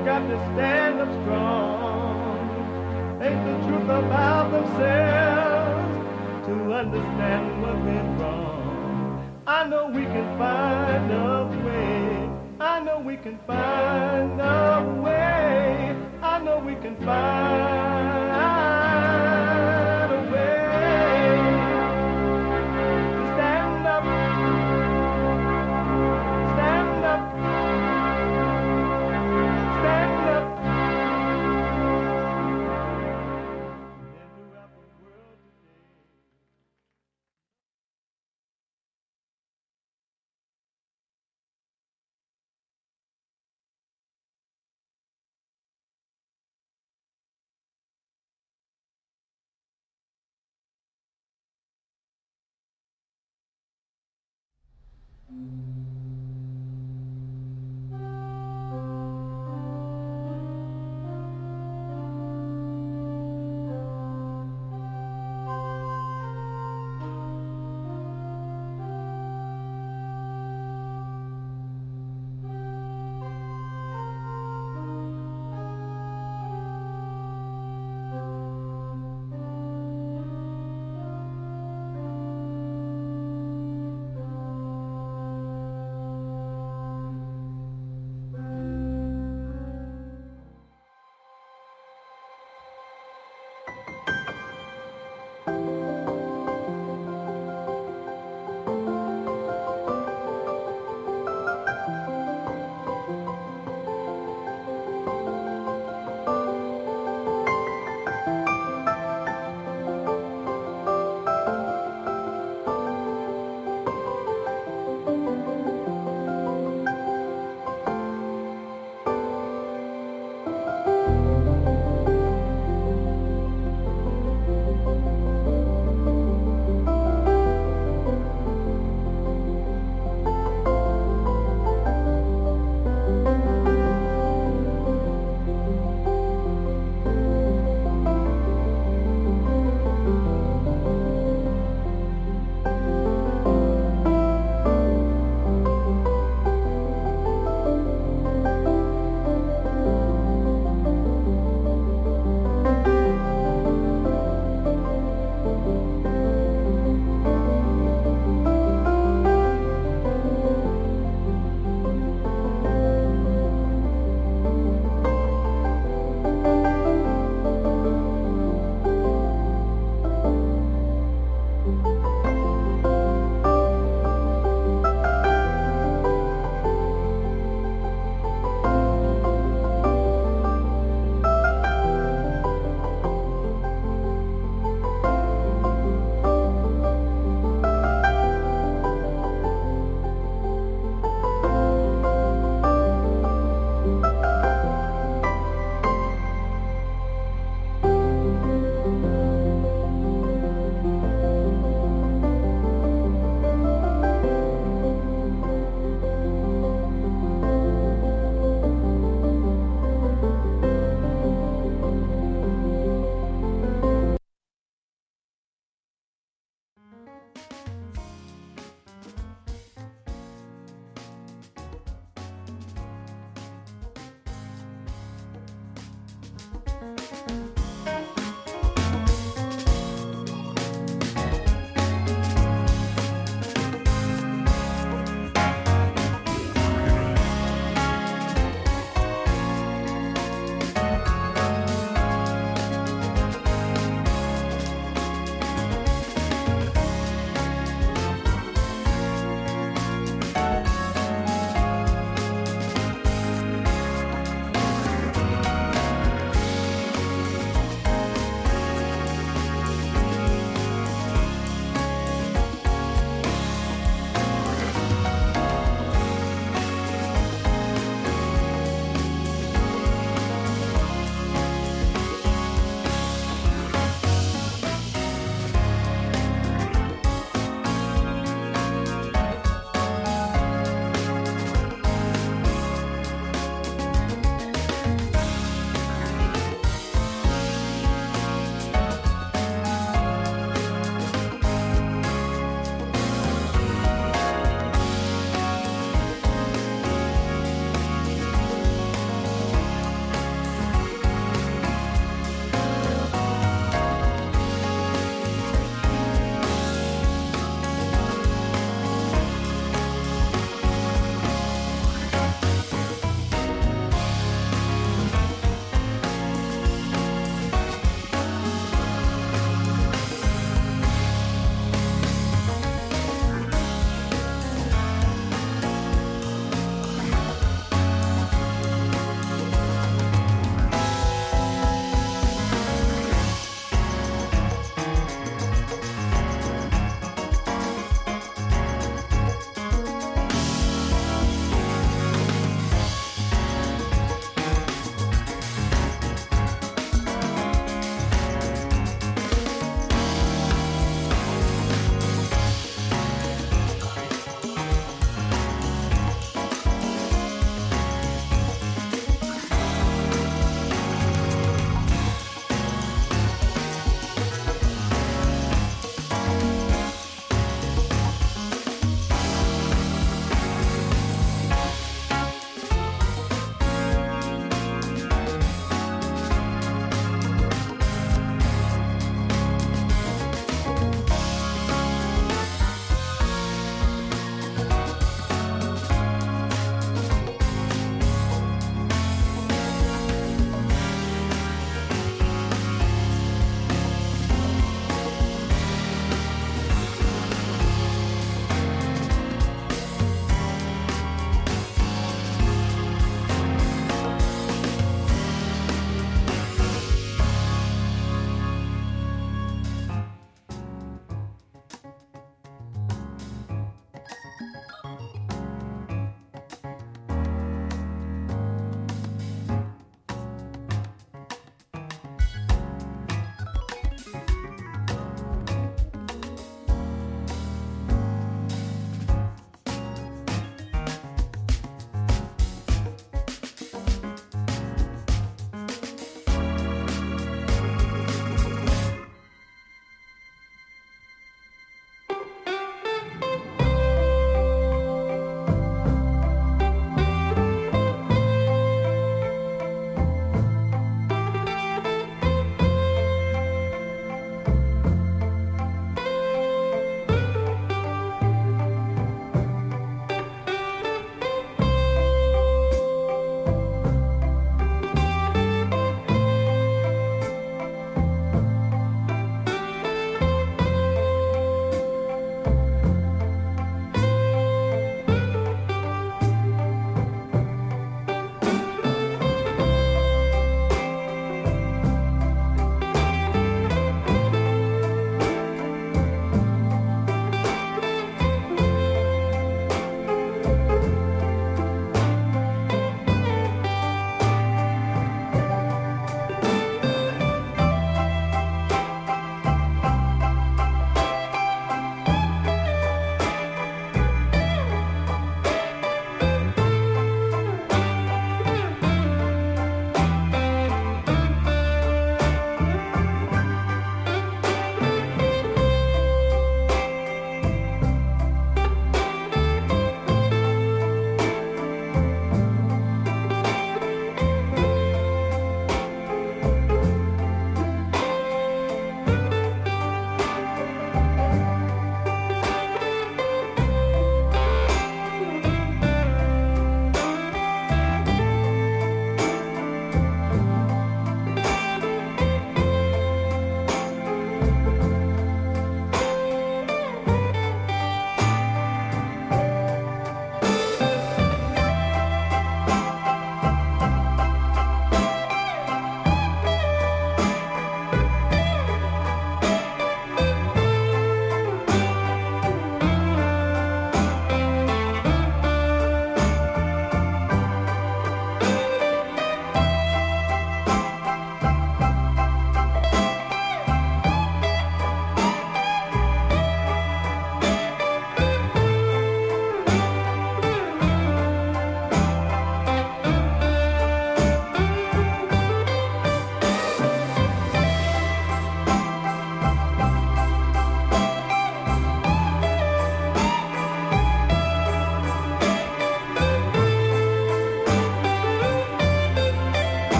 got to stand up strong, face the truth about themselves, to understand what went wrong. I know we can find a way. I know we can find a way. I know we can find a way to stand up, stand up, stand up.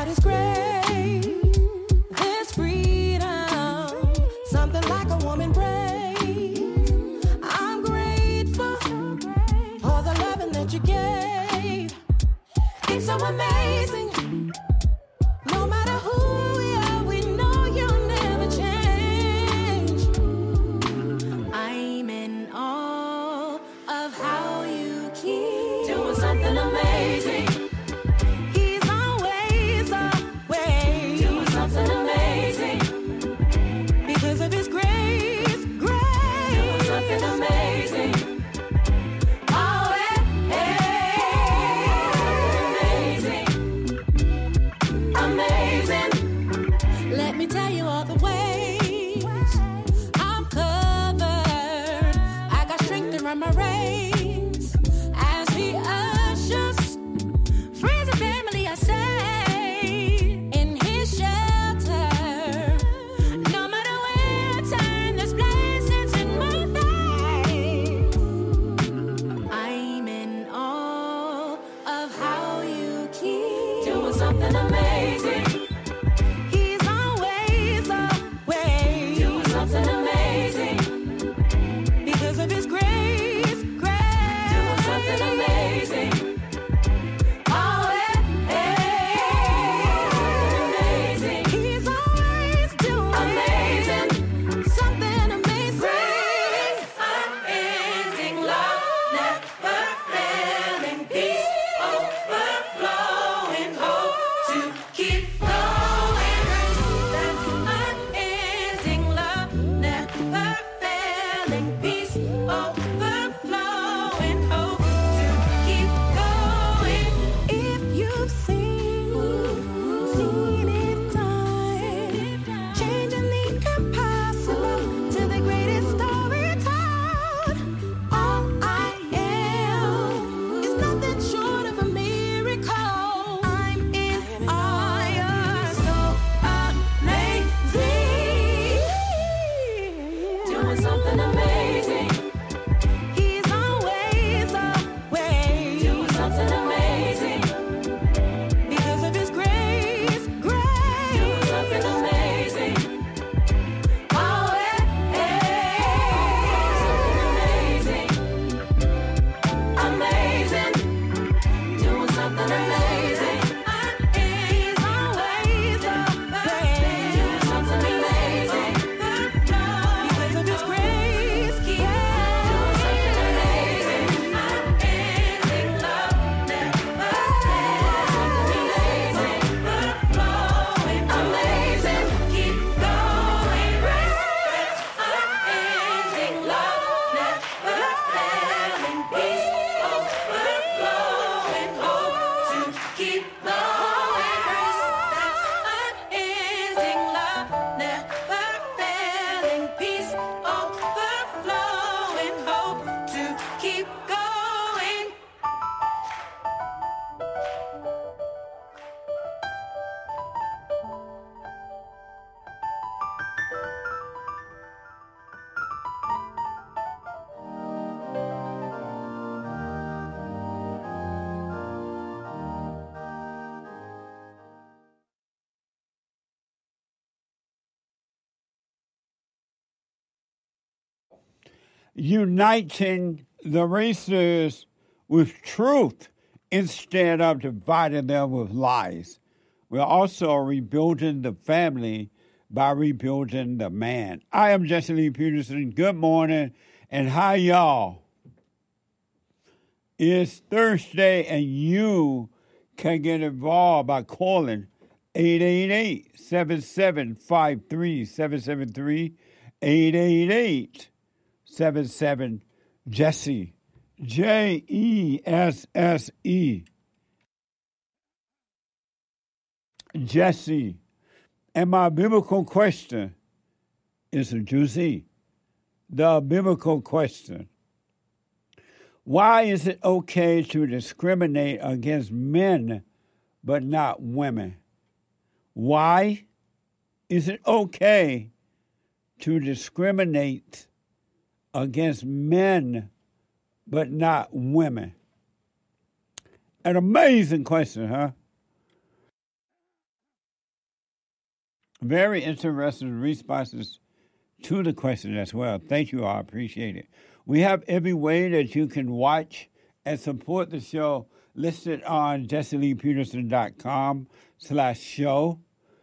God is great. There's freedom, something like a woman brave. I'm grateful for the loving that you gave. It's so amazing. No matter who we are, we know you'll never change. I'm in awe of how you keep doing something amazing. He's always away, doing something amazing. Because of his grace, doing something amazing. Oh, amazing. Let me tell you all the ways I'm covered. I got strength to run my race as he ushers friends and family I say in his shelter. No matter where I turn, there's blessings in my face. I'm in awe of how you keep doing something amazing. He's always away, doing something amazing. Because of his grace, doing something amazing. Oh, amazing. He's always doing amazing, something amazing. Grace, unending love, never failing peace, overflowing hope to keep going. That's unending love, never failing peace, overflowing hope to keep going. If you've seen it done, changing the impossible to the greatest story told. All I am is nothing short of a miracle. I'm in awe, you're so amazing. Doing something amazing. He's always away, doing something amazing. Because of his grace, doing something amazing. Oh, something amazing. Doing something amazing. He's always away, doing something amazing. Because of his grace, doing something amazing. Unending love, never failing, amazing, overflowing, amazing. Keep going, grace, unending love, never failing peace, overflowing hope to keep going. Grace, that's unending love, never failing peace, overflowing hope to keep going. Uniting the races with truth instead of dividing them with lies. We're also rebuilding the family by rebuilding the man. I am Jesse Lee Peterson. Good morning, and hi, y'all. It's Thursday, and you can get involved by calling 888-7753-773, 888-77-JESSE, Jesse. Jesse. And my biblical question is a juicy. The biblical question. Why is it okay to discriminate against men but not women? Why is it okay to discriminate against men but not women? An amazing question, huh? Very interesting responses to the question as well. Thank you. I appreciate it. We have every way that you can watch and support the show listed on JesseLeePeterson.com/show.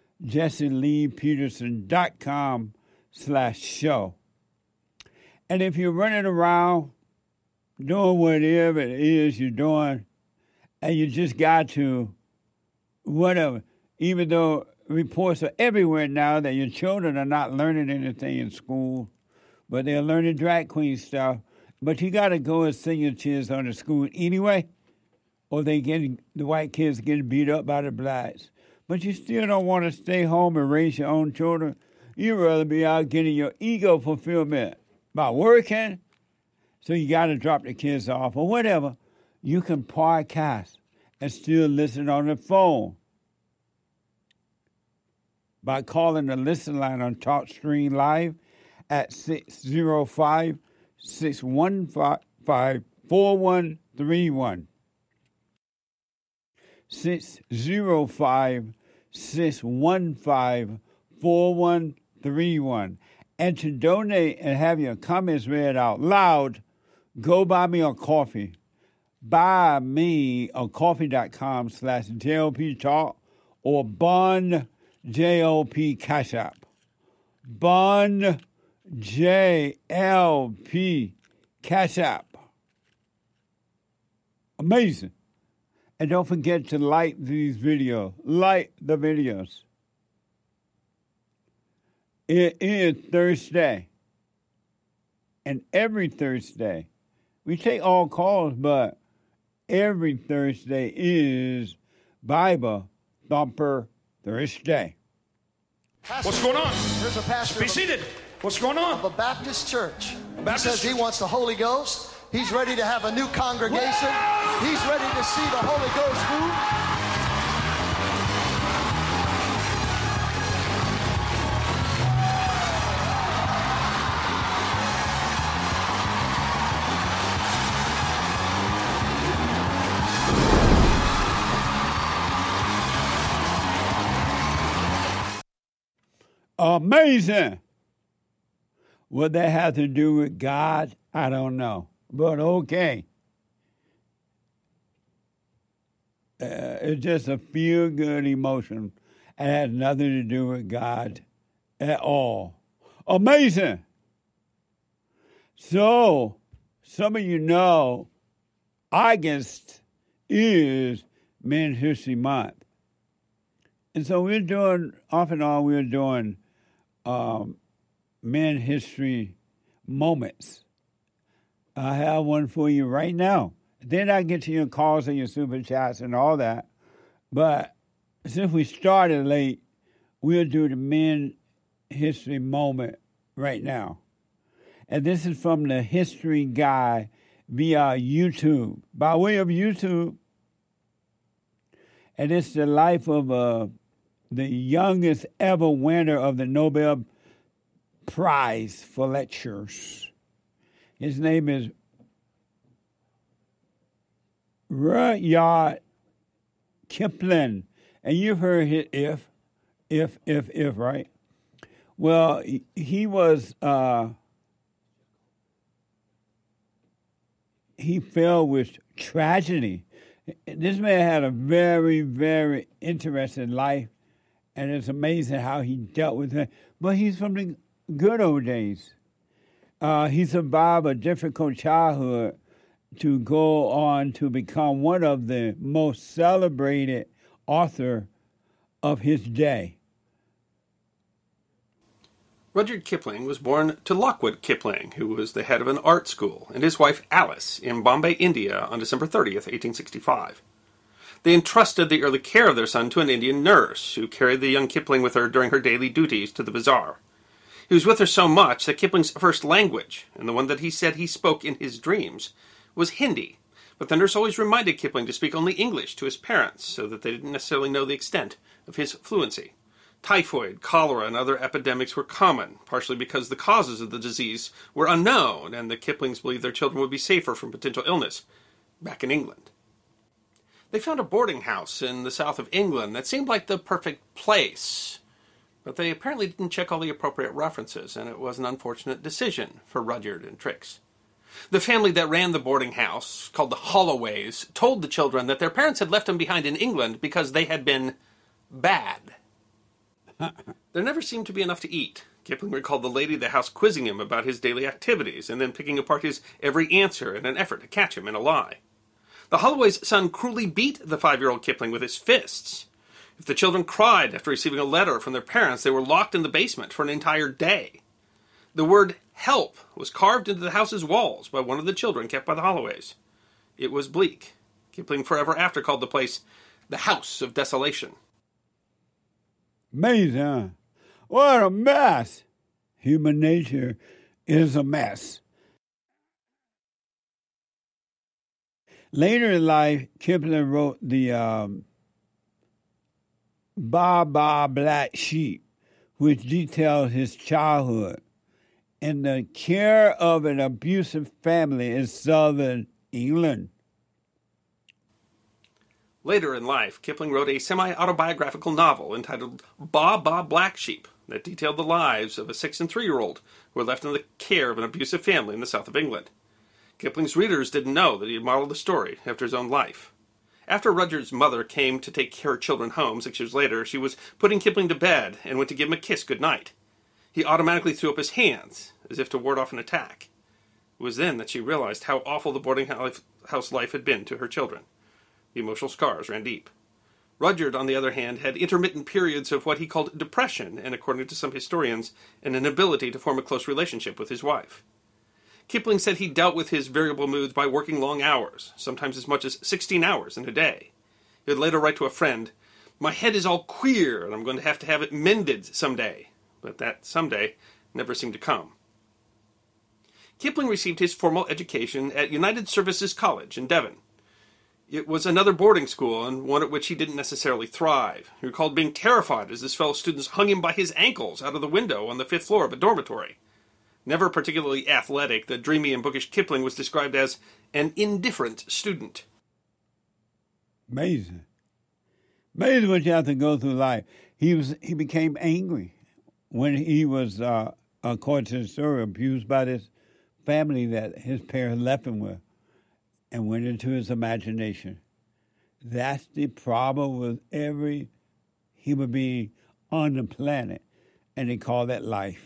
JesseLeePeterson.com/show. And if you're running around doing whatever it is you're doing, and you just got to, whatever, even though reports are everywhere now that your children are not learning anything in school, but they're learning drag queen stuff, but you got to go and send your kids on to school anyway, or the white kids getting beat up by the blacks. But you still don't want to stay home and raise your own children. You'd rather be out getting your ego fulfillment by working, so you got to drop the kids off or whatever. You can podcast and still listen on the phone by calling the listen line on TalkStream Live at 605-615-4131. 605-615-4131. And to donate and have your comments read out loud, go buy me a coffee. Buymeacoffee.com/JLP Talk or Bun JLP Cash App. Bun JLP Cash App. Amazing. And don't forget to like these videos. Like the videos. It is Thursday. And every Thursday, we take all calls, but every Thursday is Bible Thumper Thursday. What's going on? There's a pastor Be seated. What's going on? of a Baptist church. Baptist He says he church. wants the Holy Ghost. He's ready to have a new congregation. He's ready to see the Holy Ghost move. Amazing. What that have to do with God, I don't know. But okay. It's just a feel-good emotion. It has nothing to do with God at all. Amazing. So, some of you know, August is Men's History Month. And so we're doing, off and on, we're doing men history moments. I have one for you right now. Then I get to your calls and your super chats and all that. But since we started late, we'll do the men history moment right now. And this is from the History Guy via YouTube. By way of YouTube, and it's the life of the youngest ever winner of the Nobel Prize for lectures. His name is Rudyard Kipling. And you've heard his if, right? Well, he was, he fell with tragedy. This man had a very, very interesting life, and it's amazing how he dealt with it. But he's from the good old days. He survived a difficult childhood to go on to become one of the most celebrated author of his day. Rudyard Kipling was born to Lockwood Kipling, who was the head of an art school, and his wife Alice in Bombay, India on December 30th, 1865. They entrusted the early care of their son to an Indian nurse, who carried the young Kipling with her during her daily duties to the bazaar. He was with her so much that Kipling's first language, and the one that he said he spoke in his dreams, was Hindi. But the nurse always reminded Kipling to speak only English to his parents, so that they didn't necessarily know the extent of his fluency. Typhoid, cholera, and other epidemics were common, partially because the causes of the disease were unknown, and the Kiplings believed their children would be safer from potential illness back in England. They found a boarding house in the south of England that seemed like the perfect place. But they apparently didn't check all the appropriate references, and it was an unfortunate decision for Rudyard and Trix. The family that ran the boarding house, called the Holloways, told the children that their parents had left them behind in England because they had been bad. There never seemed to be enough to eat. Kipling recalled the lady of the house quizzing him about his daily activities and then picking apart his every answer in an effort to catch him in a lie. The Holloways' son cruelly beat the 5-year-old Kipling with his fists. If the children cried after receiving a letter from their parents, they were locked in the basement for an entire day. The word help was carved into the house's walls by one of the children kept by the Holloways. It was bleak. Kipling forever after called the place the House of Desolation. Amazing, huh? What a mess. Human nature is a mess. Later in life, Kipling wrote the Baa Black Sheep, which details his childhood in the care of an abusive family in southern England. Later in life, Kipling wrote a semi-autobiographical novel entitled Baa Black Sheep that detailed the lives of a 6- and 3-year-old who were left in the care of an abusive family in the south of England. Kipling's readers didn't know that he had modeled the story after his own life. After Rudyard's mother came to take her children home 6 years later, she was putting Kipling to bed and went to give him a kiss goodnight. He automatically threw up his hands, as if to ward off an attack. It was then that she realized how awful the boarding house life had been to her children. The emotional scars ran deep. Rudyard, on the other hand, had intermittent periods of what he called depression, and according to some historians, an inability to form a close relationship with his wife. Kipling said he dealt with his variable moods by working long hours, sometimes as much as 16 hours in a day. He would later write to a friend, "My head is all queer, and I'm going to have it mended someday." But that someday never seemed to come. Kipling received his formal education at United Services College in Devon. It was another boarding school, and one at which he didn't necessarily thrive. He recalled being terrified as his fellow students hung him by his ankles out of the window on the 5th floor of a dormitory. Never particularly athletic, the dreamy and bookish Kipling was described as an indifferent student. Amazing. Amazing what you have to go through life. He became angry when he was, according to the story, abused by this family that his parents left him with and went into his imagination. That's the problem with every human being on the planet, and they call that life.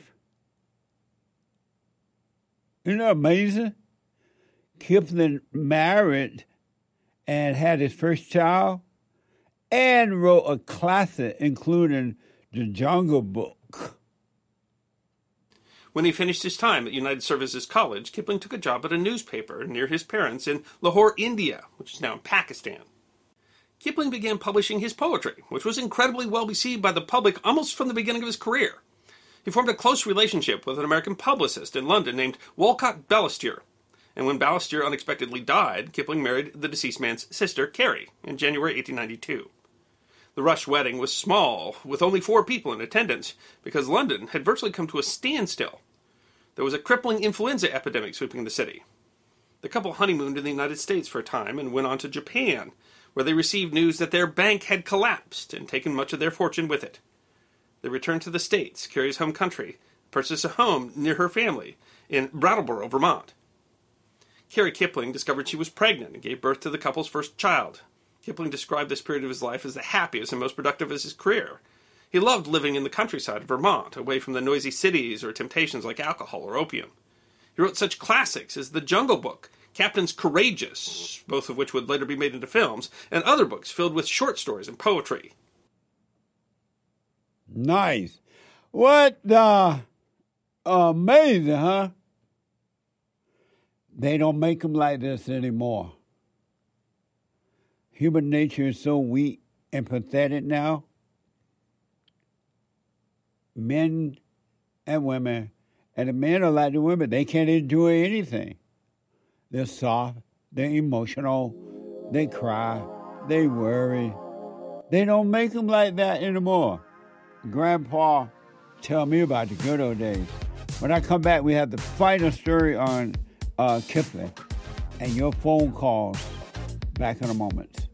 Isn't that amazing? Kipling married and had his first child and wrote a classic, including The Jungle Book. When he finished his time at United Services College, Kipling took a job at a newspaper near his parents in Lahore, India, which is now in Pakistan. Kipling began publishing his poetry, which was incredibly well received by the public almost from the beginning of his career. He formed a close relationship with an American publicist in London named Walcott Balestier, and when Balestier unexpectedly died, Kipling married the deceased man's sister, Carrie, in January 1892. The Rush wedding was small, with only 4 people in attendance, because London had virtually come to a standstill. There was a crippling influenza epidemic sweeping the city. The couple honeymooned in the United States for a time and went on to Japan, where they received news that their bank had collapsed and taken much of their fortune with it. They returned to the States, Carrie's home country, purchased a home near her family in Brattleboro, Vermont. Carrie Kipling discovered she was pregnant and gave birth to the couple's first child. Kipling described this period of his life as the happiest and most productive of his career. He loved living in the countryside of Vermont, away from the noisy cities or temptations like alcohol or opium. He wrote such classics as The Jungle Book, Captains Courageous, both of which would later be made into films, and other books filled with short stories and poetry. Nice. What the... Amazing, huh? They don't make them like this anymore. Human nature is so weak and pathetic now. Men and women, and the men are like the women. They can't enjoy anything. They're soft, they're emotional, they cry, they worry. They don't make them like that anymore. Grandpa tell me about the good old days. When I come back, we have the final story on Kipling and your phone calls. Back in a moment.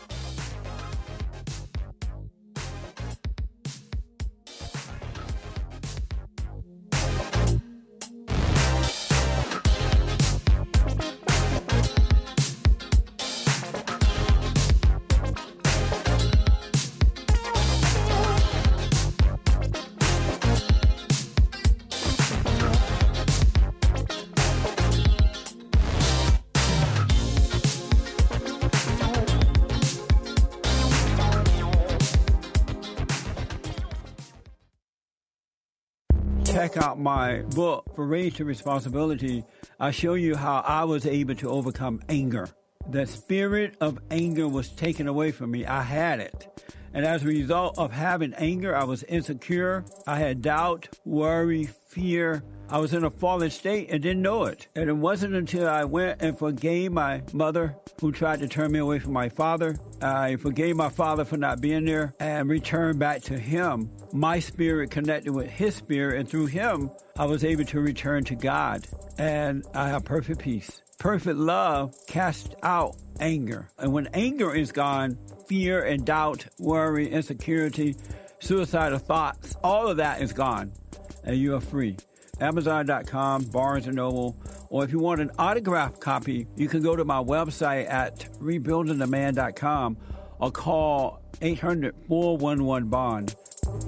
check out my book, For Raised to Responsibility, I show you how I was able to overcome anger. The spirit of anger was taken away from me. I had it. And as a result of having anger, I was insecure. I had doubt, worry, fear. I was in a fallen state and didn't know it. And it wasn't until I went and forgave my mother, who tried to turn me away from my father. I forgave my father for not being there and returned back to him. My spirit connected with his spirit, and through him, I was able to return to God. And I have perfect peace. Perfect love casts out anger. And when anger is gone, fear and doubt, worry, insecurity, suicidal thoughts, all of that is gone. And you are free. Amazon.com, Barnes & Noble, or if you want an autographed copy, you can go to my website at rebuildingtheman.com or call 800-411-BOND.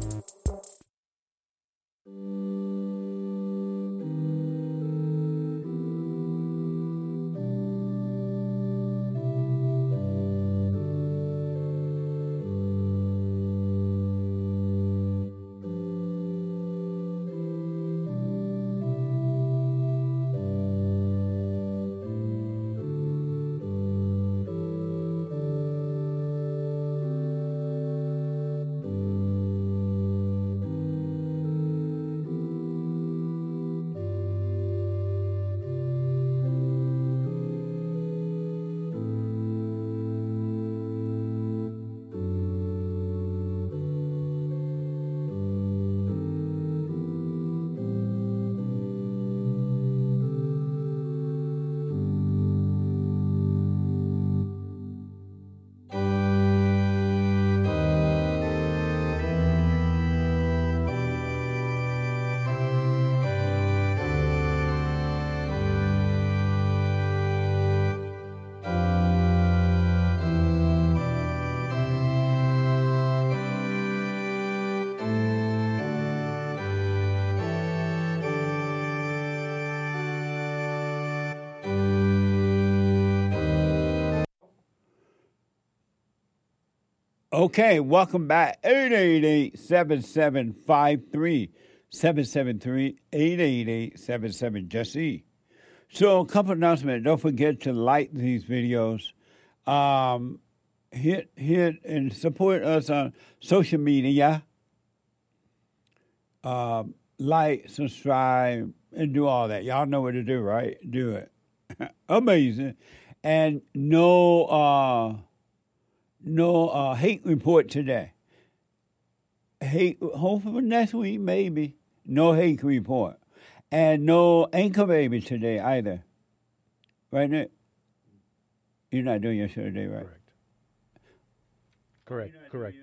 Okay, welcome back. 888-7753-773, 888-77-JESSE. So a couple announcements. Don't forget to like these videos. Hit and support us on social media. Like, subscribe, and do all that. Y'all know what to do, right? Do it. Amazing. And no hate report today. Hopefully next week, maybe. No hate report. And no anchor baby today either. Right, Nick? You're not doing your show today, right? Correct.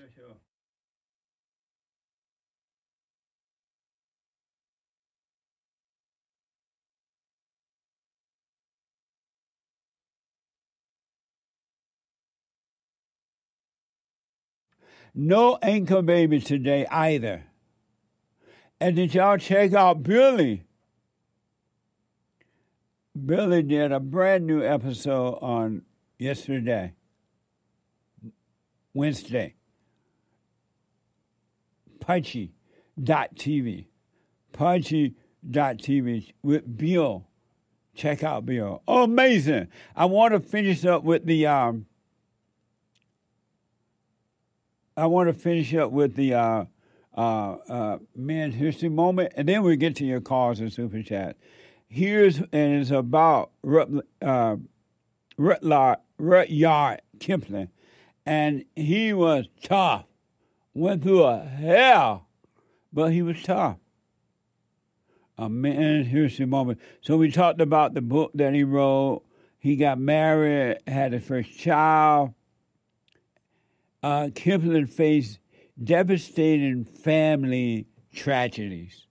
No anchor baby today either. And did y'all check out Billy? Billy did a brand new episode on yesterday, Wednesday. Punchy.tv. Punchy.tv with Bill. Check out Bill. Oh, amazing. I want to finish up with the Men's History Moment, and then we'll get to your calls and super chat. It's about Rudyard Kipling, and he was tough. Went through a hell, but he was tough. A Men's History Moment. So we talked about the book that he wrote. He got married, had his first child. Kipling faced devastating family tragedies.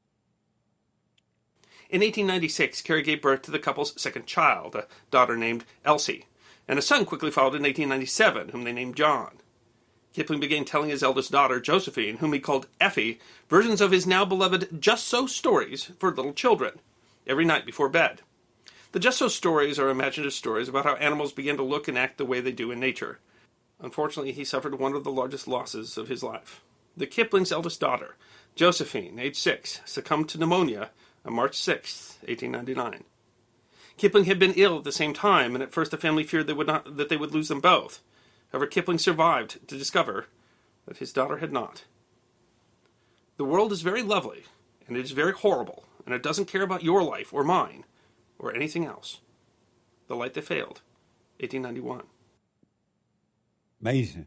In 1896, Carrie gave birth to the couple's second child, a daughter named Elsie, and a son quickly followed in 1897, whom they named John. Kipling began telling his eldest daughter, Josephine, whom he called Effie, versions of his now beloved Just So stories for little children, every night before bed. The Just So stories are imaginative stories about how animals begin to look and act the way they do in nature. Unfortunately, he suffered one of the largest losses of his life. The Kipling's eldest daughter, Josephine, age 6, succumbed to pneumonia on March 6, 1899. Kipling had been ill at the same time, and at first the family feared that they would lose them both. However, Kipling survived to discover that his daughter had not. The world is very lovely, and it is very horrible, and it doesn't care about your life or mine or anything else. The Light That Failed, 1891. Amazing.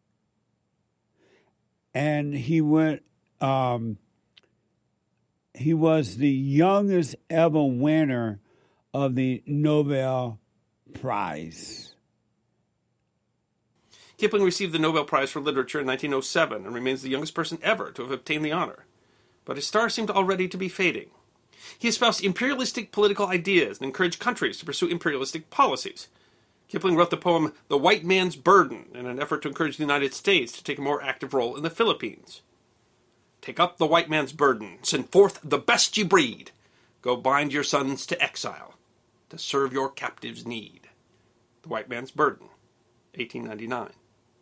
And he went. He was the youngest ever winner of the Nobel Prize. Kipling received the Nobel Prize for Literature in 1907 and remains the youngest person ever to have obtained the honor. But his star seemed already to be fading. He espoused imperialistic political ideas and encouraged countries to pursue imperialistic policies. Kipling wrote the poem The White Man's Burden in an effort to encourage the United States to take a more active role in the Philippines. Take up the white man's burden, send forth the best ye breed. Go bind your sons to exile, to serve your captives' need. The White Man's Burden, 1899.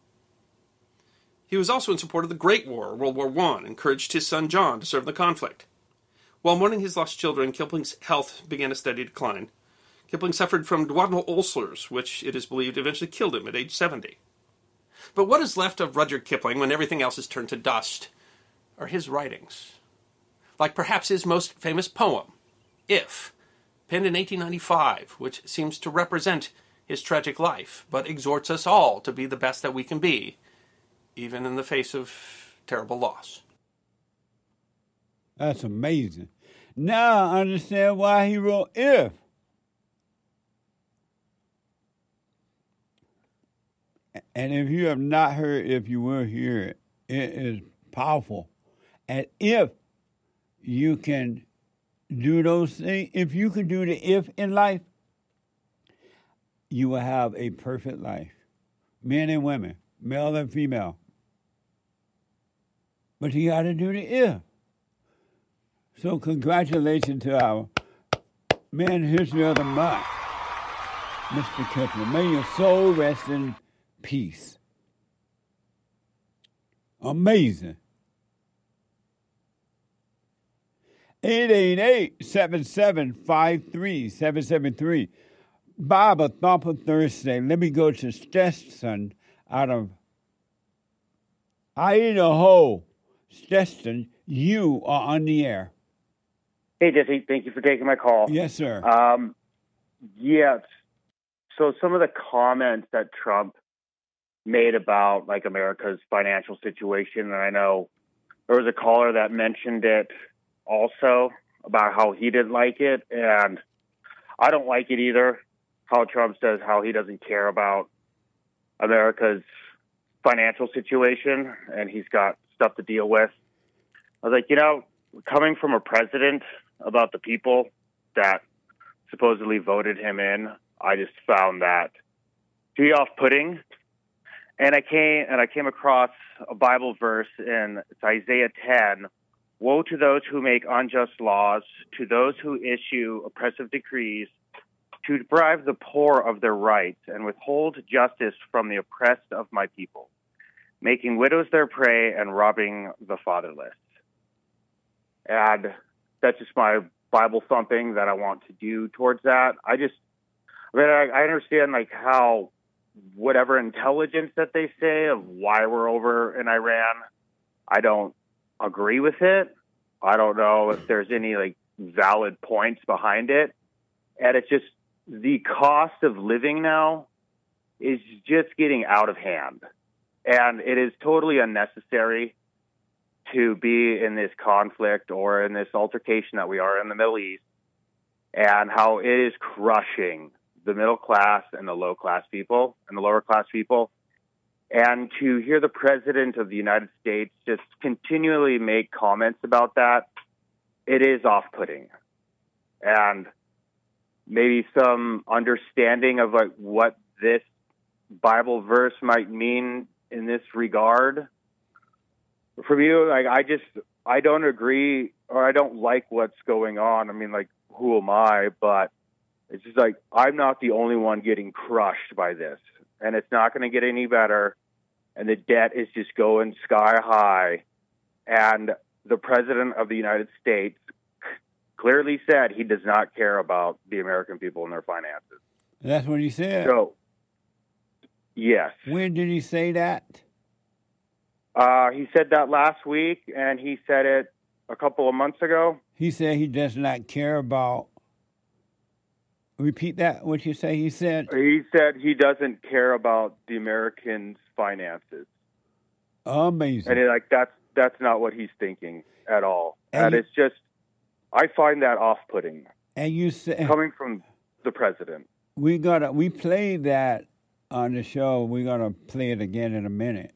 He was also in support of the Great War, World War I, and encouraged his son John to serve in the conflict. While mourning his lost children, Kipling's health began a steady decline. Kipling suffered from duodenal ulcers, which, it is believed, eventually killed him at age 70. But what is left of Rudyard Kipling when everything else is turned to dust are his writings. Like perhaps his most famous poem, If, penned in 1895, which seems to represent his tragic life, but exhorts us all to be the best that we can be, even in the face of terrible loss. That's amazing. Now I understand why he wrote If. And if you have not heard If, you will hear it. It is powerful. And if you can do those things, if you can do the if in life, you will have a perfect life. Men and women, male and female. But you got to do the if. So congratulations to our Man History of the Month, Mr. Kipling. May your soul rest in peace. Amazing. 888-775-3773. Bible Thumper Thursday. Let me go to Stetson out of Idaho. Stetson, you are on the air. Hey, Jesse. Thank you for taking my call. Yes, sir. Yes. So some of the comments that Trump made about like America's financial situation, and I know there was a caller that mentioned it also about how he didn't like it, and I don't like it either. How Trump says how he doesn't care about America's financial situation and he's got stuff to deal with. I was like, coming from a president about the people that supposedly voted him in, I just found that to be off-putting. And I came across a Bible verse in Isaiah 10. Woe to those who make unjust laws, to those who issue oppressive decrees, to deprive the poor of their rights and withhold justice from the oppressed of my people, making widows their prey and robbing the fatherless. And that's just my Bible thumping that I want to do towards that. I understand like how whatever intelligence that they say of why we're over in Iran, I don't agree with it. I don't know if there's any like valid points behind it. And it's just the cost of living now is just getting out of hand. And it is totally unnecessary to be in this conflict or in this altercation that we are in the Middle East, and how it is crushing the middle class and the low class people and the lower class people. And to hear the president of the United States just continually make comments about that, it is off-putting. And maybe some understanding of like what this Bible verse might mean in this regard. For me, like I don't agree or I don't like what's going on. I mean, like, who am I? But it's just like I'm not the only one getting crushed by this, and it's not going to get any better. And the debt is just going sky high. And the President of the United States clearly said he does not care about the American people and their finances. That's what he said. So, yes. When did he say that? He said that last week, and he said it a couple of months ago. He said he does not care about. Repeat that. What you say? He said He doesn't care about the Americans' finances. Amazing. And that's not what he's thinking at all. And you, it's just, I find that off-putting. And you said coming from the president. We played that on the show. We're gonna play it again in a minute.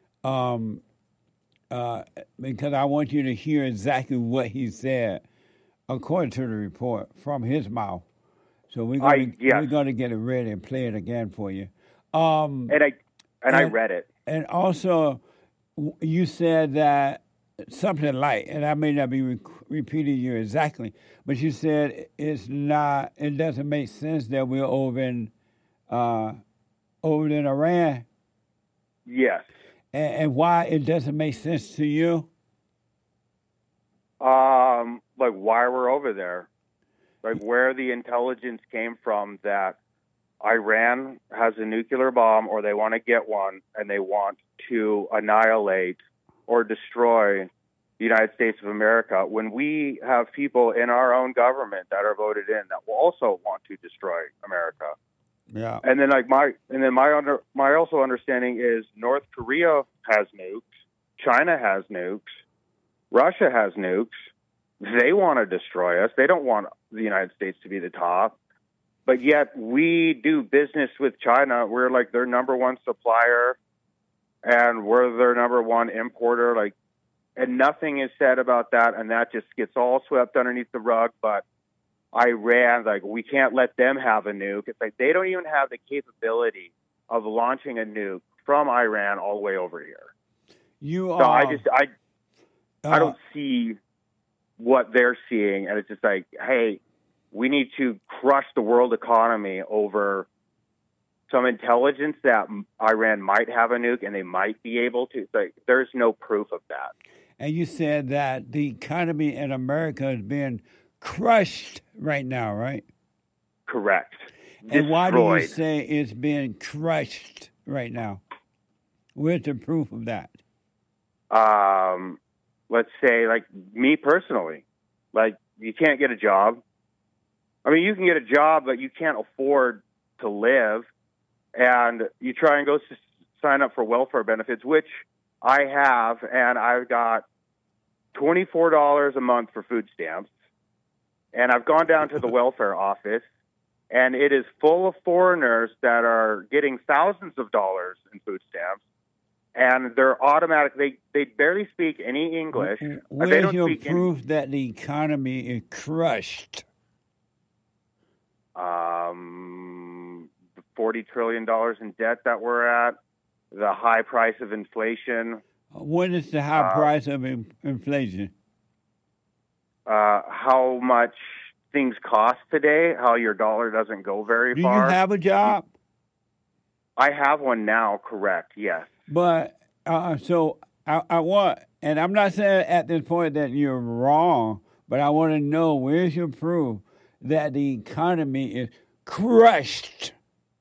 Because I want you to hear exactly what he said, according to the report from his mouth. So we're going to get it ready and play it again for you. And I read it. And also, you said that something like, and I may not be repeating you exactly, but you said it doesn't make sense that we're over in Iran. Yes. And why it doesn't make sense to you? Like why we're over there. Like where the intelligence came from that Iran has a nuclear bomb or they want to get one and they want to annihilate or destroy the United States of America when we have people in our own government that are voted in that will also want to destroy America. Yeah. And then my also understanding is North Korea has nukes, China has nukes, Russia has nukes. They want to destroy us. They don't want the United States to be the top. But yet we do business with China. We're like their number one supplier and we're their number one importer. Like, and nothing is said about that. And that just gets all swept underneath the rug. But Iran, like, we can't let them have a nuke. It's like they don't even have the capability of launching a nuke from Iran all the way over here. I don't see what they're seeing, and it's just like, hey, we need to crush the world economy over some intelligence that Iran might have a nuke and they might be able to. It's like, there's no proof of that. And you said that the economy in America is being crushed right now, right? Correct. And why do you say it's being crushed right now? Where's the proof of that? Let's say, like, me personally, like, you can't get a job. I mean, you can get a job, but you can't afford to live. And you try and go sign up for welfare benefits, which I have, and I've got $24 a month for food stamps. And I've gone down to the welfare office, and it is full of foreigners that are getting thousands of dollars in food stamps. And they're automatic. They barely speak any English. Where's your proof that the economy is crushed? $40 trillion in debt that we're at, the high price of inflation. What is the high price of inflation? How much things cost today, how your dollar doesn't go very far. Do you have a job? I have one now, correct, yes. But, so I want, and I'm not saying at this point that you're wrong, but I want to know, where's your proof that the economy is crushed?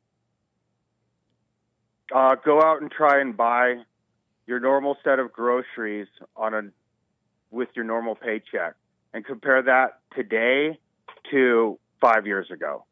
Go out and try and buy your normal set of groceries with your normal paycheck and compare that today to 5 years ago.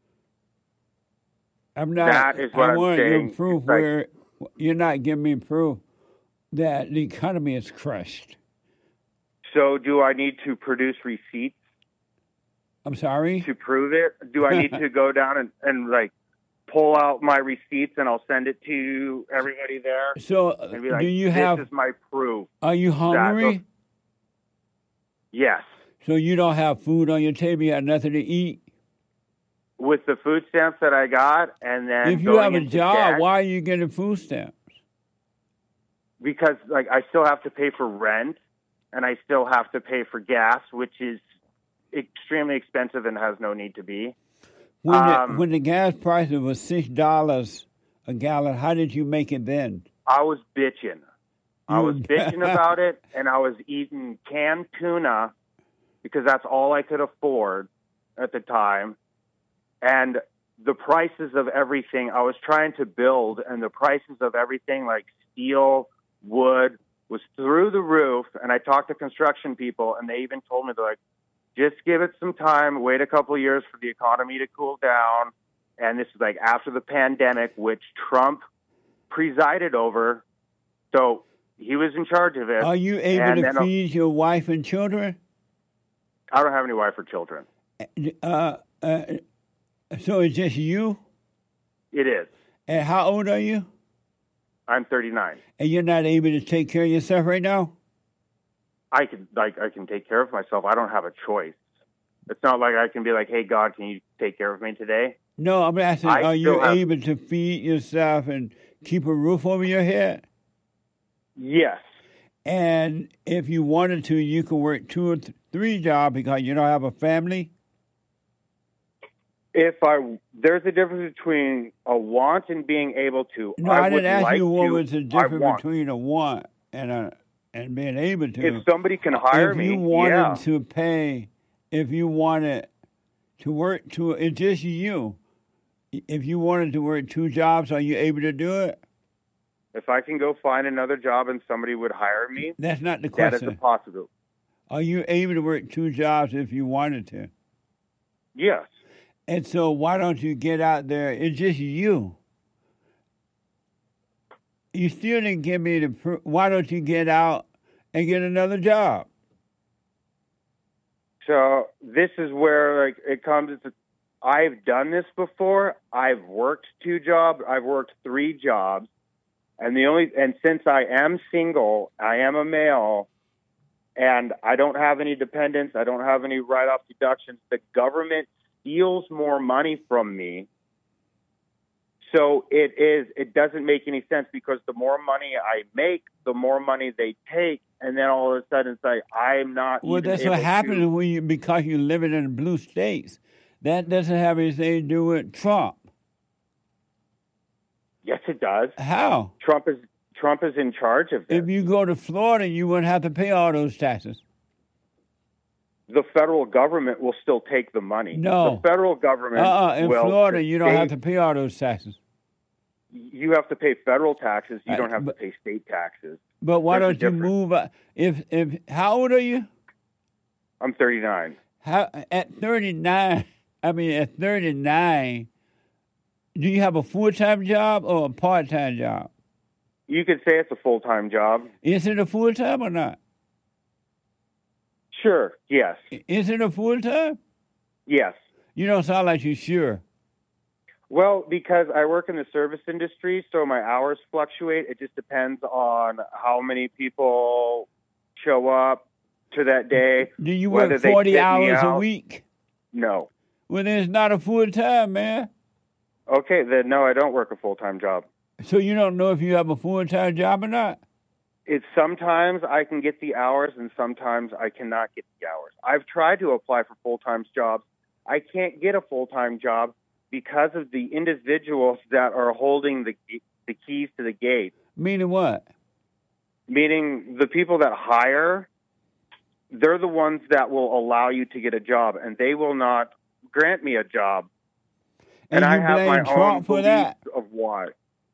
That is what I'm saying. Your proof where you're not giving me proof that the economy is crushed. So do I need to produce receipts? I'm sorry? To prove it? Do I need to go down and like pull out my receipts and I'll send it to everybody there? So and be like, do you have... This is my proof. Are you hungry? Yes. So you don't have food on your table? You have nothing to eat? With the food stamps that I got, and then if you have a job, why are you getting food stamps? Because like I still have to pay for rent, and I still have to pay for gas, which is extremely expensive and has no need to be. When the gas price was $6 a gallon, how did you make it then? I was bitching. I was bitching about it, and I was eating canned tuna because that's all I could afford at the time. And the prices of everything, I was trying to build, and the prices of everything like steel, wood, was through the roof. And I talked to construction people, and they even told me, they're like, just give it some time, wait a couple of years for the economy to cool down. And this is like after the pandemic, which Trump presided over. So he was in charge of it. Are you able to feed your wife and children? I don't have any wife or children. So it's just you? It is. And how old are you? I'm 39. And you're not able to take care of yourself right now? I can take care of myself. I don't have a choice. It's not like I can be like, hey, God, can you take care of me today? No, I'm asking, are you able to feed yourself and keep a roof over your head? Yes. And if you wanted to, you could work 2 or 3 jobs because you don't have a family? There's a difference between a want and being able to. No, I didn't ask you what was the difference between a want and being able to. If somebody can hire me, if you wanted to pay, if you wanted to work it's just you. If you wanted to work 2 jobs, are you able to do it? If I can go find another job and somebody would hire me, that's not the question. That is a possibility. Are you able to work 2 jobs if you wanted to? Yes. And so why don't you get out there? It's just you. You still didn't give me why don't you get out and get another job? So this is where it comes. I've done this before. I've worked 2 jobs. I've worked 3 jobs. And since I am single, I am a male, and I don't have any dependents, I don't have any write-off deductions, the government steals more money from me. So it doesn't make any sense because the more money I make, the more money they take, and then all of a sudden it's like I'm not. Well, that's what happens because you're living in blue states. That doesn't have anything to do with Trump. Yes, it does. How? Trump is in charge of this. If you go to Florida, you wouldn't have to pay all those taxes. The federal government will still take the money. No. The federal government in Florida, you don't have to pay all those taxes. You have to pay federal taxes. You don't have to pay state taxes. But why don't you move? How old are you? I'm 39. At 39, do you have a full-time job or a part-time job? You could say it's a full-time job. Is it a full-time or not? Sure, yes. Is it a full-time? Yes. You don't sound like you're sure. Well, because I work in the service industry, so my hours fluctuate. It just depends on how many people show up to that day. Do you work 40 hours a week? No. Well, then it's not a full-time, man. Okay, then no, I don't work a full-time job. So you don't know if you have a full-time job or not? It's sometimes I can get the hours and sometimes I cannot get the hours. I've tried to apply for full-time jobs. I can't get a full-time job because of the individuals that are holding the keys to the gate. Meaning what? Meaning the people that hire, they're the ones that will allow you to get a job, and they will not grant me a job. And I have my own beliefs of why.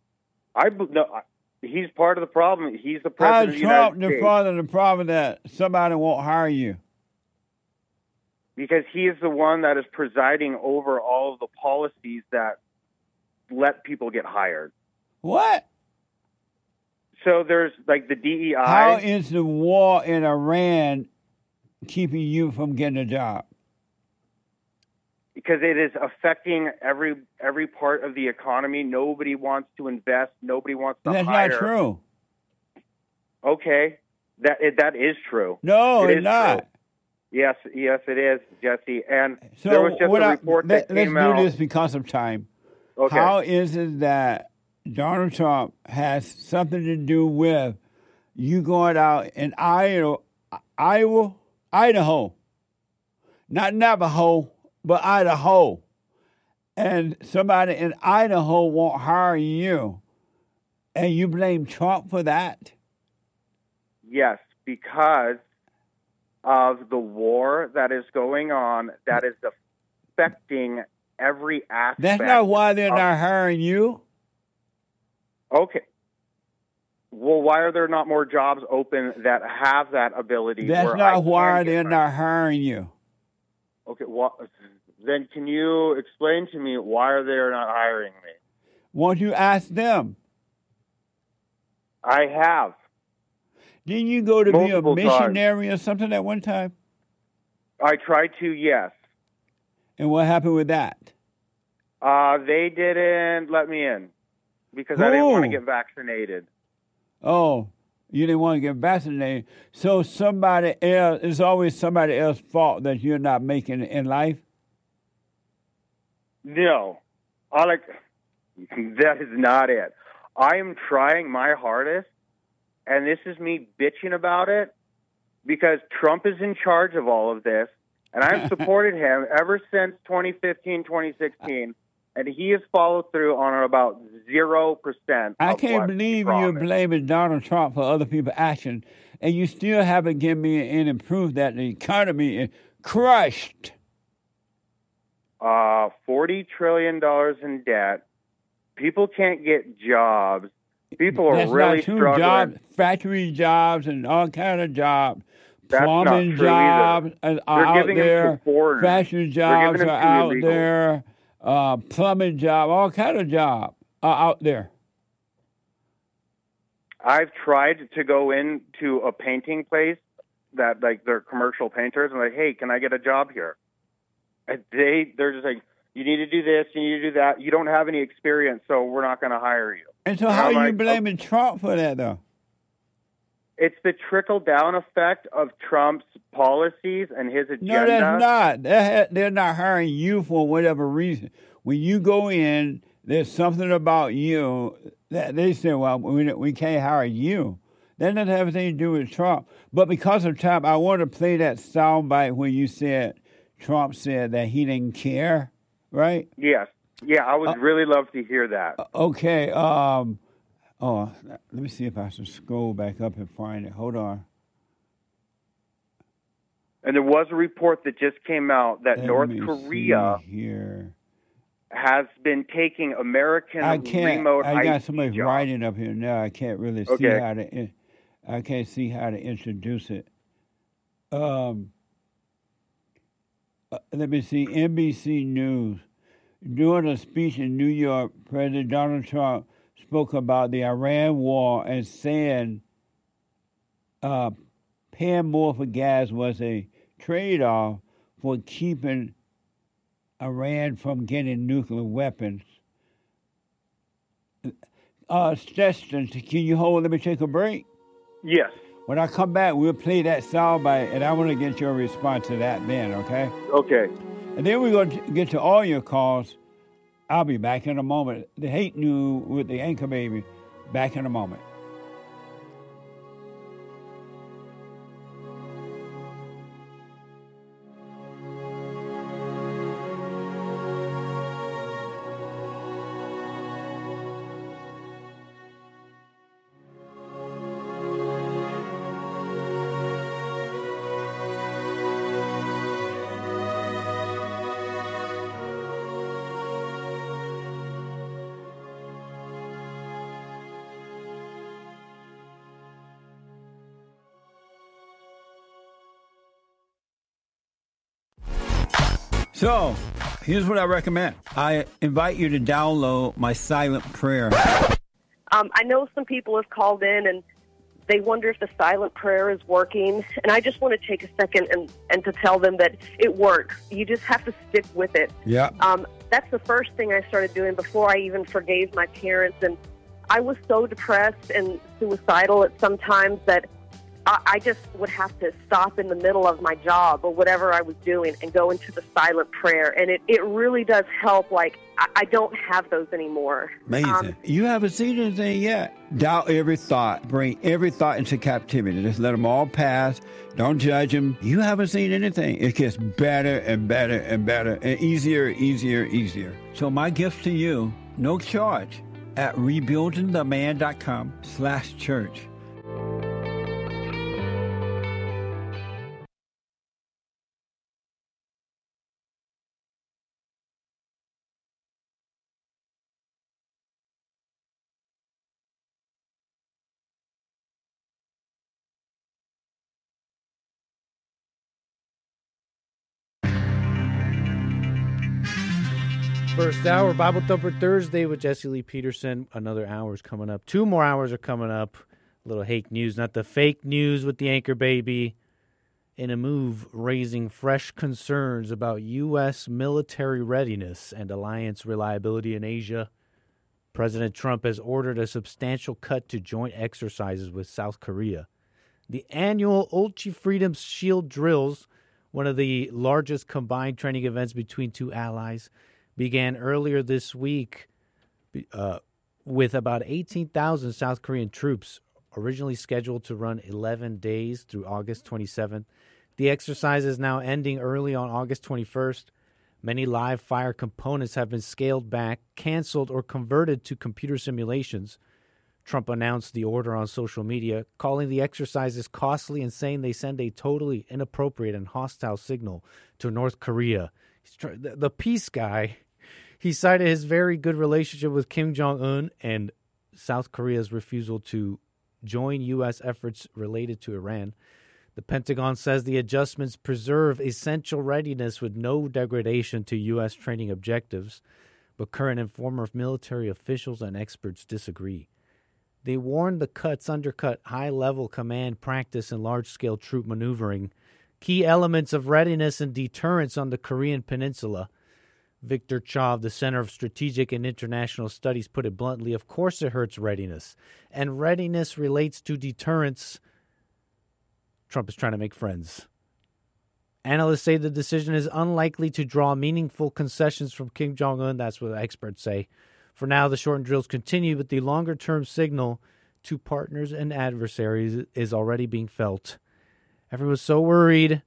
He's part of the problem. He's the president of the United States. How's Trump part of the problem that somebody won't hire you? Because he is the one that is presiding over all of the policies that let people get hired. What? So there's like the DEI. How is the war in Iran keeping you from getting a job? Because it is affecting every part of the economy. Nobody wants to invest. Nobody wants to hire. That's not true. Okay, that is true. No, it's not. True. Yes, it is, Jesse. And so there was just a report that came out. Let's do this because of time. Okay. How is it that Donald Trump has something to do with you going out in Idaho, not Navajo, but Idaho, and somebody in Idaho won't hire you, and you blame Trump for that? Yes, because of the war that is going on, that is affecting every aspect. That's not why they're not hiring you. Okay. Well, why are there not more jobs open that have that ability? That's where not I why can get they're my- not hiring you. Okay, well, then can you explain to me why are they not hiring me? Won't you ask them? I have. Didn't you go to be a Multiple times. missionary or something at one time? I tried to, yes. And what happened with that? They didn't let me in because I didn't want to get vaccinated. Oh, you didn't want to get vaccinated. So somebody else, it's always somebody else's fault that you're not making it in life? No. That is not it. I am trying my hardest, and this is me bitching about it because Trump is in charge of all of this, and I've supported him ever since 2015, 2016, and he has followed through on about 0%. I can't believe you're blaming Donald Trump for other people's action, and you still haven't given me any proof that the economy is crushed. $40 trillion in debt. People can't get jobs. People are That's really not true. struggling. Jobs, factory jobs and all kind of jobs. That's Plumbing not true jobs either. are They're out giving them there. to foreigners. Fashion jobs They're giving are them to out illegals. there. Plumbing job, all kind of jobs are out there. I've tried to go into a painting place that, like, they're commercial painters, and like, hey, can I get a job here? And they're just like, you need to do this, you need to do that. You don't have any experience, so we're not going to hire you. And so And how I'm are you like, blaming Trump for that, though? It's the trickle-down effect of Trump's policies and his agenda. No, that's not. They're not hiring you for whatever reason. When you go in, there's something about you that they say, well, we can't hire you. That doesn't have anything to do with Trump. But because of Trump, I want to play that soundbite where you said Trump said that he didn't care, right? Yes. Yeah, I would really love to hear that. Okay. Let me see if I can scroll back up and find it. Hold on. And there was a report that just came out that Let North me Korea see here. has been taking American I can't. remote I got IT somebody jobs. writing up here now. I can't really see Okay. how to. I can't see how to introduce it. Let me see. NBC News. During a speech in New York, President Donald Trump spoke about the Iran war and saying paying more for gas was a trade-off for keeping Iran from getting nuclear weapons. Stetson, can you hold? Let me take a break. Yes. When I come back, we'll play that soundbite, and I want to get your response to that then, okay? Okay. And then we're going to get to all your calls. I'll be back in a moment. The Hate News with the Anchor Baby. Back in a moment. So, here's what I recommend. I invite you to download my silent prayer. I know some people have called in and they wonder if the silent prayer is working. And I just want to take a second and to tell them that it works. You just have to stick with it. Yeah. That's the first thing I started doing before I even forgave my parents. And I was so depressed and suicidal at some times that I just would have to stop in the middle of my job or whatever I was doing and go into the silent prayer. And it really does help. Like, I don't have those anymore. Amazing. You haven't seen anything yet. Doubt every thought. Bring every thought into captivity. Just let them all pass. Don't judge them. You haven't seen anything. It gets better and better and better and easier, easier, easier. So my gift to you, no charge, at rebuildingtheman.com/church. First hour, Bible Thumper Thursday with Jesse Lee Peterson. Another hour is coming up. 2 more hours are coming up. A little hake news, not the fake news with the anchor baby. In a move raising fresh concerns about U.S. military readiness and alliance reliability in Asia, President Trump has ordered a substantial cut to joint exercises with South Korea. The annual Ulchi Freedom Shield drills, one of the largest combined training events between two allies, began earlier this week with about 18,000 South Korean troops, originally scheduled to run 11 days through August 27th. The exercise is now ending early on August 21st. Many live fire components have been scaled back, canceled, or converted to computer simulations. Trump announced the order on social media, calling the exercises costly and saying they send a totally inappropriate and hostile signal to North Korea. The peace guy, he cited his very good relationship with Kim Jong-un and South Korea's refusal to join U.S. efforts related to Iran. The Pentagon says the adjustments preserve essential readiness with no degradation to U.S. training objectives, but current and former military officials and experts disagree. They warned the cuts undercut high-level command practice and large-scale troop maneuvering, key elements of readiness and deterrence on the Korean peninsula. Victor Cha of the Center of Strategic and International Studies put it bluntly, of course it hurts readiness. And readiness relates to deterrence. Trump is trying to make friends. Analysts say the decision is unlikely to draw meaningful concessions from Kim Jong-un. That's what experts say. For now, the shortened drills continue, but the longer-term signal to partners and adversaries is already being felt. Everyone's so worried.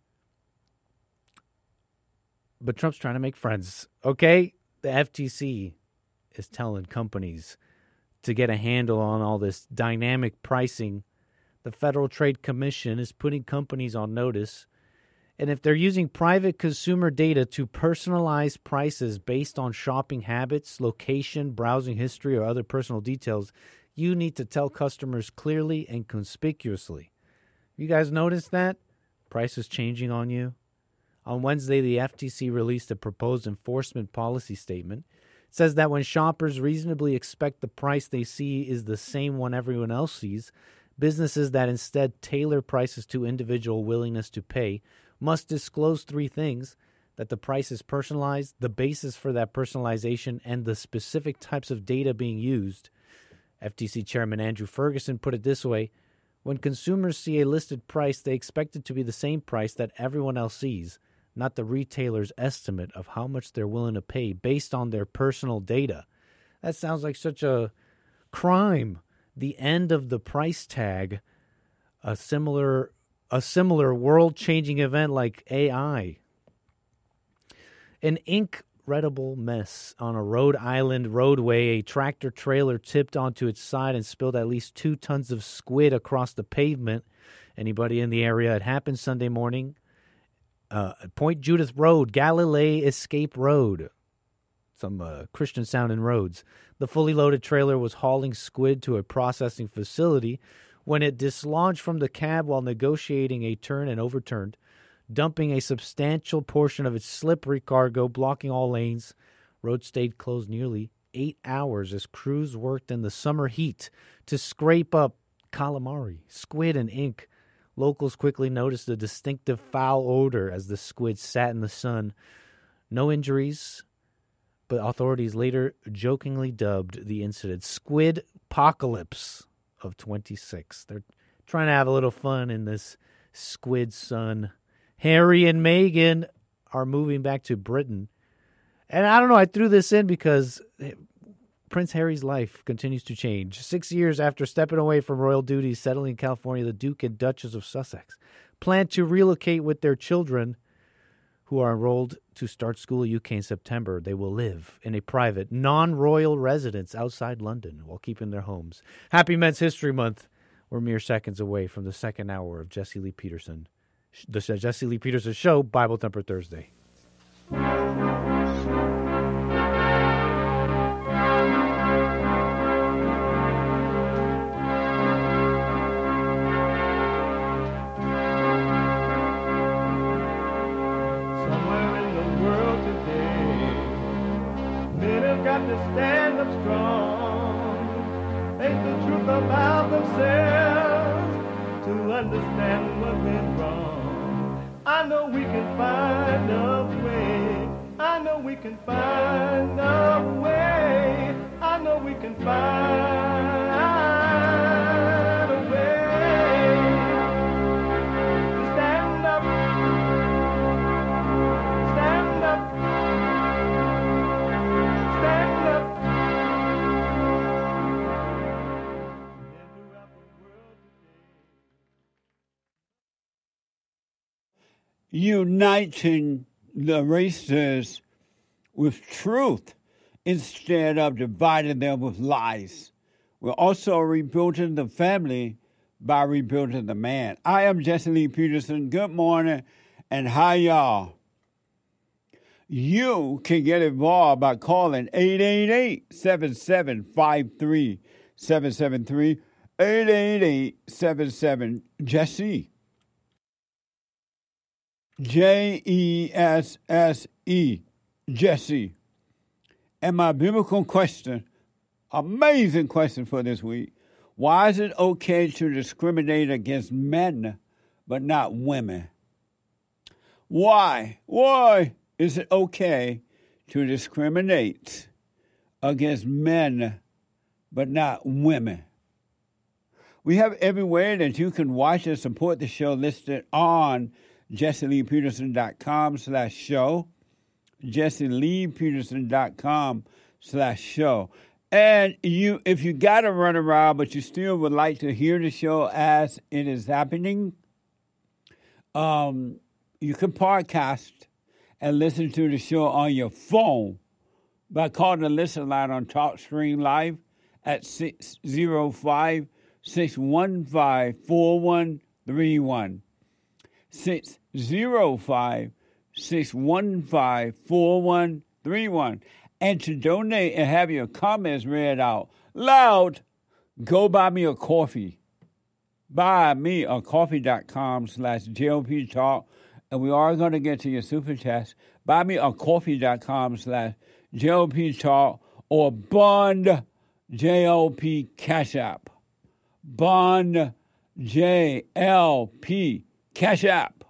But Trump's trying to make friends, okay? The FTC is telling companies to get a handle on all this dynamic pricing. The Federal Trade Commission is putting companies on notice. And if they're using private consumer data to personalize prices based on shopping habits, location, browsing history, or other personal details, you need to tell customers clearly and conspicuously. You guys notice that? Prices changing on you? On Wednesday, the FTC released a proposed enforcement policy statement. It says that when shoppers reasonably expect the price they see is the same one everyone else sees, businesses that instead tailor prices to individual willingness to pay must disclose 3 things: that the price is personalized, the basis for that personalization, and the specific types of data being used. FTC Chairman Andrew Ferguson put it this way: when consumers see a listed price, they expect it to be the same price that everyone else sees, not the retailer's estimate of how much they're willing to pay based on their personal data. That sounds like such a crime. The end of the price tag, a similar world-changing event like AI. An ink-readable mess on a Rhode Island roadway. A tractor trailer tipped onto its side and spilled at least 2 tons of squid across the pavement. Anybody in the area? It happened Sunday morning. Point Judith Road, Galilee Escape Road. Some Christian-sounding roads. The fully loaded trailer was hauling squid to a processing facility when it dislodged from the cab while negotiating a turn and overturned, dumping a substantial portion of its slippery cargo, blocking all lanes. Road stayed closed nearly 8 hours as crews worked in the summer heat to scrape up calamari, squid, and ink. Locals quickly noticed a distinctive foul odor as the squid sat in the sun. No injuries, but authorities later jokingly dubbed the incident Squid Apocalypse of 26. They're trying to have a little fun in this squid sun. Harry and Meghan are moving back to Britain. And I don't know, I threw this in because Prince Harry's life continues to change. 6 years after stepping away from royal duties, settling in California, the Duke and Duchess of Sussex plan to relocate with their children, who are enrolled to start school at UK in September. They will live in a private, non-royal residence outside London while keeping their homes. Happy Men's History Month. We're mere seconds away from the second hour of Jesse Lee Peterson. The Jesse Lee Peterson Show, Bible Thumper Thursday. to stand up strong, face the truth about themselves, to understand what went wrong. I know we can find a way. I know we can find a way. I know we can find a way to stand up, stand up, stand up. Uniting the races with truth instead of dividing them with lies. We're also rebuilding the family by rebuilding the man. I am Jesse Lee Peterson. Good morning, and hi, y'all. You can get involved by calling 888-7753-773, 888-77-JESSE. Jesse, Jesse. And my biblical question, amazing question for this week. Why is it okay to discriminate against men but not women? Why? Why is it okay to discriminate against men but not women? We have every way that you can watch and support the show listed on JesseLeePeterson.com/show, JesseLeePeterson.com/show. And if you got to run around, but you still would like to hear the show as it is happening, you can podcast and listen to the show on your phone by calling the listen line on TalkStream Live at 605-615-4131. 605-615-4131. And to donate and have your comments read out loud, go buy me a coffee. Buymeacoffee.com/JLP Talk. And we are going to get to your super chats. Buymeacoffee.com/JLP Talk or Bond JLP Cash App. Bond JLP Cash App.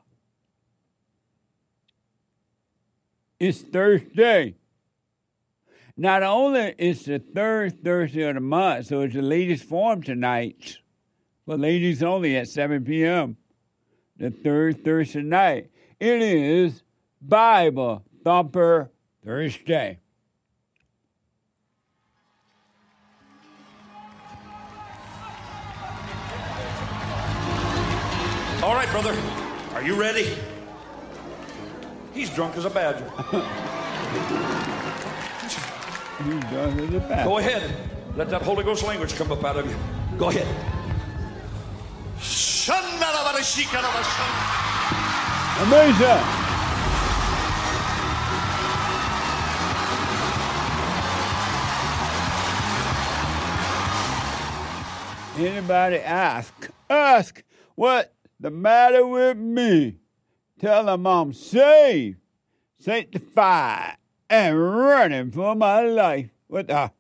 It's Thursday. Not only is the third Thursday of the month, so it's the ladies' forum tonight, for ladies only at 7 p.m., the third Thursday night. It is Bible Thumper Thursday. All right, brother. Are you ready? He's drunk as a badger. Go ahead. Let that Holy Ghost language come up out of you. Go ahead. Amazing. Anybody ask what the matter with me? Tell them I'm saved, sanctified, and running for my life. What the?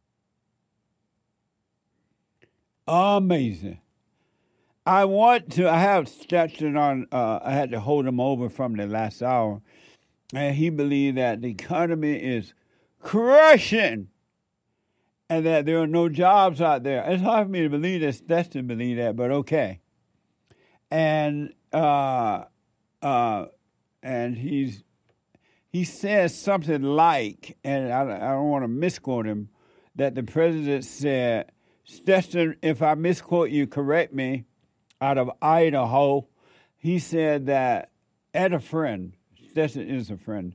Amazing. I have Stetson on, I had to hold him over from the last hour, and he believed that the economy is crushing and that there are no jobs out there. It's hard for me to believe that Stetson believed that, but okay. And he says something like, and I don't want to misquote him, that the president said, Stetson, if I misquote you, correct me, out of Idaho. He said that at a friend, Stetson is a friend,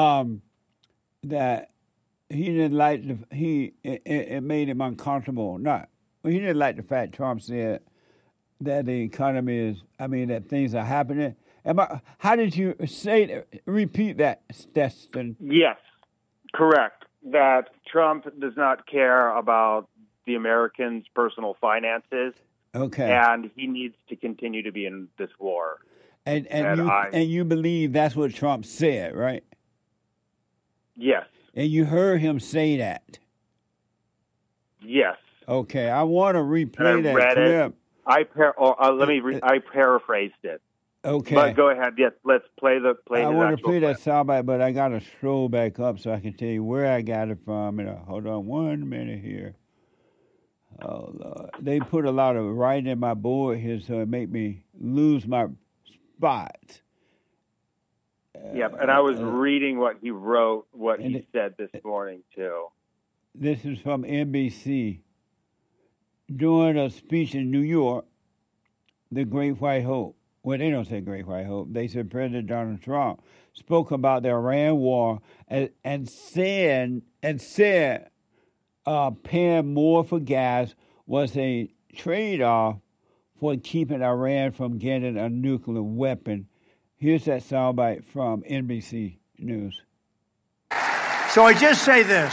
that he didn't like it made him uncomfortable. He didn't like the fact Trump said that the economy that things are happening. How did you say, repeat that, Stetson? Yes, correct. That Trump does not care about the Americans' personal finances. Okay. And he needs to continue to be in this war. And you believe that's what Trump said, right? Yes. And you heard him say that. Yes. Okay, I want to And replay I that read clip. it. I paraphrased it. Okay. But go ahead. Yes, let's play the I his want to actual play clip. that soundbite, but I got to scroll back up so I can tell you where I got it from. And hold on 1 minute here. Oh, Lord. They put a lot of writing in my board here, so it make me lose my spot. Yep, and I was reading what he wrote, what and he said this morning, too. This is from NBC. During a speech in New York, the Great White Hope, well, they don't say Great White Hope, they said President Donald Trump spoke about the Iran war and said paying more for gas was a trade-off for keeping Iran from getting a nuclear weapon. Here's that soundbite from NBC News. So I just say this.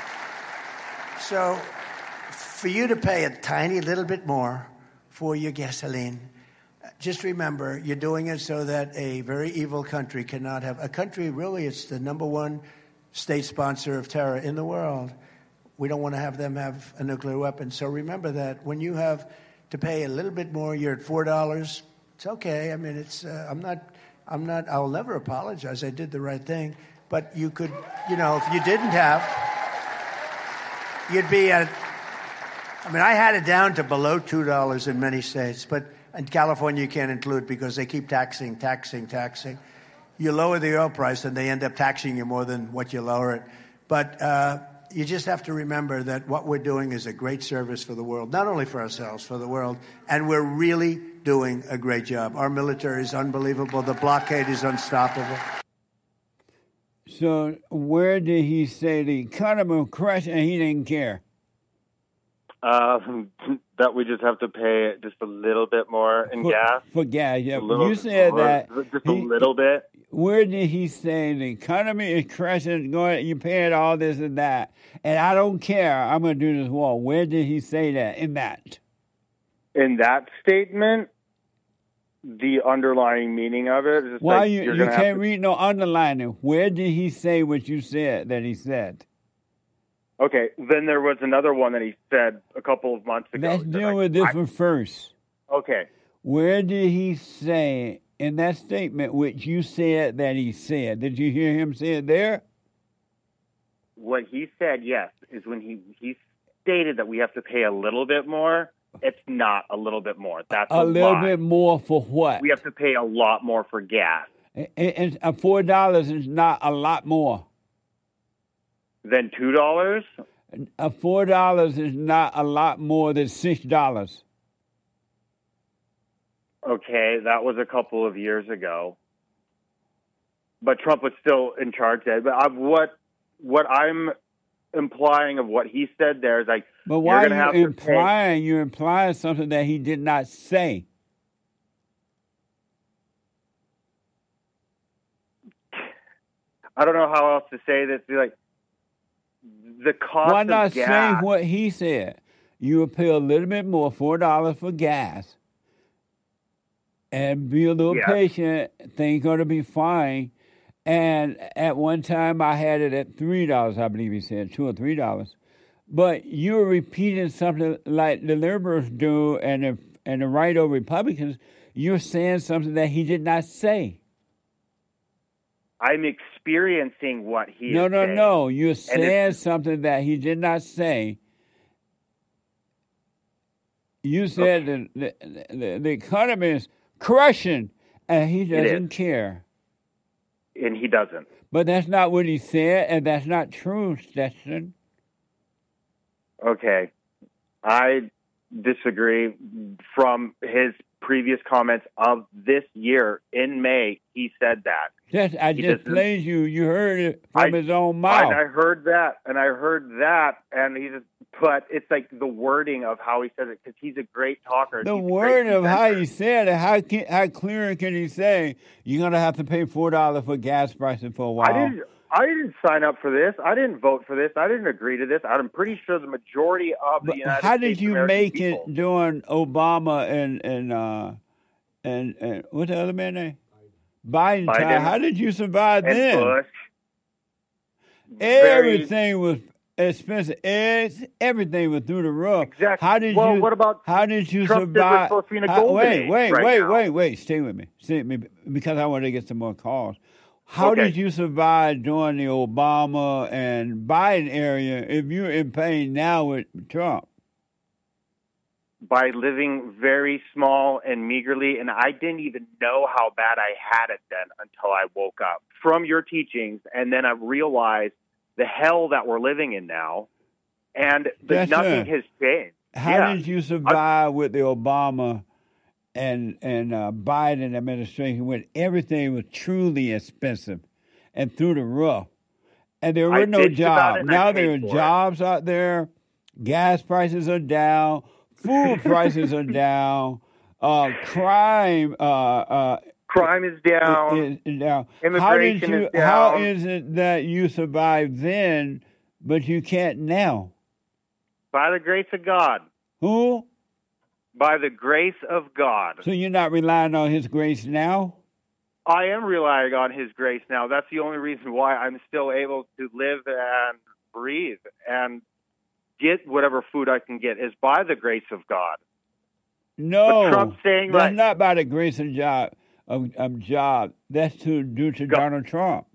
So for you to pay a tiny little bit more for your gasoline, just remember you're doing it so that a very evil country cannot have a country. Really, it's the number one state sponsor of terror in the world. We don't want to have them have a nuclear weapon. So remember that when you have to pay a little bit more, you're at $4. It's okay. I mean, it's I'm not. I'll never apologize. I did the right thing. But you could, if you didn't have, you'd be at. I mean, I had it down to below $2 in many states, but in California you can't include because they keep taxing. You lower the oil price and they end up taxing you more than what you lower it. But you just have to remember that what we're doing is a great service for the world, not only for ourselves, for the world. And we're really doing a great job. Our military is unbelievable. The blockade is unstoppable. So where did he say the economy will crash and he didn't care? That we just have to pay just a little bit more in gas. For gas, yeah. You said that. Just a little bit. Where did he say the economy is crashing, going, you're paying all this and that, and I don't care, I'm going to do this war? Where did he say that in that? In that statement, the underlying meaning of it is just Why like you can't read no underlining. Where did he say what you said that he said? Okay, then there was another one that he said a couple of months ago. Let's deal with this one first. Okay. Where did he say in that statement which you said that he said? Did you hear him say it there? What he said, yes, is when he stated that we have to pay a little bit more. It's not a little bit more. That's a little lie. bit more for what? We have to pay a lot more for gas. And $4 is not a lot more. Then $2? $4 is not a lot more than $6. Okay, that was a couple of years ago. But Trump was still in charge then. But what I'm implying of what he said there is like, but why are you implying? You're implying something that he did not say. I don't know how else to say this. Like, the cost Why not of gas. say what he said? You will pay a little bit more, $4 for gas, and be a little patient. Things going to be fine. And at one time, I had it at $3, I believe he said, $2 or $3. But you were repeating something like the liberals do, and the right or Republicans. You're saying something that he did not say. I'm experiencing what he is saying. No. You're saying something that he did not say. You said the economy is crushing, and he doesn't care. And he doesn't. But that's not what he said, and that's not true, Stetson. Okay. I disagree. From his previous comments of this year in May, he said that. Yes, I just played you. You heard it from his own mouth. I heard that, and he just. But it's like the wording of how he says it, because he's a great talker. The word of how he said it, how clear can he say you're going to have to pay $4 for gas prices for a while? I didn't sign up for this. I didn't vote for this. I didn't agree to this. I'm pretty sure the majority of the United States How did you American make people, it during Obama and what's the other man name? Biden time. How did you survive and then? Bush. Everything was expensive. Everything was through the roof. Exactly. How did well, you? what about How did you Trump said we're survive? supposed to be in a golden age right now? Wait. Stay with me, because I want to get some more calls. How Okay. did you survive during the Obama and Biden era if you're in pain now with Trump? By living very small and meagerly, and I didn't even know how bad I had it then until I woke up from your teachings, and then I realized the hell that we're living in now, and nothing has changed. How did you survive with the Obama and Biden administration when everything was truly expensive and through the roof, and there were no jobs? Now there are jobs out there. Gas prices are down. Food prices are down. Crime is down. Immigration is down. How is it that you survived then, but you can't now? By the grace of God. Who? By the grace of God. So you're not relying on His grace now? I am relying on His grace now. That's the only reason why I'm still able to live and breathe and get whatever food I can get is by the grace of God. No, but Trump's saying that's not by the grace of job. That's due to Donald Trump.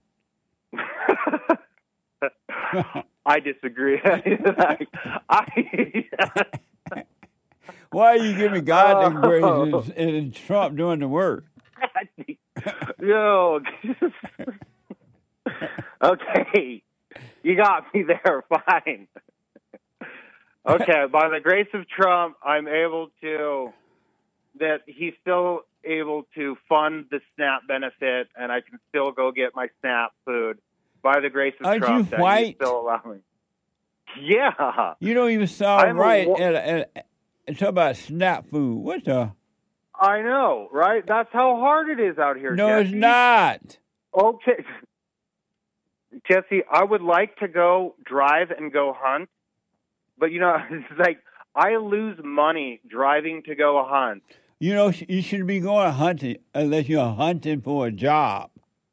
I disagree. Why are you giving God the grace and Trump doing the work? No. Okay. You got me there. Fine. Okay. By the grace of Trump, he's still able to fund the SNAP benefit, and I can still go get my SNAP food. By the grace of Trump, you white? He's still allowing. Yeah. You don't even sound right. Talk about SNAP food. What the? I know, right? That's how hard it is out here. No, Jesse. it's not. Okay. Jesse, I would like to go drive and go hunt, but it's like I lose money driving to go hunt. You shouldn't be going hunting unless you're hunting for a job.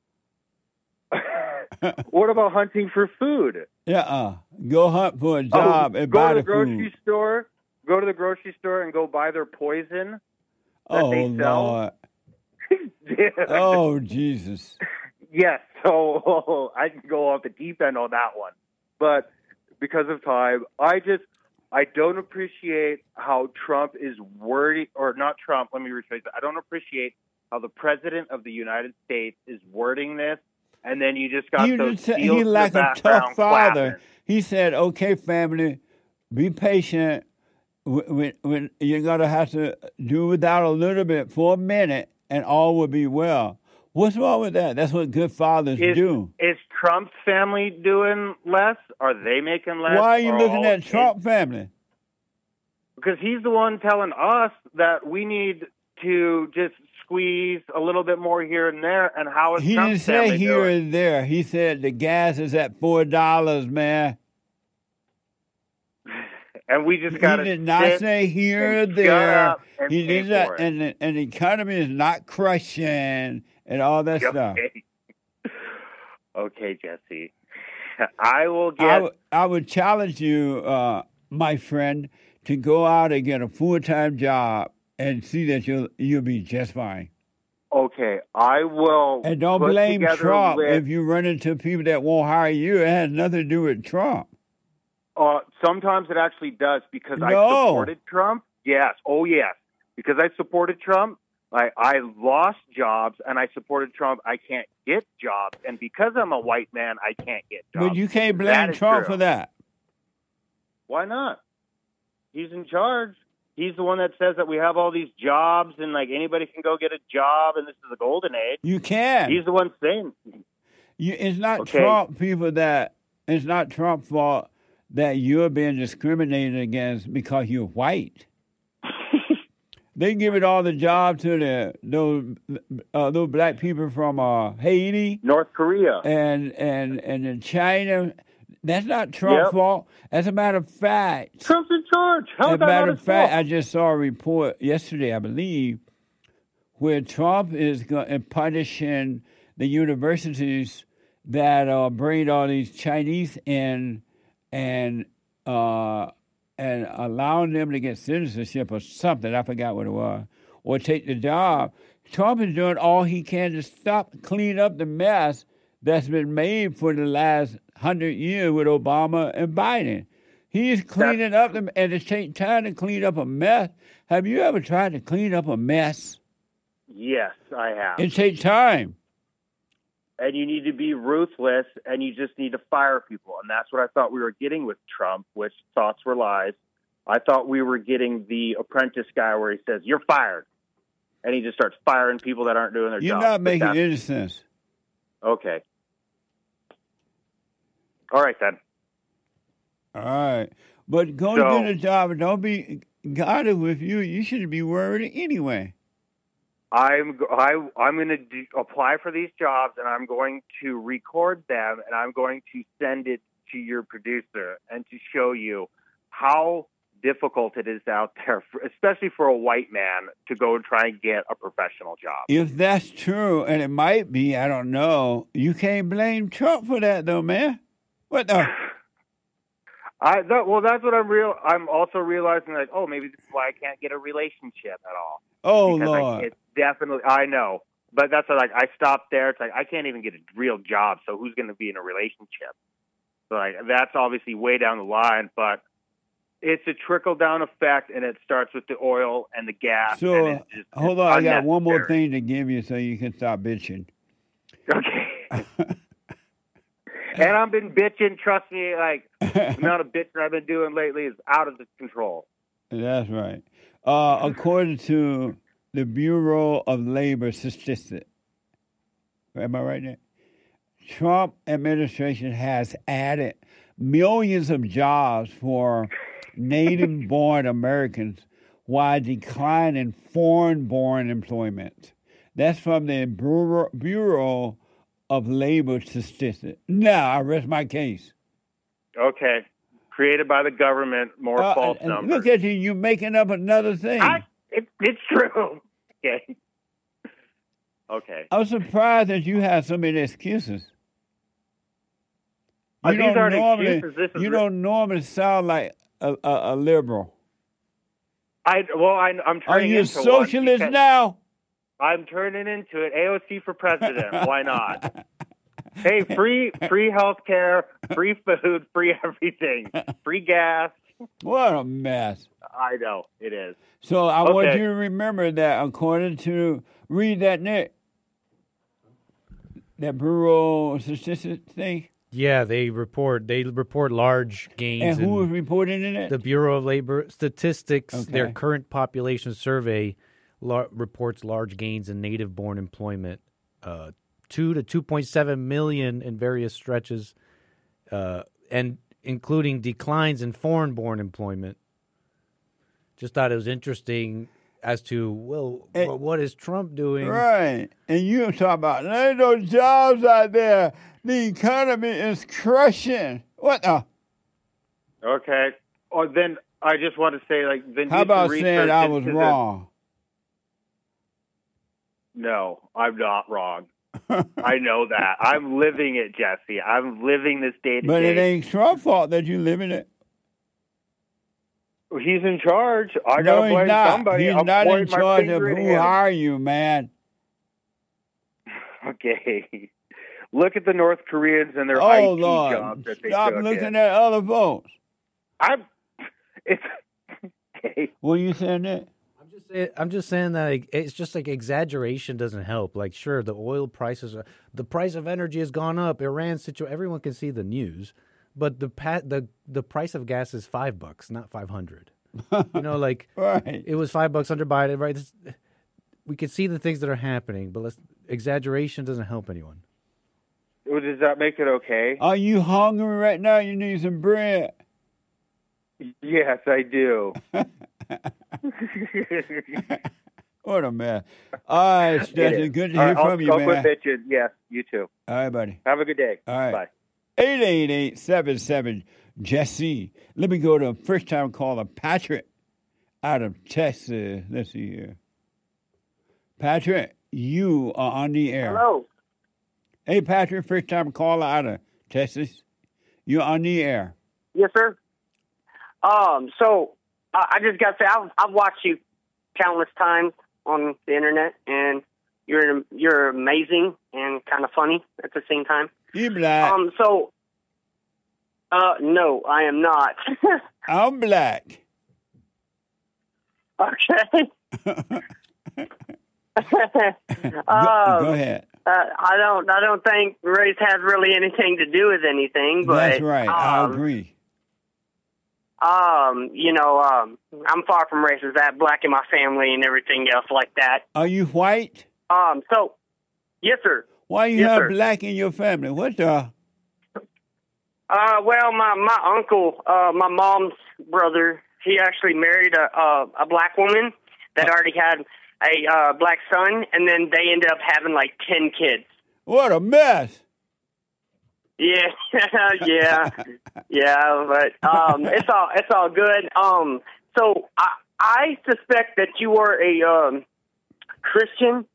What about hunting for food? Go hunt for a job and buy the food. Go to the grocery store and go buy their poison that they sell. Lord. Oh, Jesus. Yes, so I can go off the deep end on that one. But because of time, I don't appreciate how Trump is wording, or not Trump, let me rephrase that. I don't appreciate how the President of the United States is wording this, and then you just got those seals He in like the a tough background father. clapping. He said, okay, family, be patient. When you're going to have to do without a little bit for a minute, and all will be well. What's wrong with that? That's what good fathers do. Is Trump's family doing less? Are they making less? Why are you looking at Trump family? Because he's the one telling us that we need to just squeeze a little bit more here and there. And how is He Trump's didn't say family here doing? and there. He said the gas is at $4, man. And we just got to. He did not say here or there. He did not, not, and the economy is not crushing and all that stuff. Okay, Jesse. I will get. I would challenge you, my friend, to go out and get a full-time job and see that you'll be just fine. Okay, I will. And don't blame Trump if you run into people that won't hire you. It has nothing to do with Trump. Sometimes it actually does because I supported Trump. Yes. Oh, yes. Because I supported Trump, I lost jobs, and I supported Trump. I can't get jobs. And because I'm a white man, I can't get jobs. But you can't blame Trump for that. Why not? He's in charge. He's the one that says that we have all these jobs and anybody can go get a job and this is a golden age. You can. He's the one saying. It's not Trump it's not Trump's fault that you're being discriminated against because you're white. They give it all the job to those black people from Haiti, North Korea, and in China. That's not Trump's fault. As a matter of fact, Trump's in charge. How as a matter of fact, I just saw a report yesterday, I believe, where Trump is punishing the universities that bring all these Chinese in and allowing them to get citizenship or something. I forgot what it was. Or take the job. Trump is doing all he can to clean up the mess that's been made for the last 100 years with Obama and Biden. He's cleaning up them, and it takes time to clean up a mess. Have you ever tried to clean up a mess? Yes, I have. It takes time. And you need to be ruthless, and you just need to fire people. And that's what I thought we were getting with Trump, which thoughts were lies. I thought we were getting the Apprentice guy where he says, "You're fired." And he just starts firing people that aren't doing their You're job. not making any sense. Okay. All right, then. All right. But go to get a job and don't be guarded with you. You shouldn't be worried anyway. I'm going to apply for these jobs, and I'm going to record them, and I'm going to send it to your producer and to show you how difficult it is out there, especially for a white man, to go and try and get a professional job. If that's true, and it might be, I don't know, you can't blame Trump for that, though, man. What the? Well, that's what I'm also realizing, like, oh, maybe this is why I can't get a relationship at all. Oh, because Lord. It's definitely, I know. But that's what, like, I stopped there. It's like, I can't even get a real job, so who's going to be in a relationship? So, like, that's obviously way down the line, but it's a trickle-down effect, and it starts with the oil and the gas. So, and it's hold on, I got one more unnecessary. thing to give you so you can stop bitching. Okay. And I've been bitching. Trust me, like, the amount of bitching I've been doing lately is out of control. That's right. According to the Bureau of Labor Statistics, am I right there? Trump administration has added millions of jobs for native-born Americans while declining foreign-born employment. That's from the Bureau of Labor Statistics. Now, I rest my case. Okay. Created by the government, more false numbers. Look at you, you're making up another thing. It's true. Okay. Okay. I'm surprised that you have so many excuses. These aren't excuses. This is you don't normally sound like a liberal. I'm Are turning you a into socialist one now? I'm turning into it. AOC for president. Why not? Hey, free health care, free food, free everything, free gas. What a mess. I know, it is. So I want you to remember that according to, read that, Nick, that Bureau Statistics thing. Yeah, they report large gains. And who is reporting in it? The Bureau of Labor Statistics, Okay. their current population survey reports large gains in native-born employment, 2 to 2.7 million in various stretches, and including declines in foreign-born employment. Just thought it was interesting as to, what is Trump doing? Right. And you talk about, there ain't no jobs out there. The economy is crushing. What the? Okay. Or then I just want to say, like, then How about saying I was wrong? No, I'm not wrong. I know that. I'm living it, Jesse. I'm living this day to day. But it ain't Trump's fault that you live in it. He's in charge. I No, gotta blame he's not. somebody. He's I'll not in point my charge of finger at who him. hire you, man. Okay. Look at the North Koreans and their Oh, IT Lord. jobs that they Stop took looking in. at other folks. It's okay. What are you saying that? I'm just saying that it's just like exaggeration doesn't help. Like, sure, the oil prices, the price of energy has gone up. Iran situation, everyone can see the news, but the price of gas is $5, not 500. You know, like right. It was $5 under Biden, right? We can see the things that are happening, but exaggeration doesn't help anyone. Well, does that make it okay? Are you hungry right now? You need some bread. Yes, I do. What a mess. All right, Stetson, good to hear from you, I'll man. quit bitching. Yes, you too. All right, buddy. Have a good day. All right. Bye. 888-77-JESSE. Let me go to first-time caller Patrick out of Texas. Let's see here. Patrick, you are on the air. Hello. Hey, Patrick, first time caller out of Texas. You're on the air. Yes, sir. So I just got to say, I've watched you countless times on the internet, and you're amazing and kind of funny at the same time. You black. No, I am not. I'm black. Okay. Go ahead. I don't think race has really anything to do with anything. But That's right. I agree. I'm far from racist. I have black in my family and everything else like that. Are you white? Yes, sir. Why you have black in your family? What the? Well, my uncle, my mom's brother, he actually married a black woman that already had a black son, and then they ended up having like 10 kids. What a mess! Yeah, yeah, but it's all good. So I suspect that you are a Christian.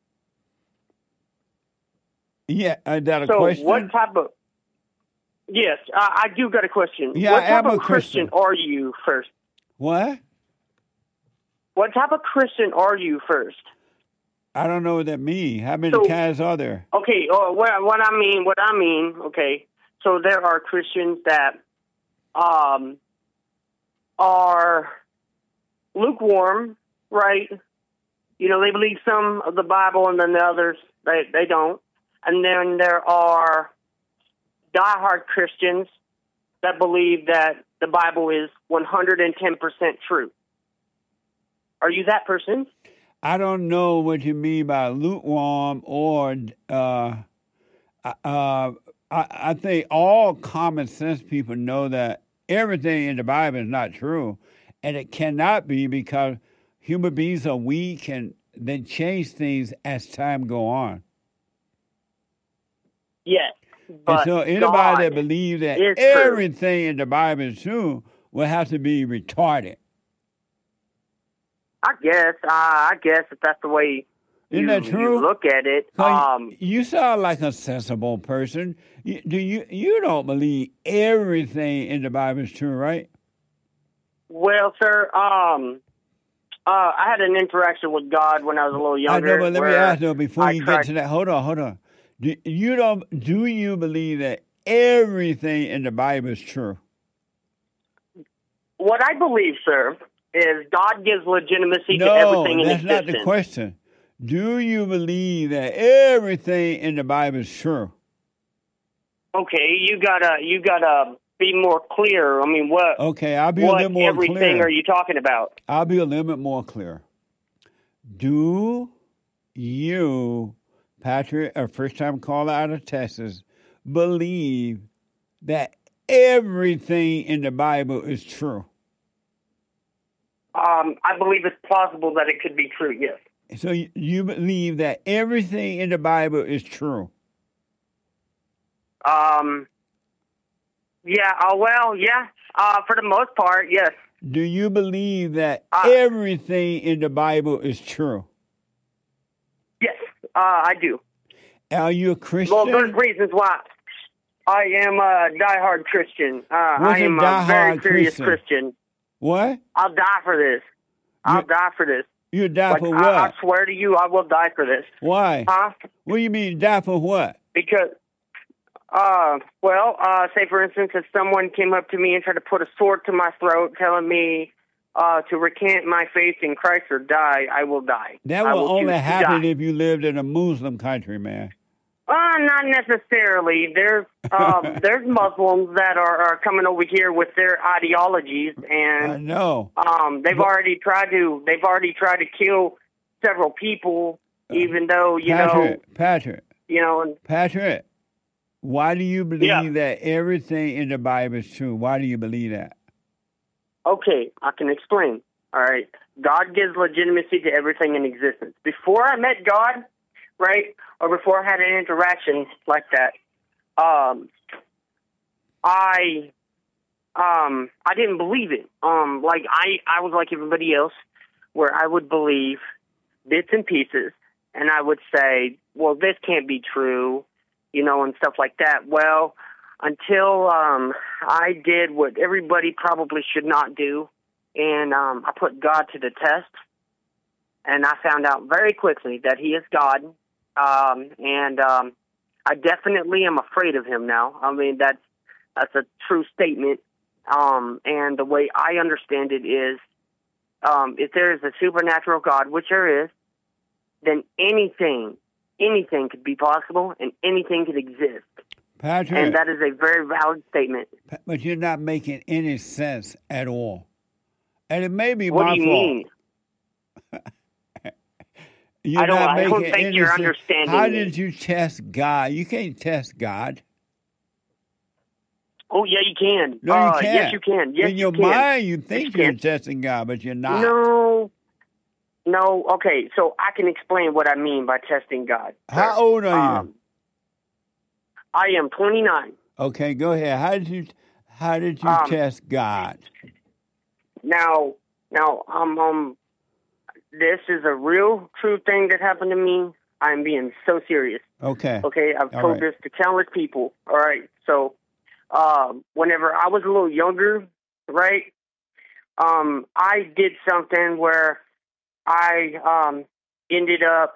Yeah, is that a question? So what type of? Yes, I do got a question. Yeah, what I type am of a Christian. are you first? What? What type of Christian are you first? I don't know what that means. How many kinds are there? Okay, what I mean, okay. So there are Christians that are lukewarm, right? You know, they believe some of the Bible and then the others, they don't. And then there are diehard Christians that believe that the Bible is 110% true. Are you that person? I don't know what you mean by lukewarm or I think all common sense people know that everything in the Bible is not true, and it cannot be because human beings are weak and they change things as time go on. Yes. And so anybody that believes that everything in the Bible is true will have to be retarded. I guess if that's the way Isn't that true? you look at it. You sound like a sensible person. You don't believe everything in the Bible is true, right? Well, sir, I had an interaction with God when I was a little younger. I know, but let me ask though before you get to that. Hold on. Do you believe that everything in the Bible is true? What I believe, sir, is God gives legitimacy to everything in existence. No, that's not the question. Do you believe that everything in the Bible is true? Okay, you gotta be more clear. I mean, what? Okay, I'll be a little more clear. What everything are you talking about? I'll be a little bit more clear. Do you, Patrick, a first-time caller out of Texas, believe that everything in the Bible is true? I believe it's plausible that it could be true, yes. So you believe that everything in the Bible is true? For the most part, yes. Do you believe that everything in the Bible is true? Yes, I do. Are you a Christian? Well, there's reasons why. I am a diehard Christian. I am a very serious Christian. What? I'll die for this. I'll die for this. You die for what? I swear to you, I will die for this. Why? Huh? What do you mean, die for what? Because, say for instance, if someone came up to me and tried to put a sword to my throat, telling me to recant my faith in Christ or die, I will die. That will only happen if you lived in a Muslim country, man. Not necessarily. There's Muslims that are coming over here with their ideologies, and I know. They've already tried to kill several people, even though Patrick. Patrick, why do you believe that everything in the Bible is true? Why do you believe that? Okay, I can explain. All right, God gives legitimacy to everything in existence. Before I met God, right, or before I had an interaction like that, I didn't believe it. I was like everybody else, where I would believe bits and pieces, and I would say, well, this can't be true. and stuff like that. Well, until I did what everybody probably should not do, and I put God to the test, and I found out very quickly that he is God, and I definitely am afraid of him now. I mean, that's a true statement, and the way I understand it is, if there is a supernatural God, which there is, then anything could be possible and anything could exist. Patrick, and that is a very valid statement. But you're not making any sense at all. And it may be what my do you fault. Mean? I don't think you're sense. understanding. How did you test God? You can't test God. Oh, yeah, you can. No, you can't. Yes, you can. Yes, in your you can. mind, you think you're testing God, but you're not. No. Okay, so I can explain what I mean by testing God. How old are you? I am 29. Okay, go ahead. How did you test God? Now, this is a real true thing that happened to me. I'm being so serious. Okay. Okay, I've told this to countless people. All right, so whenever I was a little younger, right, I did something where I ended up,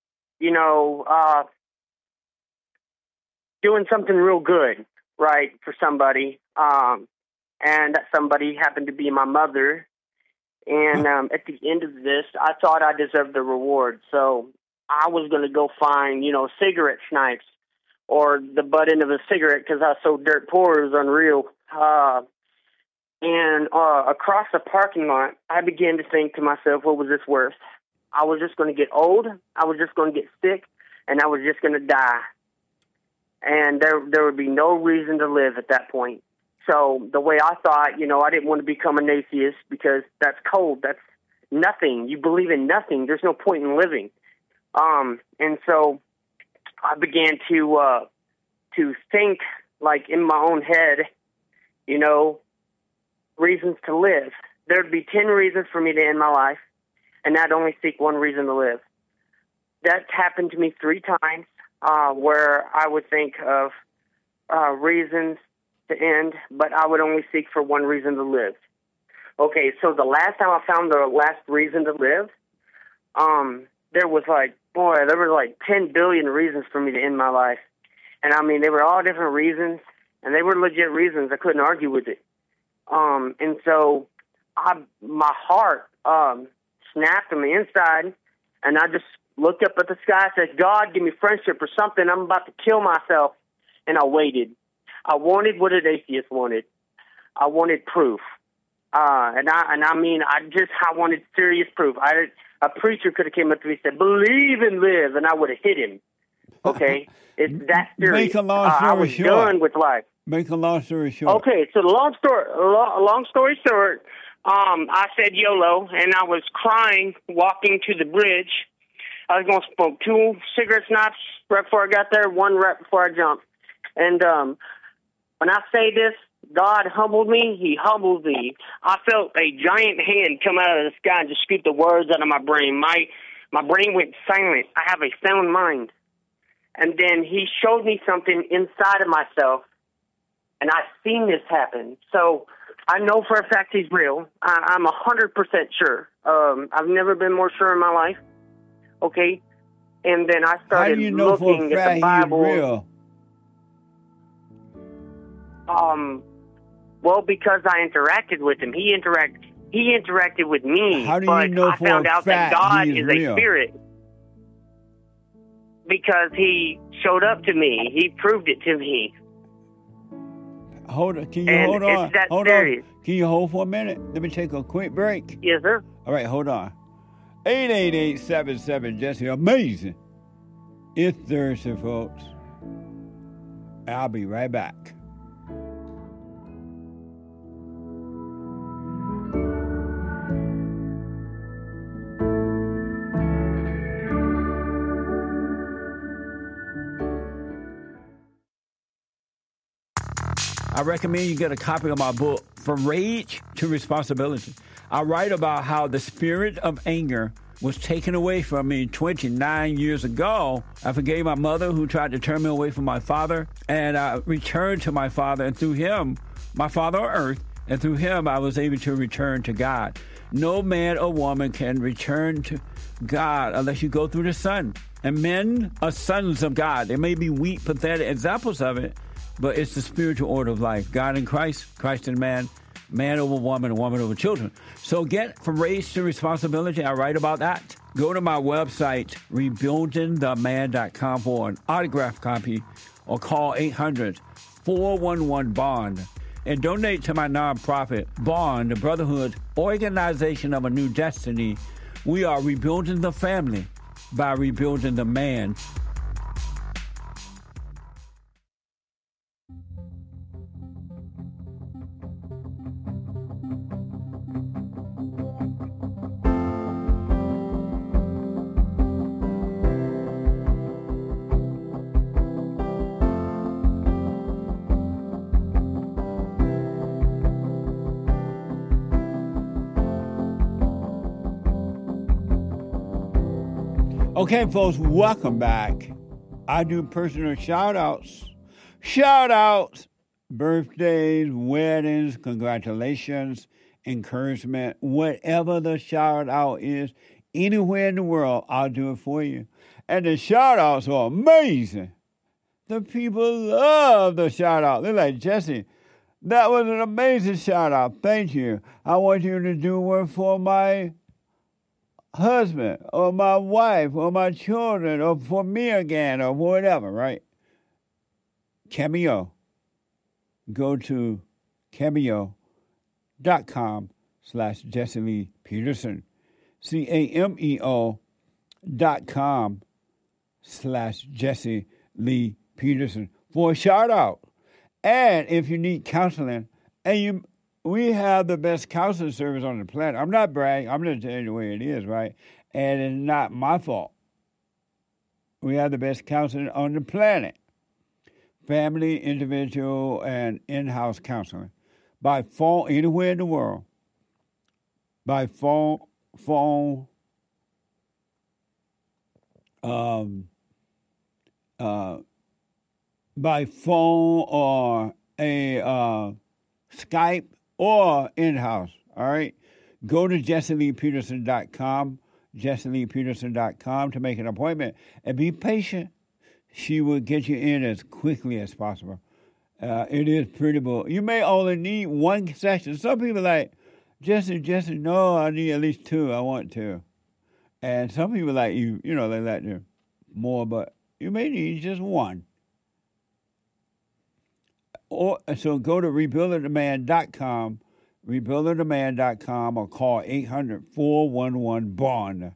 doing something real good, right, for somebody, and that somebody happened to be my mother. And at the end of this, I thought I deserved the reward, so I was going to go find, cigarette snipes or the butt end of a cigarette because I was so dirt poor, it was unreal. And across the parking lot, I began to think to myself, what was this worth? I was just going to get old, I was just going to get sick, and I was just going to die. And there would be no reason to live at that point. So the way I thought, I didn't want to become an atheist because that's cold. That's nothing. You believe in nothing. There's no point in living. And so I began to think, like, in my own head, reasons to live. There'd be 10 reasons for me to end my life, and I'd only seek one reason to live. That happened to me 3 times. Where I would think of reasons to end, but I would only seek for one reason to live. Okay, so the last time I found the last reason to live, there was like 10 billion reasons for me to end my life. And I mean, they were all different reasons, and they were legit reasons. I couldn't argue with it. And so my heart snapped on the inside, and I just looked up at the sky and said, God, give me friendship or something. I'm about to kill myself. And I waited. I wanted what an atheist wanted. I wanted proof. I wanted serious proof. A preacher could have came up to me and said, believe and live, and I would have hit him. Okay? It's that serious. Make a long story I was short. done with life. Make a long story short. Okay, so the long story short, I said YOLO, and I was crying walking to the bridge. I was going to smoke 2 cigarette snaps right before I got there, 1 right before I jumped. And when I say this, God humbled me. He humbled me. I felt a giant hand come out of the sky and just scoop the words out of my brain. My brain went silent. I have a sound mind. And then he showed me something inside of myself, and I've seen this happen. So I know for a fact he's real. I'm 100% sure. I've never been more sure in my life. Okay, and then I started looking at the Bible. Well, because I interacted with him. He interacted with me. How do you know I found out that God is a spirit because he showed up to me. He proved it to me. Hold on. Can you hold on? Hold on. Can you hold for a minute? Let me take a quick break. Yes, sir. All right, hold on. 888-77-JESSE. Amazing. It's Thursday, folks. I'll be right back. I recommend you get a copy of my book, From Rage to Responsibility. I write about how the spirit of anger was taken away from me 29 years ago. I forgave my mother who tried to turn me away from my father, and I returned to my father, and through him, my father on earth, and through him I was able to return to God. No man or woman can return to God unless you go through the Son. And men are sons of God. There may be weak, pathetic examples of it, but it's the spiritual order of life. God in Christ, Christ in man, man over woman, and woman over children. So get from race to responsibility. I write about that. Go to my website, rebuildingtheman.com, for an autographed copy, or call 800-411-BOND. And donate to my nonprofit, Bond, the Brotherhood Organization of a New Destiny. We are rebuilding the family by rebuilding the man. Okay, folks, welcome back. I do personal shout-outs. Shout-outs, birthdays, weddings, congratulations, encouragement, whatever the shout-out is, anywhere in the world, I'll do it for you. And the shout-outs are amazing. The people love the shout-out. They're like, Jesse, that was an amazing shout-out. Thank you. I want you to do one for my husband or my wife or my children or for me again or whatever, right? Cameo. Go to cameo.com/Jesse Lee Peterson. cameo.com/Jesse Lee Peterson for a shout out. And if you need counseling, and we have the best counseling service on the planet. I'm not bragging. I'm just telling you the way it is, right? And it's not my fault. We have the best counseling on the planet. Family, individual, and in-house counseling. By phone, anywhere in the world. By phone, by phone or a Skype, or in-house, all right? Go to JesseLeePeterson.com, JesseLeePeterson.com to make an appointment. And be patient. She will get you in as quickly as possible. It is pretty bull. You may only need one session. Some people are like, Jesse, no, I need at least two. I want two. And some people like you know, they like to more, but you may need just one. So go to rebuildingtheman.com, rebuildingtheman.com, or call 800-411-BOND,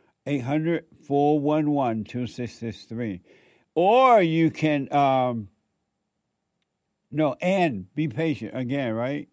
800-411-2663. Or you can, and be patient again, right?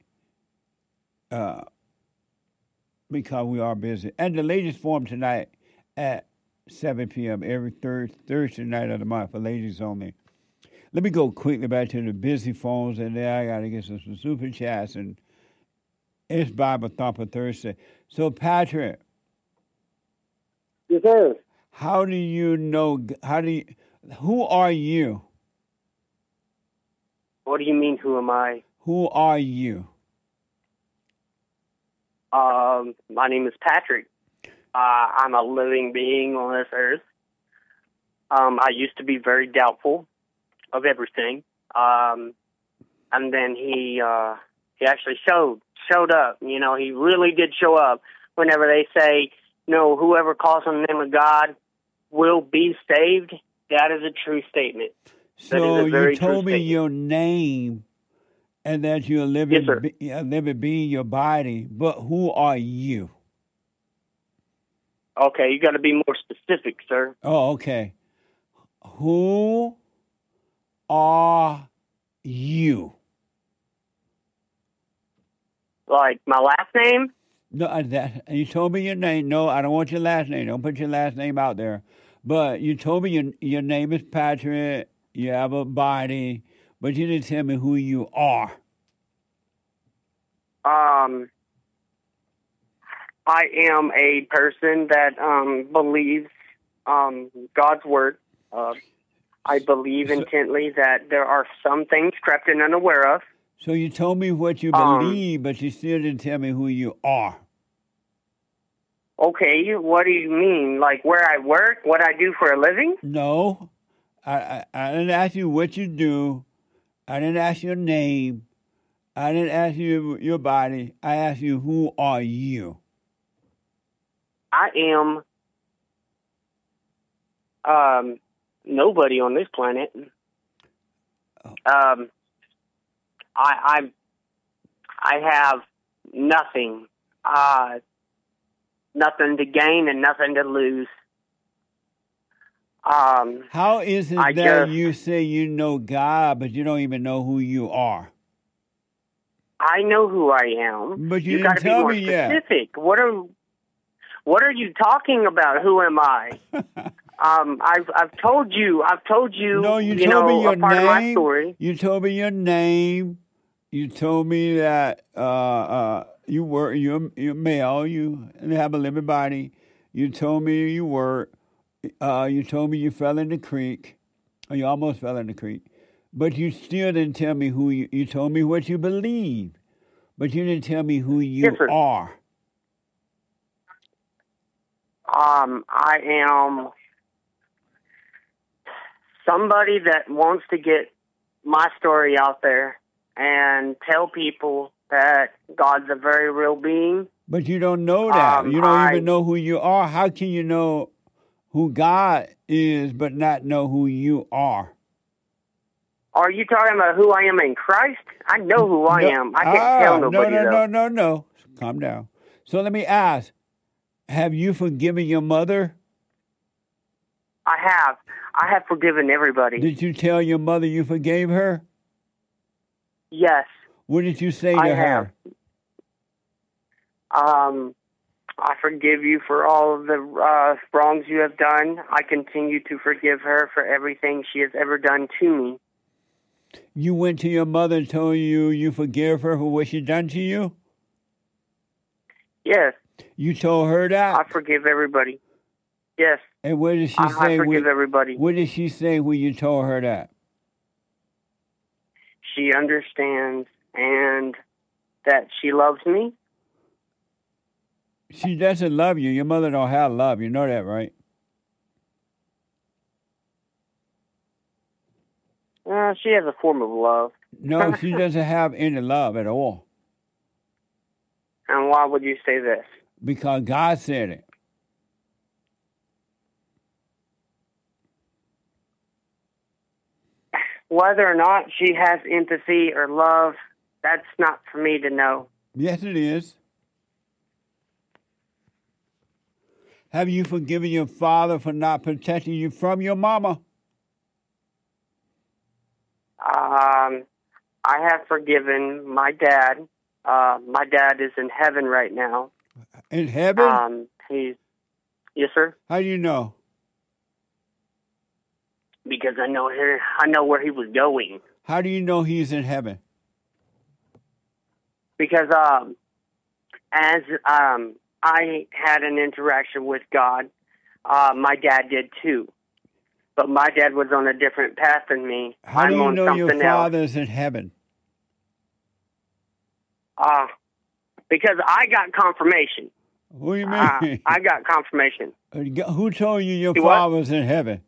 Because we are busy. And the ladies forum tonight at 7 p.m. every Thursday night of the month for ladies only. Let me go quickly back to the busy phones, and then I got to get some super chats, and it's Bible Thumper Thursday. So, Patrick. Yes, sir. How do you know, who are you? What do you mean, who am I? Who are you? My name is Patrick. I'm a living being on this earth. I used to be very doubtful of everything. And then he actually showed up. You know, he really did show up. Whenever they say, whoever calls on the name of God will be saved, that is a true statement. So you told me your name and that you're living, living being, your body, but who are you? Okay, you got to be more specific, sir. Oh, okay. Who are you? Like my last name? No, you told me your name. No, I don't want your last name. Don't put your last name out there. But you told me your name is Patrick. You have a body, but you didn't tell me who you are. I am a person that believes God's word. I believe intently that there are some things crept in unaware of. So you told me what you believe, but you still didn't tell me who you are. Okay, what do you mean? Like where I work, what I do for a living? No, I didn't ask you what you do. I didn't ask your name. I didn't ask you your body. I asked you, who are you? I am nobody on this planet. I have nothing. Nothing to gain and nothing to lose. How is it that you say you know God, but you don't even know who you are? I know who I am. But you got didn't to be tell more me yet. specific. What are you talking about? Who am I? I've told you. No, you told me your a part name. of my story. You told me your name. You told me that you're male. You have a living body. You told me you were. You told me you fell in the creek. Or you almost fell in the creek. But you still didn't tell me who you told me what you believe. But you didn't tell me who you are. I am somebody that wants to get my story out there and tell people that God's a very real being. But you don't know that. You don't even know who you are. How can you know who God is but not know who you are? Are you talking about who I am in Christ? I know who I am. I can't tell nobody, No. Calm down. So let me ask, have you forgiven your mother? I have. I have forgiven everybody. Did you tell your mother you forgave her? Yes. What did you say to her? I forgive you for all of the wrongs you have done. I continue to forgive her for everything she has ever done to me. You went to your mother and told you forgive her for what she done to you? Yes. You told her that? I forgive everybody. Yes. And what did she say? I forgive everybody. What did she say when you told her that? She understands and that she loves me. She doesn't love you. Your mother don't have love. You know that, right? She has a form of love. No, she doesn't have any love at all. And why would you say this? Because God said it. Whether or not she has empathy or love, that's not for me to know. Yes, it is. Have you forgiven your father for not protecting you from your mama? I have forgiven my dad. My dad is in heaven right now. In heaven? Yes, sir. How do you know? Because I know where he was going. How do you know he's in heaven? Because as I had an interaction with God, my dad did too. But my dad was on a different path than me. How do you know your else. father's in heaven? Because I got confirmation. What do you mean? I got confirmation. Who told you your father was in heaven?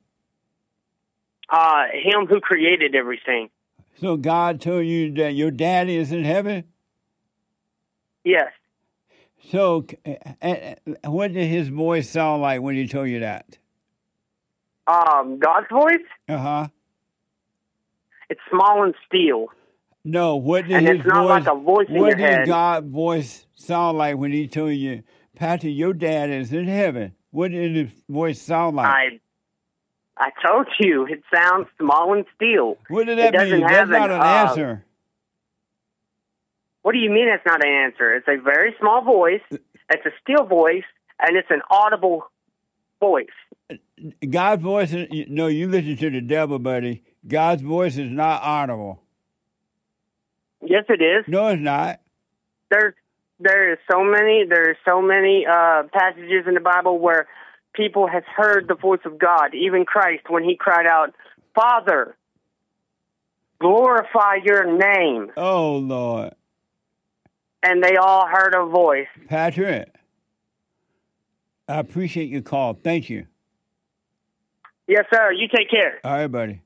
Him who created everything. So God told you that your daddy is in heaven? Yes. So what did his voice sound like when he told you that? God's voice? Uh-huh. It's small and still. No, what did and his it's not voice, like a voice in your head. What did God's voice sound like when he told you, Pastor, your dad is in heaven? What did his voice sound like? I told you, it sounds small and still. What did that mean? That's not an answer. What do you mean it's not an answer? It's a very small voice, it's a still voice, and it's an audible voice. God's voice, no, you listen to the devil, buddy. God's voice is not audible. Yes, it is. No, it's not. There's There are so many passages in the Bible where people have heard the voice of God. Even Christ, when he cried out, "Father, glorify your name." Oh, Lord. And they all heard a voice. Patrick, I appreciate your call. Thank you. Yes, sir. You take care. All right, buddy.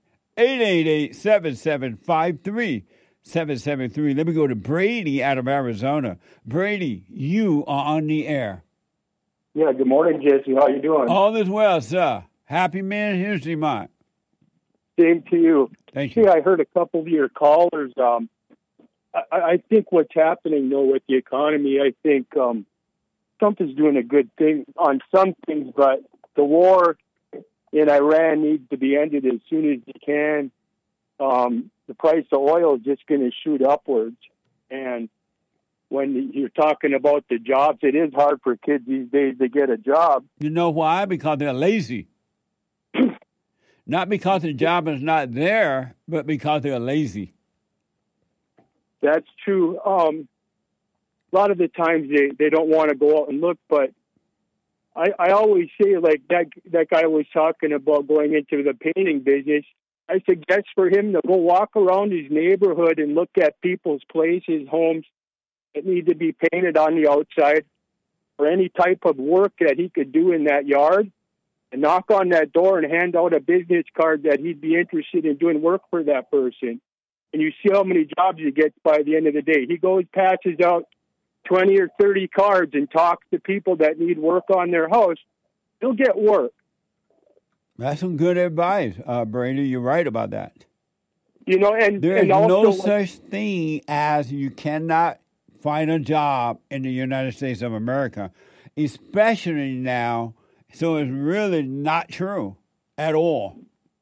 888-7753-773. Let me go to Brady out of Arizona. Brady, you are on the air. Yeah, good morning, Jesse. How you doing? All is well, sir. Happy Man History Month. Same to you. Thank you. See, I heard a couple of your callers. I think what's happening, though, with the economy, I think Trump is doing a good thing on some things, but the war in Iran needs to be ended as soon as he can. The price of oil is just going to shoot upwards. And when you're talking about the jobs, it is hard for kids these days to get a job. You know why? Because they're lazy. Not because the job is not there, but because they're lazy. That's true. A lot of the times they don't want to go out and look, but I always say, like that guy was talking about going into the painting business. I suggest for him to go walk around his neighborhood and look at people's places, homes that need to be painted on the outside, or any type of work that he could do in that yard, and knock on that door and hand out a business card that he'd be interested in doing work for that person. And you see how many jobs he gets by the end of the day. He goes, passes out 20 or 30 cards and talks to people that need work on their house. He'll get work. That's some good advice, Brady. You're right about that. You know, and there's and also, no such thing as you cannot find a job in the United States of America, especially now. So it's really not true at all.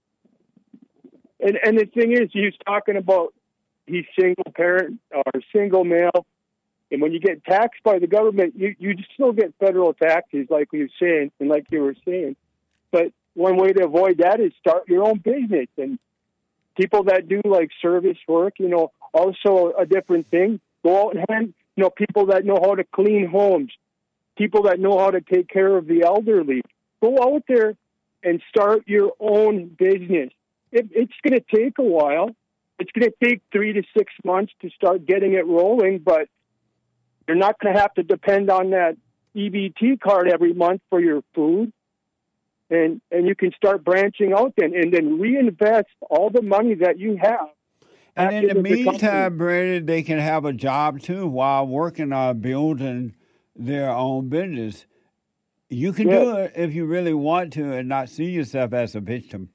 And the thing is, he's talking about he's single parent or single male. And when you get taxed by the government, you still get federal taxes, like we were saying, and like you were saying. But one way to avoid that is start your own business. And people that do like service work, you know, also a different thing. Go out and people that know how to clean homes, people that know how to take care of the elderly. Go out there and start your own business. It's going to take a while. It's going to take 3 to 6 months to start getting it rolling, but you're not going to have to depend on that EBT card every month for your food. And you can start branching out then, and then reinvest all the money that you have. And in the meantime, Brady, they can have a job too while working on building their own business. You can do it if you really want to and not see yourself as a victim.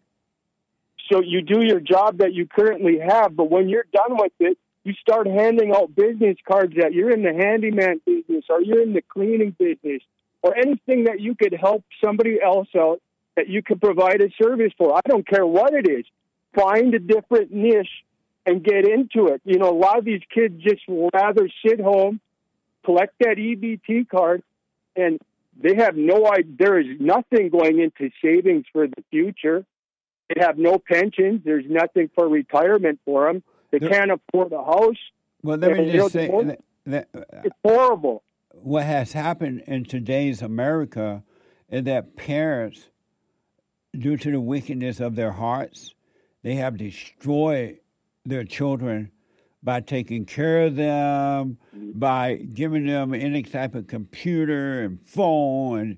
So you do your job that you currently have, but when you're done with it, you start handing out business cards that you're in the handyman business or you're in the cleaning business or anything that you could help somebody else out that you could provide a service for. I don't care what it is. Find a different niche and get into it. You know, a lot of these kids just rather sit home, collect that EBT card, and they have no idea. There is nothing going into savings for the future. They have no pensions. There's nothing for retirement for them. They can't afford a house. Well, let me just say, it's horrible. What has happened in today's America is that parents, due to the wickedness of their hearts, they have destroyed their children by taking care of them, by giving them any type of computer and phone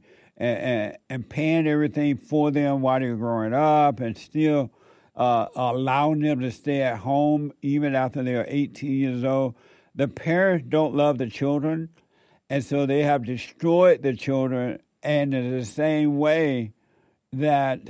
and paying everything for them while they're growing up, and still allowing them to stay at home even after they're 18 years old. The parents don't love the children, and so they have destroyed the children. And in the same way that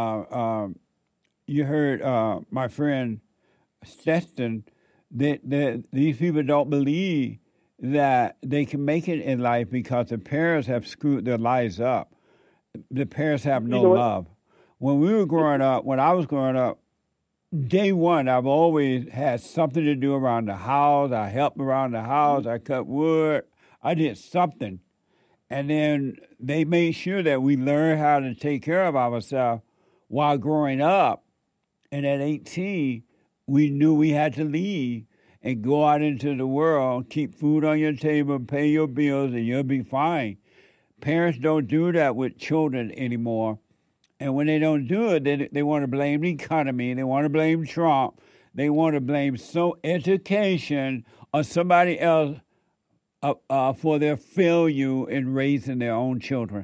you heard my friend Stetson, that these people don't believe that they can make it in life because the parents have screwed their lives up. The parents have no love. When I was growing up, day one, I've always had something to do around the house. I helped around the house. I cut wood. I did something. And then they made sure that we learned how to take care of ourselves while growing up. And at 18, we knew we had to leave and go out into the world, keep food on your table, pay your bills, and you'll be fine. Parents don't do that with children anymore. And when they don't do it, they want to blame the economy. They want to blame Trump. They want to blame education or somebody else for their failure in raising their own children.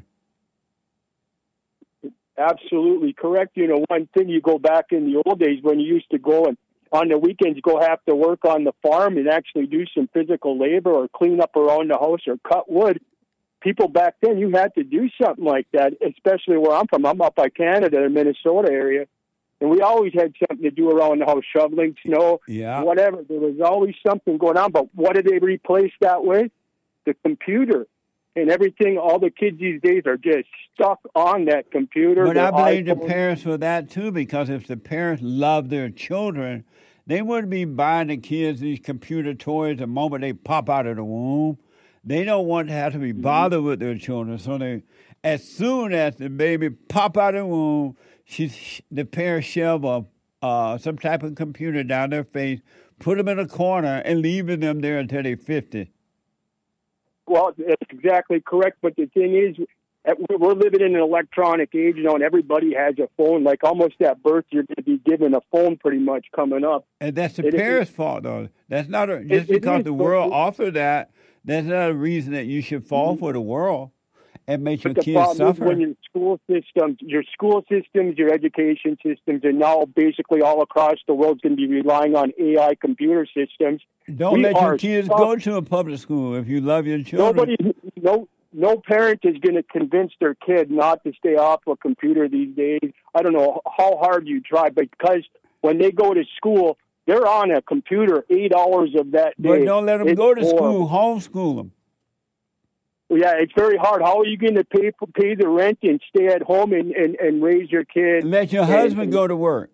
Absolutely correct. You know, one thing, you go back in the old days when you used to go and on the weekends go have to work on the farm and actually do some physical labor or clean up around the house or cut wood. People back then, you had to do something like that, especially where I'm from. I'm up by Canada, the Minnesota area, and we always had something to do around the house, shoveling snow, whatever. There was always something going on. But what did they replace that with? The computer. And everything, all the kids these days are just stuck on that computer. But I blame the parents for that, too, because if the parents love their children, they wouldn't be buying the kids these computer toys the moment they pop out of the womb. They don't want to have to be bothered with their children. So they, as soon as the baby pop out of the womb, the parents shove some type of computer down their face, put them in a corner, and leaving them there until they're 50. Well, that's exactly correct. But the thing is, we're living in an electronic age, you know, and everybody has a phone. Like almost at birth, you're going to be given a phone pretty much coming up. And that's the parents' fault, though. That's not just because the world offered that. That's not a reason that you should fall for the world and make your kids suffer. When your school systems, your education systems, and now basically all across the world is going to be relying on AI computer systems. Don't let your kids go to a public school if you love your children. No parent is going to convince their kid not to stay off a computer these days. I don't know how hard you try, because when they go to school, they're on a computer 8 hours of that day. But don't let them go to school. Homeschool them. Yeah, it's very hard. How are you going to pay the rent and stay at home and raise your kids? Let your husband go to work.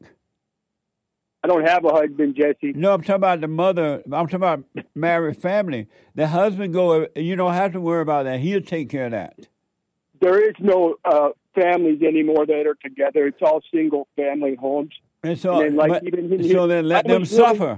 I don't have a husband, Jesse. No, I'm talking about the mother. I'm talking about married family. The husband go. You don't have to worry about that. He'll take care of that. There is no families anymore that are together. It's all single family homes. And so, then let them suffer.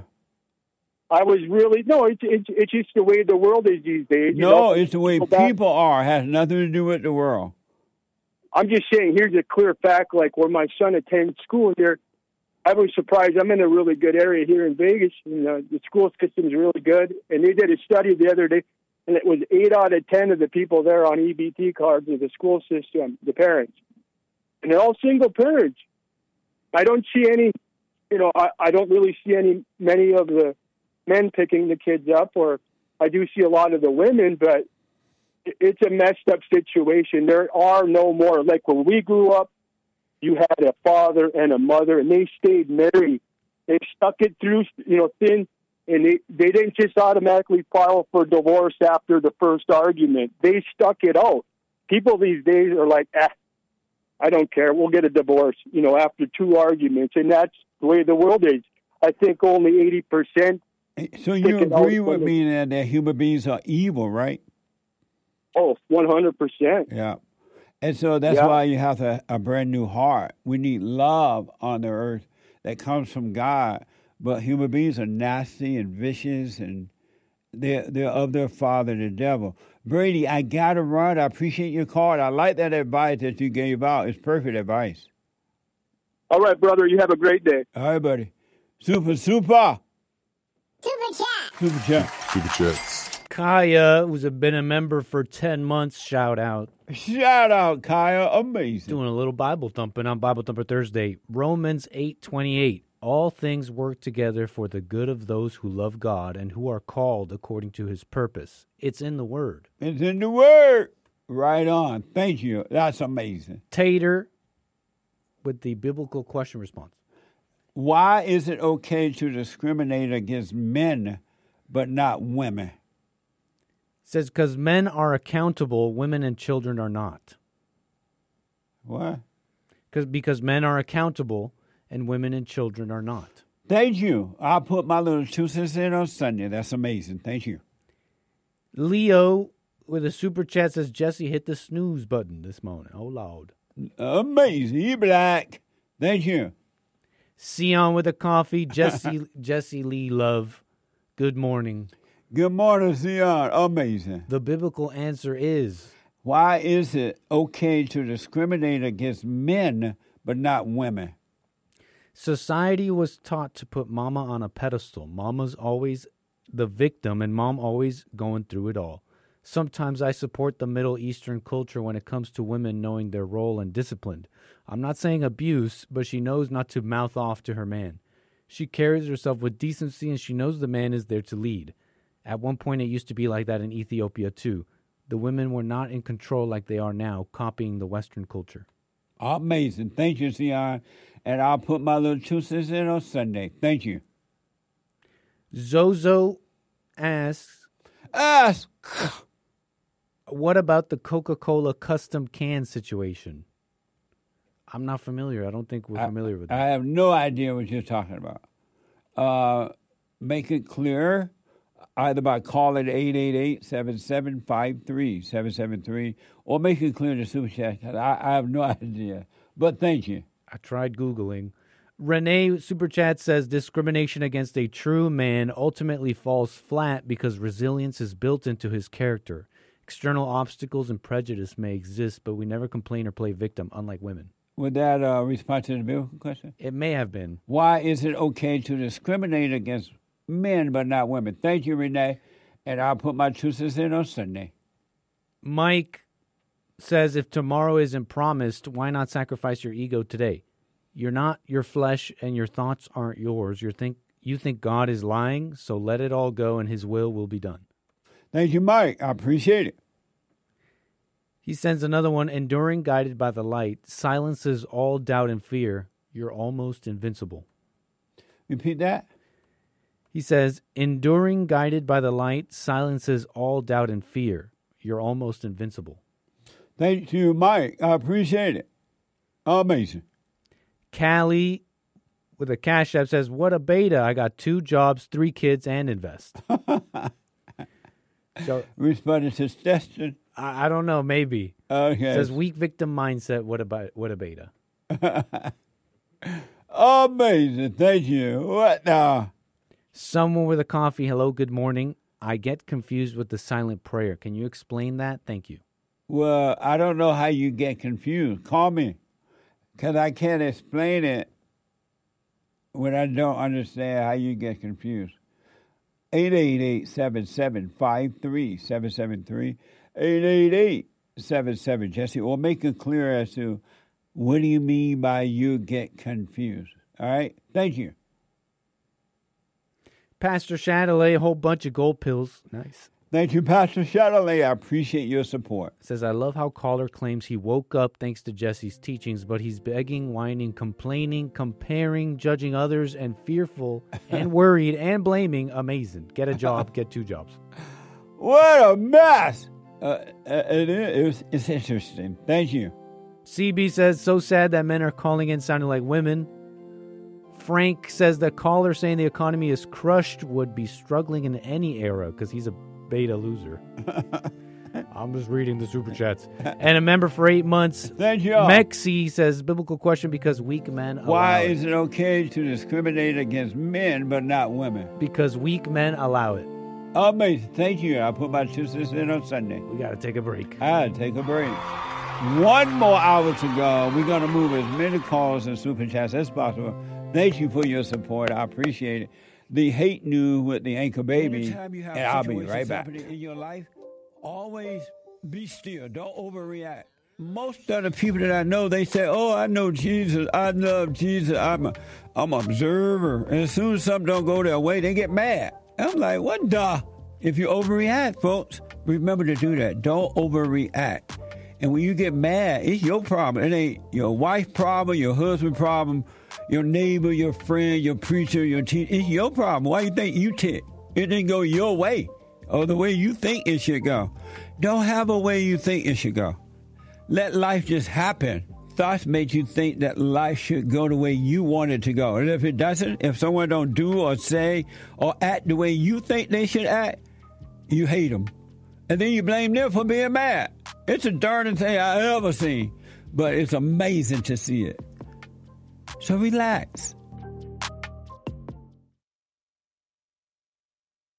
It's just the way the world is these days. No, it's the way people are. It has nothing to do with the world. I'm just saying, here's a clear fact, like where my son attends school here, I was surprised. I'm in a really good area here in Vegas, and the school system is really good. And they did a study the other day, and it was 8 out of 10 of the people there on EBT cards of the school system, the parents. And they're all single parents. I don't see any, I don't really see many of the men picking the kids up, or I do see a lot of the women, but it's a messed up situation. There are no more, like when we grew up, you had a father and a mother, and they stayed married. They stuck it through, thin, and they didn't just automatically file for divorce after the first argument. They stuck it out. People these days are like, I don't care. We'll get a divorce, after 2 arguments. And that's the way the world is. I think only 80%. So you agree with me that human beings are evil, right? Oh, 100%. Yeah. And so that's why you have a brand new heart. We need love on the earth that comes from God. But human beings are nasty and vicious, and they're of their father, the devil. Brady, I got to run. I appreciate your call. I like that advice that you gave out. It's perfect advice. All right, brother. You have a great day. All right, buddy. Super. Super chats. Kaya, who's been a member for 10 months, shout out. Shout out, Kaya. Amazing. Doing a little Bible thumping on Bible Thumper Thursday. Romans 8:28. All things work together for the good of those who love God and who are called according to his purpose. It's in the Word. It's in the Word. Right on. Thank you. That's amazing. Tater with the biblical question response. Why is it okay to discriminate against men but not women? Says because men are accountable, women and children are not. What? Because men are accountable and women and children are not. Thank you. I'll put my little 2 cents in on Sunday. That's amazing. Thank you. Leo with a super chat says, Jesse hit the snooze button this morning. Oh, Lord. Amazing. You black. Thank you. Sion with a coffee. Jesse Lee Love. Good morning. Good morning, Zion. Amazing. The biblical answer is... Why is it okay to discriminate against men but not women? Society was taught to put mama on a pedestal. Mama's always the victim and mom always going through it all. Sometimes I support the Middle Eastern culture when it comes to women knowing their role and disciplined. I'm not saying abuse, but she knows not to mouth off to her man. She carries herself with decency and she knows the man is there to lead. At one point it used to be like that in Ethiopia too. The women were not in control like they are now, copying the Western culture. Amazing. Thank you, Zion. And I'll put my little 2 cents in on Sunday. Thank you. Zozo asks, what about the Coca-Cola custom can situation? I'm not familiar. I don't think we're familiar with that. I have no idea what you're talking about. Make it clear either by calling 888-7753-773 or make it clear in the Super Chat. I have no idea. But thank you. I tried Googling. Renee Super Chat says discrimination against a true man ultimately falls flat because resilience is built into his character. External obstacles and prejudice may exist, but we never complain or play victim, unlike women. Would that respond to the biblical question? It may have been. Why is it okay to discriminate against men but not women? Thank you, Renee. And I'll put my 2 cents in on Sunday. Mike says if tomorrow isn't promised, why not sacrifice your ego today? You're not your flesh and your thoughts aren't yours. You think God is lying, so let it all go and his will be done. Thank you, Mike. I appreciate it. He sends another one. Enduring guided by the light silences all doubt and fear. You're almost invincible. Repeat that. He says, enduring guided by the light silences all doubt and fear. You're almost invincible. Thank you, Mike. I appreciate it. Amazing. Callie with a Cash App says, what a beta. I got 2 jobs, 3 kids, and invest. So responding to suggestion. I don't know, maybe. Okay. Says weak victim mindset. What a beta. Amazing. Thank you. What now? Someone with a coffee. Hello, good morning. I get confused with the silent prayer. Can you explain that? Thank you. Well, I don't know how you get confused. Call me, because I can't explain it when I don't understand how you get confused. 888-7753-773, 888-77 Jesse, or make it clear as to what do you mean by you get confused. All right? Thank you. Pastor Chatelet, a whole bunch of gold pills. Nice. Thank you, Pastor Chatelet. I appreciate your support. Says, I love how caller claims he woke up thanks to Jesse's teachings, but he's begging, whining, complaining, comparing, judging others, and fearful, and worried, and blaming. Amazing. Get a job, get 2 jobs. What a mess. It's interesting. Thank you. CB says, so sad that men are calling in sounding like women. Frank says the caller saying the economy is crushed would be struggling in any era because he's a beta loser. I'm just reading the super chats. And a member for 8 months. Thank you. Mexi says, biblical question because weak men allow Why it. is it okay to discriminate against men but not women? Because weak men allow it. Amazing. Thank you. I'll put my 2 cents in on Sunday. We got to take a break. Take a break. 1 more hour to go. We're going to move as many calls and super chats as possible. Thank you for your support. I appreciate it. The hate news with the anchor baby, and I'll be right back. In your life, always be still. Don't overreact. Most of the people that I know, they say, "Oh, I know Jesus. I love Jesus. I'm an observer." And as soon as something don't go their way, they get mad. I'm like, "What the?" If you overreact, folks, remember to do that. Don't overreact. And when you get mad, it's your problem. It ain't your wife's problem, your husband's problem, your neighbor, your friend, your preacher, your teacher. It's your problem. Why you think you tick? It didn't go your way or the way you think it should go. Don't have a way you think it should go. Let life just happen. Thoughts make you think that life should go the way you want it to go. And if it doesn't, if someone don't do or say or act the way you think they should act, you hate them. And then you blame them for being mad. It's the darndest thing I ever seen. But it's amazing to see it. So relax.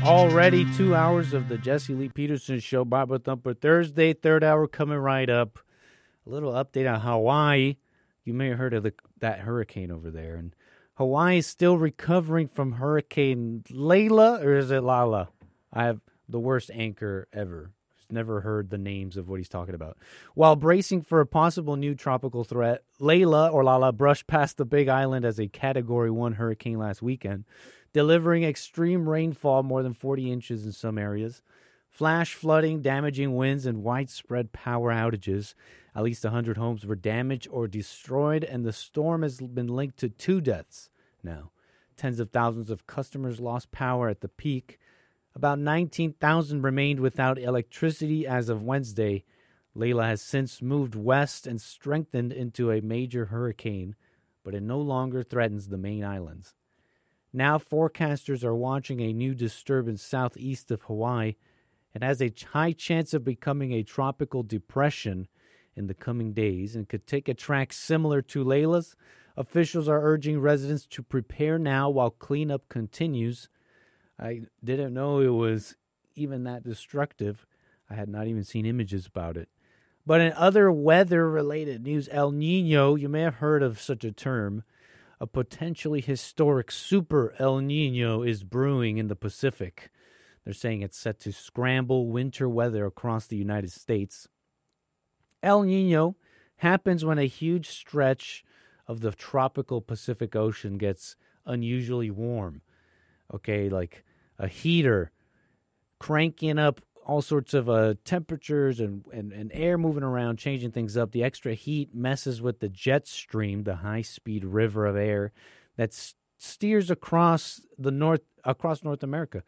Already 2 hours of the Jesse Lee Peterson Show, Bible Thumper Thursday, third hour coming right up. A little update on Hawaii. You may have heard of that hurricane over there. And Hawaii is still recovering from Hurricane Layla, or is it Lala? I have the worst anchor ever. Never heard the names of what he's talking about. While bracing for a possible new tropical threat, Layla, or Lala, brushed past the Big Island as a Category 1 hurricane last weekend, delivering extreme rainfall, more than 40 inches in some areas, flash flooding, damaging winds, and widespread power outages. At least 100 homes were damaged or destroyed, and the storm has been linked to 2 deaths now. Tens of thousands of customers lost power at the peak. About 19,000 remained without electricity as of Wednesday. Layla has since moved west and strengthened into a major hurricane, but it no longer threatens the main islands. Now forecasters are watching a new disturbance southeast of Hawaii. It has a high chance of becoming a tropical depression in the coming days and could take a track similar to Layla's. Officials are urging residents to prepare now while cleanup continues. I didn't know it was even that destructive. I had not even seen images about it. But in other weather-related news, El Nino, you may have heard of such a term. A potentially historic super El Nino is brewing in the Pacific. They're saying it's set to scramble winter weather across the United States. El Nino happens when a huge stretch of the tropical Pacific Ocean gets unusually warm. Okay, like a heater cranking up all sorts of temperatures and air moving around, changing things up. The extra heat messes with the jet stream, the high-speed river of air that steers across North America.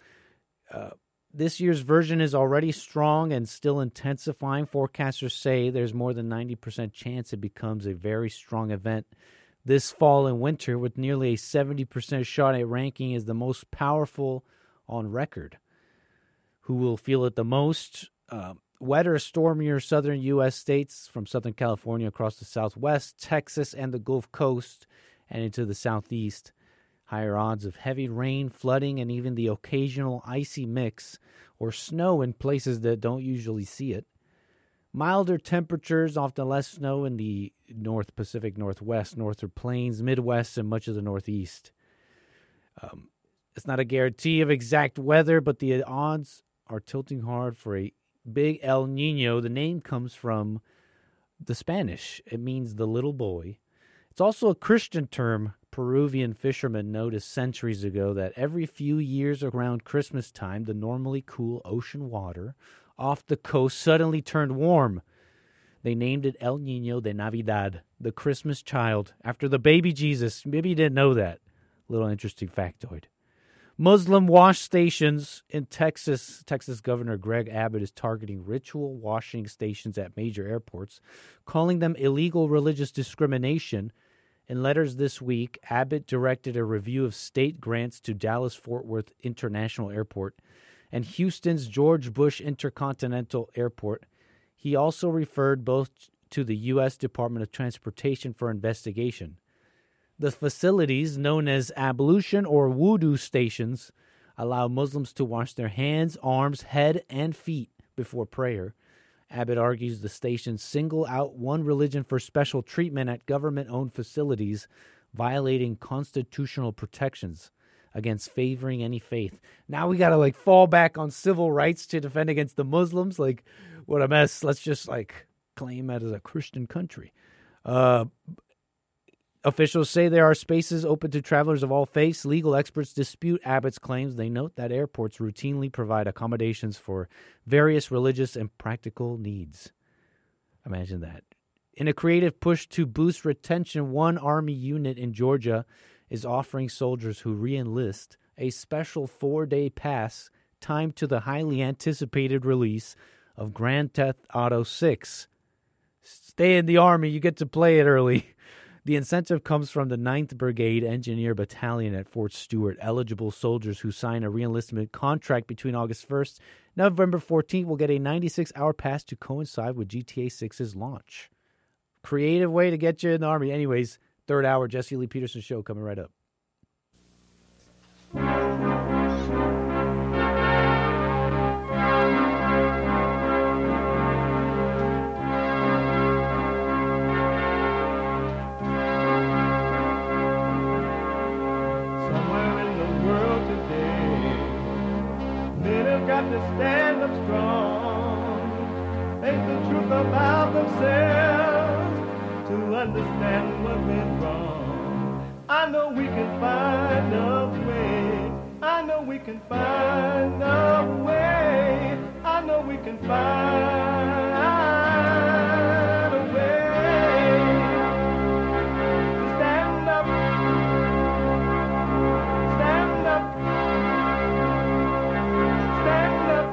This year's version is already strong and still intensifying. Forecasters say there's more than 90% chance it becomes a very strong event this fall and winter, with nearly a 70% shot at ranking as the most powerful on record. Who will feel it the most? Wetter, stormier southern U.S. states from Southern California across the Southwest, Texas, and the Gulf Coast, and into the Southeast. Higher odds of heavy rain, flooding, and even the occasional icy mix or snow in places that don't usually see it. Milder temperatures, often less snow in the North Pacific Northwest, Northern Plains, Midwest, and much of the Northeast. It's not a guarantee of exact weather, but the odds are tilting hard for a big El Nino. The name comes from the Spanish. It means the little boy. It's also a Christian term. Peruvian fishermen noticed centuries ago that every few years around Christmas time, the normally cool ocean water off the coast suddenly turned warm. They named it El Niño de Navidad, the Christmas child, after the baby Jesus. Maybe you didn't know that. Little interesting factoid. Muslim wash stations in Texas. Texas Governor Greg Abbott is targeting ritual washing stations at major airports, calling them illegal religious discrimination. In letters this week, Abbott directed a review of state grants to Dallas-Fort Worth International Airport and Houston's George Bush Intercontinental Airport. He also referred both to the U.S. Department of Transportation for investigation. The facilities, known as ablution or wudu stations, allow Muslims to wash their hands, arms, head, and feet before prayer. Abbott argues the stations single out one religion for special treatment at government-owned facilities, violating constitutional protections against favoring any faith. Now we got to fall back on civil rights to defend against the Muslims. What a mess. Let's just claim it as a Christian country. Officials say there are spaces open to travelers of all faiths. Legal experts dispute Abbott's claims. They note that airports routinely provide accommodations for various religious and practical needs. Imagine that. In a creative push to boost retention, one Army unit in Georgia is offering soldiers who re-enlist a special 4-day pass timed to the highly anticipated release of Grand Theft Auto 6. Stay in the Army. You get to play it early. The incentive comes from the 9th Brigade Engineer Battalion at Fort Stewart. Eligible soldiers who sign a reenlistment contract between August 1st and November 14th will get a 96-hour pass to coincide with GTA 6's launch. Creative way to get you in the Army. Anyways, third hour, Jesse Lee Peterson Show coming right up. got to stand up strong. Face the truth about themselves to understand what went wrong. I know we can find a way. I know we can find a way. I know we can find a way to stand up, stand up, stand up.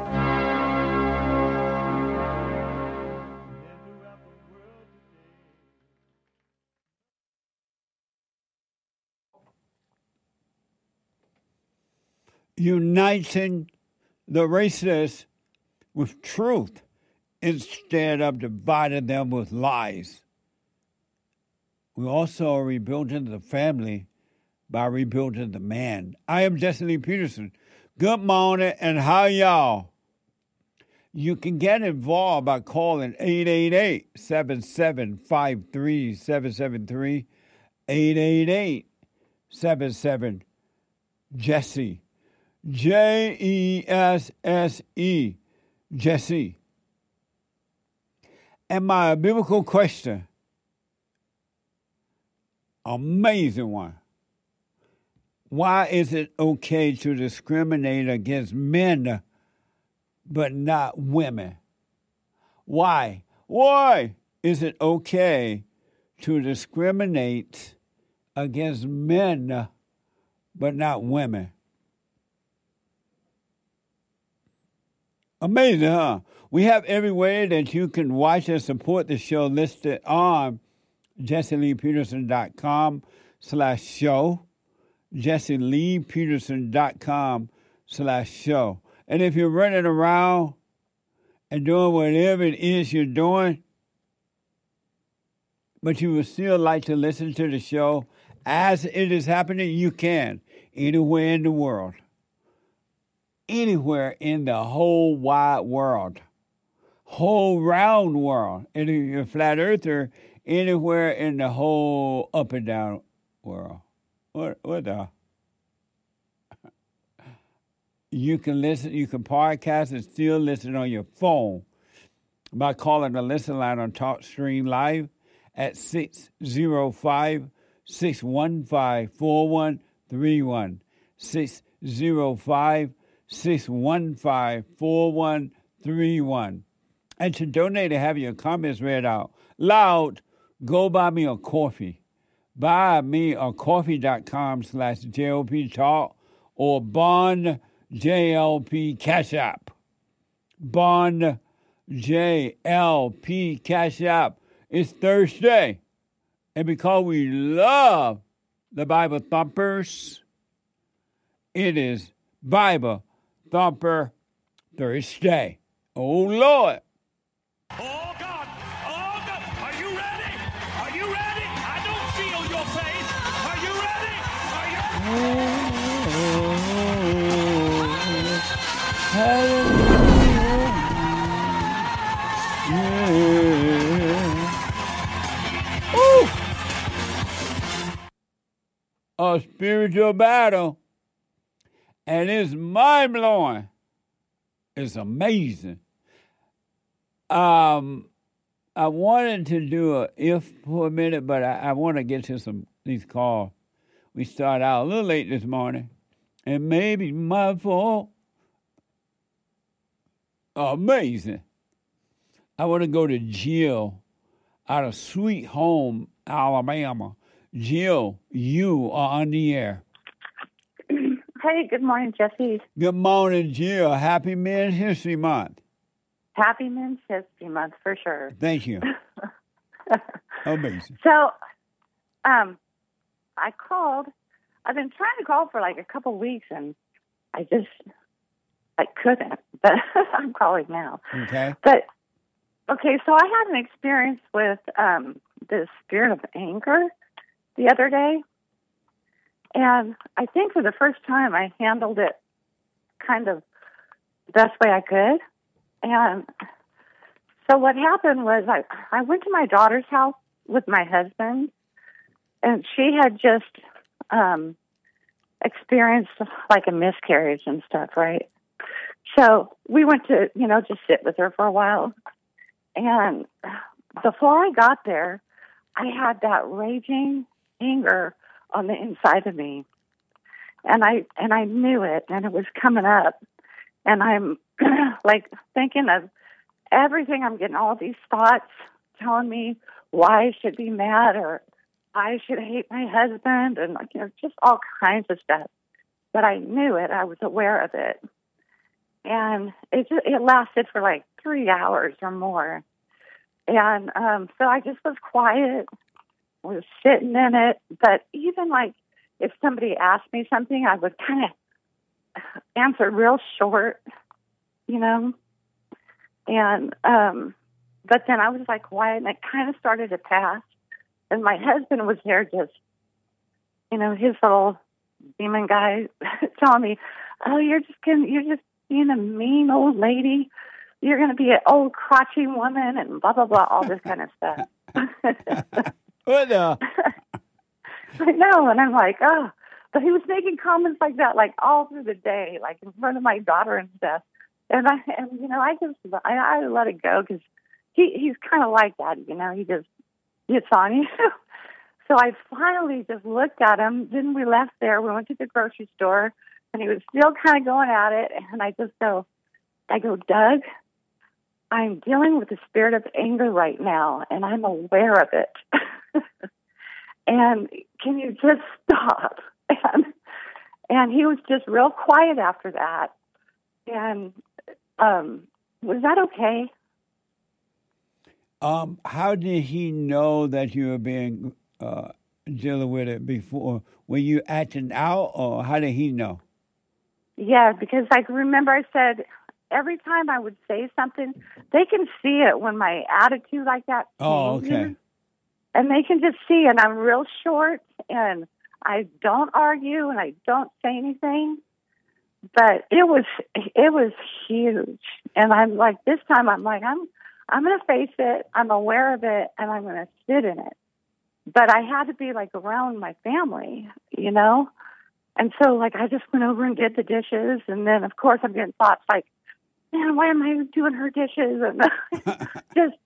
Uniting the racists with truth instead of dividing them with lies. We also are rebuilding the family by rebuilding the man. I am Jesse Lee Peterson. Good morning, and how y'all? You can get involved by calling 888-7753-773, 888-77-JESSE. Jesse, Jesse. And my biblical question, amazing one. Why is it okay to discriminate against men but not women? Why? Why is it okay to discriminate against men but not women? Amazing, huh? We have every way that you can watch and support the show listed on JesseLeePeterson.com/show, JesseLeePeterson.com/show. And if you're running around and doing whatever it is you're doing, but you would still like to listen to the show as it is happening, you can, anywhere in the world. Anywhere in the whole wide world, whole round world. And if you're a flat earther, anywhere in the whole up and down world. What the? You can listen, you can podcast and still listen on your phone by calling the listen line on TalkStream Live at 605-615-4131. 605-615-4131. And to donate and have your comments read out loud, go buy me a coffee. Buy me a coffee.com/JLP Talk or Bond JLP Cash App. Bond JLP Cash App. It's Thursday. And because we love the Bible Thumpers, it is Bible Thumper Thursday. Oh, Lord. Oh, God. Oh, God. Are you ready? Are you ready? I don't feel your faith. Are you ready? Are you A spiritual battle. And it's mind-blowing. It's amazing. I wanted to do a if for a minute, but I want to get to these calls. We started out a little late this morning. And maybe my fault. Amazing. I want to go to Jill out of Sweet Home, Alabama. Jill, you are on the air. Hey, good morning, Jesse. Good morning, Jill. Happy Men's History Month. Happy Men's History Month, for sure. Thank you. Amazing. So, I called. I've been trying to call for like a couple weeks, and I couldn't. But I'm calling now. Okay. But, okay, so I had an experience with the spirit of anger the other day. And I think for the first time, I handled it kind of the best way I could. And so what happened was I went to my daughter's house with my husband, and she had just experienced like a miscarriage and stuff, right? So we went to, just sit with her for a while. And before I got there, I had that raging anger on the inside of me. And I knew it, and it was coming up. And I'm like thinking of everything. I'm getting all these thoughts telling me why I should be mad or I should hate my husband, and just all kinds of stuff. But I knew it. I was aware of it. And it lasted for like 3 hours or more. And so I just was quiet, was sitting in it. But even like if somebody asked me something, I would kind of answer real short, And but then I was like quiet, and it kind of started to pass. And my husband was there, just his little demon guy, telling me, "Oh, you're just being a mean old lady. You're going to be an old crotchety woman," and blah blah blah, all this kind of stuff. What the? I know, and I'm like, oh. But he was making comments like that, like all through the day, like in front of my daughter and stuff. And I let it go because he's kind of like that, He just gets on you. So I finally just looked at him. Then we left there. We went to the grocery store, and he was still kind of going at it. And I go, Doug, I'm dealing with the spirit of anger right now, and I'm aware of it. And can you just stop? And he was just real quiet after that. And was that okay? How did he know that you were being dealing with it before? Were you acting out, or how did he know? Yeah, because I remember I said every time I would say something, they can see it when my attitude like that changes. Oh, okay. And they can just see, and I'm real short, and I don't argue, and I don't say anything. But it was huge, and I'm like, this time I'm like, I'm going to face it. I'm aware of it, and I'm going to sit in it. But I had to be like around my family, And so like I just went over and did the dishes, and then of course I'm getting thoughts like, man, why am I doing her dishes? And just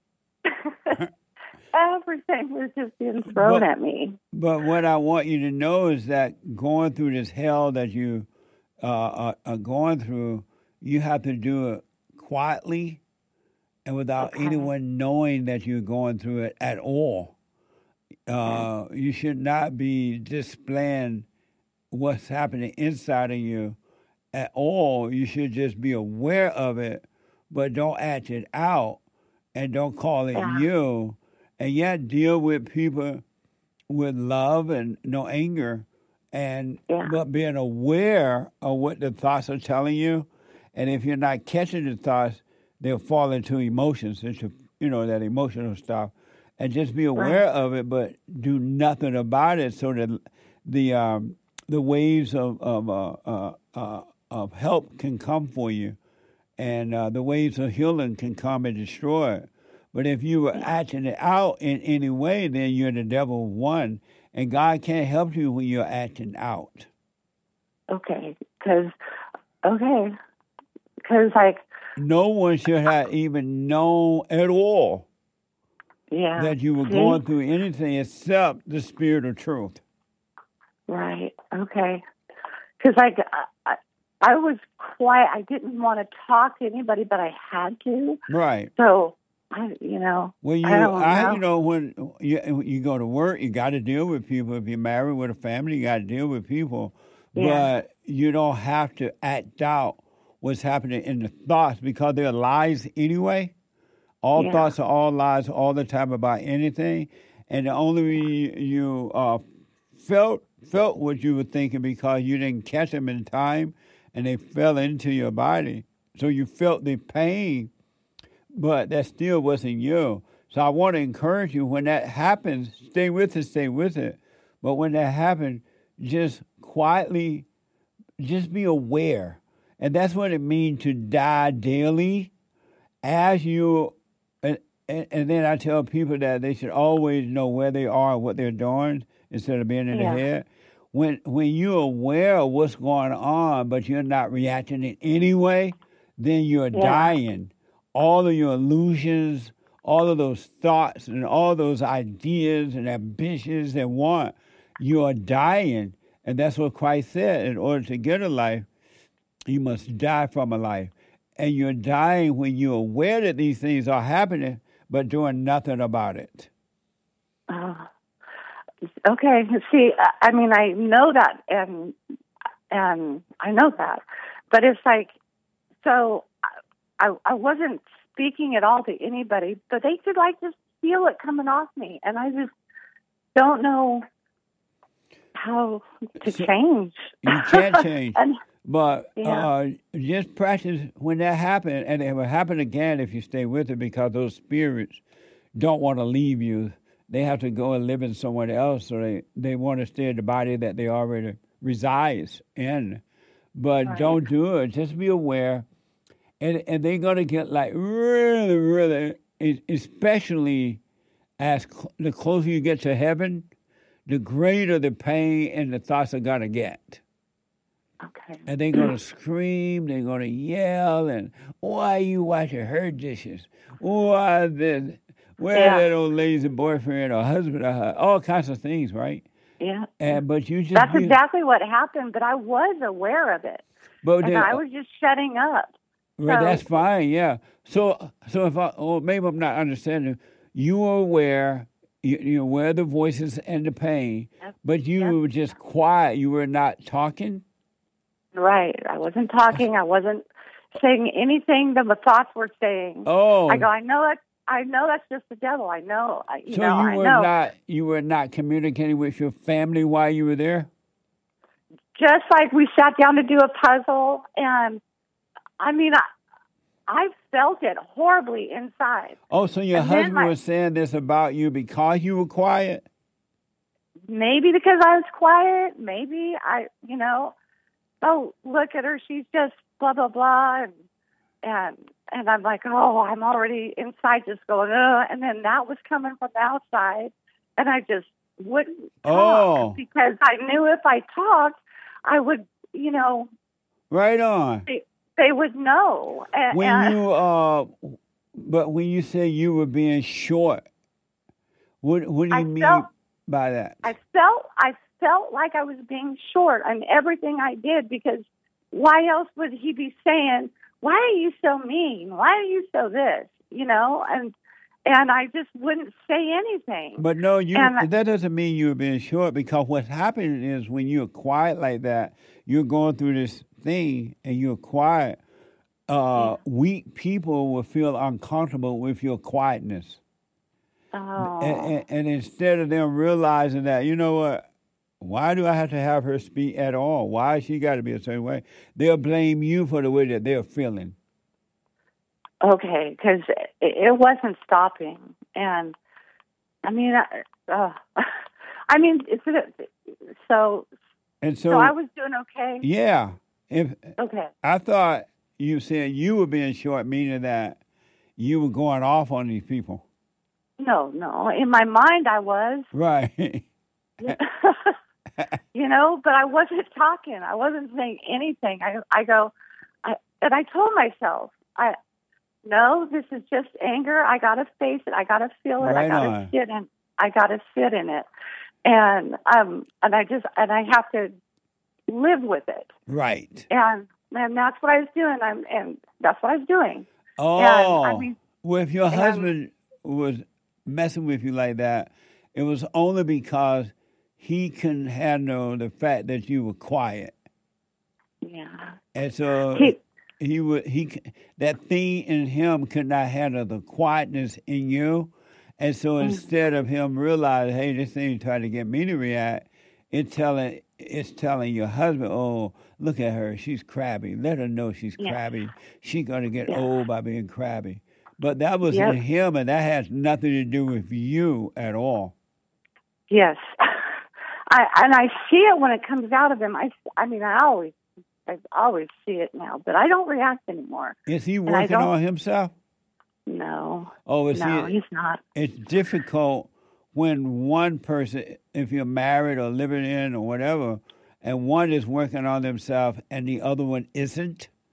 everything was just being thrown at me. But what I want you to know is that going through this hell that you are going through, you have to do it quietly and without anyone knowing that you're going through it at all. You should not be displaying what's happening inside of you at all. You should just be aware of it, but don't act it out and don't call it you. And yet deal with people with love and no anger, but being aware of what the thoughts are telling you. And if you're not catching the thoughts, they'll fall into emotions, into that emotional stuff. And just be aware of it, but do nothing about it, so that the waves of help can come for you, and the waves of healing can come and destroy it. But if you were acting it out in any way, then you're the devil one, and God can't help you when you're acting out. Okay, because like no one should have even known at all that you were going through anything except the spirit of truth. Right. Okay. Because I was quiet. I didn't want to talk to anybody, but I had to. Right. So when you go to work, you got to deal with people. If you're married with a family, you got to deal with people. Yeah. But you don't have to act out what's happening in the thoughts, because they're lies anyway. All thoughts are all lies all the time about anything, and the only way you felt what you were thinking because you didn't catch them in time, and they fell into your body. So you felt the pain, but that still wasn't you. So I want to encourage you, when that happens, stay with it. But when that happens, just quietly, just be aware. And that's what it means to die daily. As you, and then I tell people that they should always know where they are and what they're doing instead of being in their head. When you're aware of what's going on, but you're not reacting in any way, then you're dying. All of your illusions, all of those thoughts and all those ideas and ambitions and want, you are dying. And that's what Christ said. In order to get a life, you must die from a life. And you're dying when you're aware that these things are happening, but doing nothing about it. Okay. See, I mean, I know that, and I know that, but it's like, so I wasn't speaking at all to anybody, but they could like just feel it coming off me, and I just don't know how to change. You can't change. But Yeah. just practice when that happens, and it will happen again if you stay with it, because those spirits don't want to leave you. They have to go and live in someone else, so they want to stay in the body that they already resides in. But don't do it. Just be aware. And they're going to get like really, really, especially as the closer you get to heaven, the greater the pain and the thoughts are going to get. Okay. And they're going to scream, they're going to yell, and why are you washing her dishes? Why this? Where's that old lazy boyfriend or husband or her? All kinds of things, right? Yeah. But you just That's exactly what happened, but I was aware of it. But and I was just shutting up. Well, So- that's fine, yeah. So if maybe I'm not understanding, you were aware, you're aware of the voices and the pain, but you were just quiet. You were not talking? Right. I wasn't talking. I wasn't saying anything that my thoughts were saying. Oh. I go, I know that's just the devil. I know. You were not communicating with your family while you were there? Just like we sat down to do a puzzle, and I mean, I felt it horribly inside. Oh, so your And then husband was saying this about you because you were quiet? Maybe because I was quiet. Maybe oh, look at her. She's just blah, blah, blah. And I'm like, oh, I'm already inside just going, and then that was coming from the outside. And I just wouldn't talk because I knew if I talked, I would, Right on. they would know. But when you say you were being short, what do you mean by that? I felt like I was being short on everything I did, because why else would he be saying, why are you so mean? Why are you so this? And I just wouldn't say anything. But no, that doesn't mean you were being short, because what's happening is when you're quiet like that, you're going through this thing and you're quiet. Weak people will feel uncomfortable with your quietness. Oh. And instead of them realizing that, you know what, why do I have to have her speak at all? Why has she got to be a certain way? They'll blame you for the way that they're feeling. Okay, because it wasn't stopping. And, I mean, so I was doing okay? Yeah. Okay. I thought you said you were being short, meaning that you were going off on these people. No. In my mind, I was. Right. But I wasn't talking. I wasn't saying anything. I told myself, no, this is just anger. I got to face it. I got to feel it. Right I got to sit in it. And I have to live with it. Right. And that's what I was doing. And that's what I was doing. Oh. And, well, if your husband was messing with you like that, it was only because he couldn't handle the fact that you were quiet. Yeah. And so that thing in him could not handle the quietness in you. And so instead of him realizing, hey, this thing trying to get me to react, it's telling your husband, oh, look at her, she's crabby. Let her know she's crabby. She's going to get old by being crabby. But that was in him, and that has nothing to do with you at all. Yes. I see it when it comes out of him. I always see it now, but I don't react anymore. Is he working on himself? No. Oh, he's not. It's difficult when one person, if you're married or living in or whatever, and one is working on themselves and the other one isn't.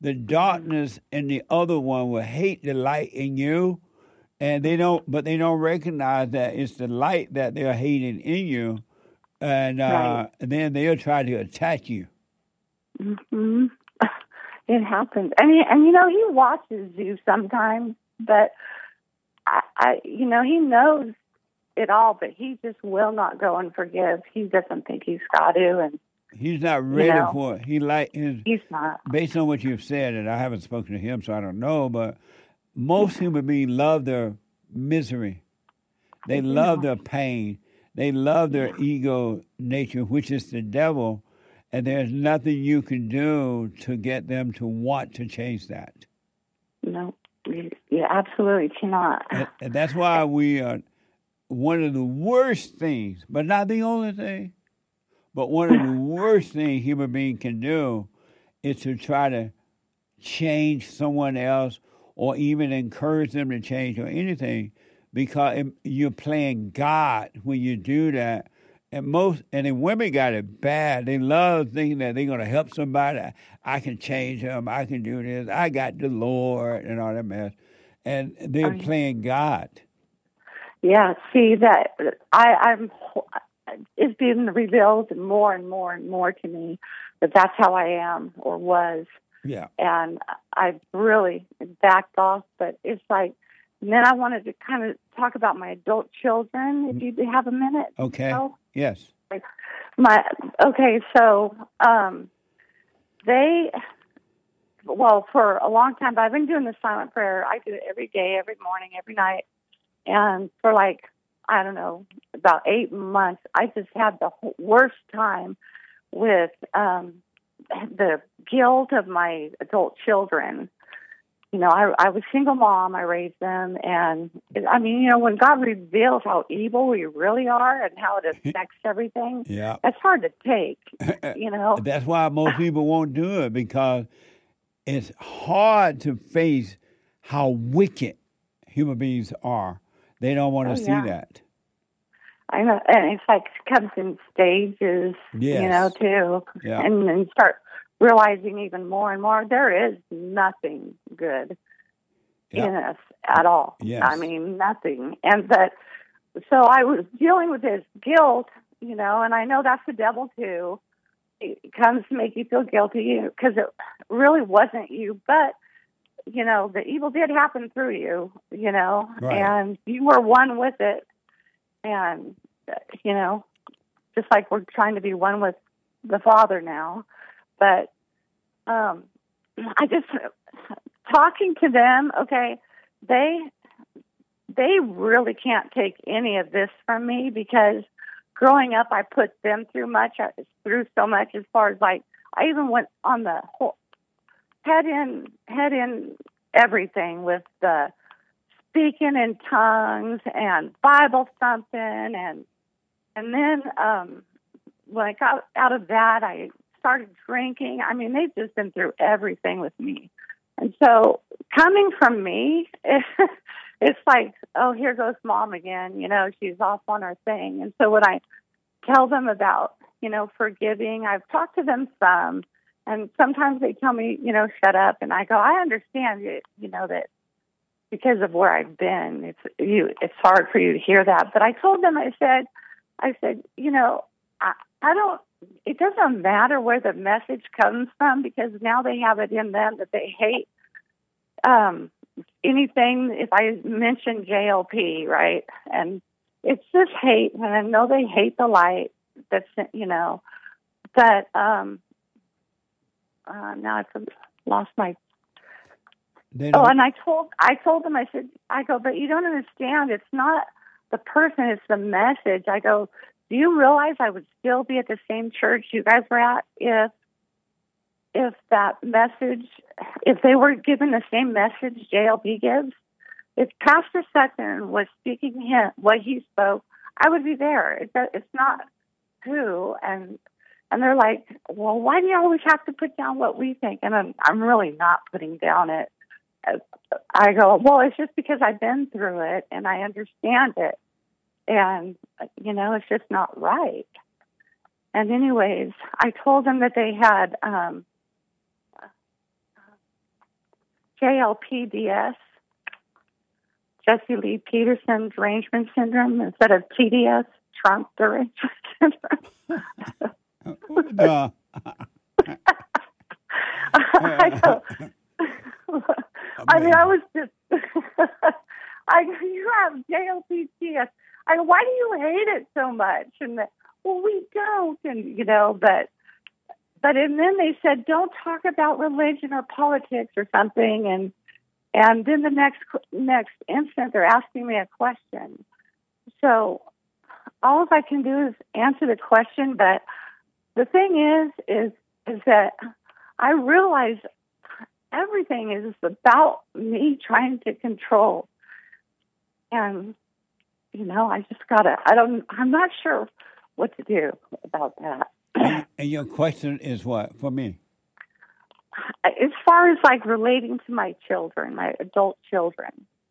the darkness in the other one will hate the light in you, and they don't recognize that it's the light that they're hating in you, and then they'll try to attack you. Mm-hmm. It happens. And he watches you sometimes, but he knows it all, but he just will not go and forgive. He doesn't think he's got to, and he's not ready for it. He's not. Based on what you've said, and I haven't spoken to him, so I don't know, but most human beings love their misery. They love their pain. They love their ego nature, which is the devil, and there's nothing you can do to get them to want to change that. No, you absolutely cannot. And that's why we are one of the worst things, but not the only thing, but one of the worst things human being can do is to try to change someone else or even encourage them to change or anything, because you're playing God when you do that. And the women got it bad. They love thinking that they're going to help somebody. I can change them. I can do this. I got the Lord and all that mess. And they're playing God. Yeah, see that I'm. It's been revealed more and more and more to me that that's how I am or was. Yeah. And I really backed off, but it's like. And then I wanted to kind of talk about my adult children, if you have a minute. Okay. So. Yes. So for a long time, I've been doing the silent prayer. I do it every day, every morning, every night. And for about 8 months, I just had the worst time with the guilt of my adult children. I was a single mom. I raised them. And, when God reveals how evil we really are and how it affects everything, that's hard to take, That's why most people won't do it, because it's hard to face how wicked human beings are. They don't want to see that. I know. And it's like it comes in stages, too. Yeah. And then start realizing even more and more there is nothing good in us at all. Yes. I mean, nothing. And so I was dealing with this guilt, and I know that's the devil too. It comes to make you feel guilty because it really wasn't you, but the evil did happen through you, right. And you were one with it. And, just like we're trying to be one with the Father now. But I just, talking to them, they really can't take any of this from me, because growing up I put them through so much as far as I even went on the whole head in everything with the speaking in tongues and Bible thumping, and then when I got out of that, I started drinking. I mean, they've just been through everything with me. And so coming from me, it's like, oh, here goes mom again. She's off on her thing. And so when I tell them about, forgiving, I've talked to them some, and sometimes they tell me, shut up. And I go, I understand, that because of where I've been, it's hard for you to hear that. But I told them, I said, I don't, it doesn't matter where the message comes from, because now they have it in them that they hate anything. If I mention JLP, right? And it's just hate. And I know they hate the light that's, but now I've lost my, and I told them, I said, but you don't understand. It's not the person, it's the message. I go, do you realize I would still be at the same church you guys were at if that message, if they were given the same message JLP gives? If Pastor Sutton was speaking what he spoke, I would be there. It's not who. And they're like, well, why do you always have to put down what we think? And I'm really not putting down it. I go, well, it's just because I've been through it and I understand it. And, it's just not right. And anyways, I told them that they had JLPDS, Jesse Lee Peterson derangement syndrome, instead of TDS, Trump derangement syndrome. No. I mean, I was just, you have JLPDS. Why do you hate it so much? And well, we don't, and and then they said, don't talk about religion or politics or something, and then the next instant they're asking me a question. So all I can do is answer the question, but the thing is that I realize everything is about me trying to control. And, I just I'm not sure what to do about that. And your question is what for me? As far as like relating to my children, my adult children,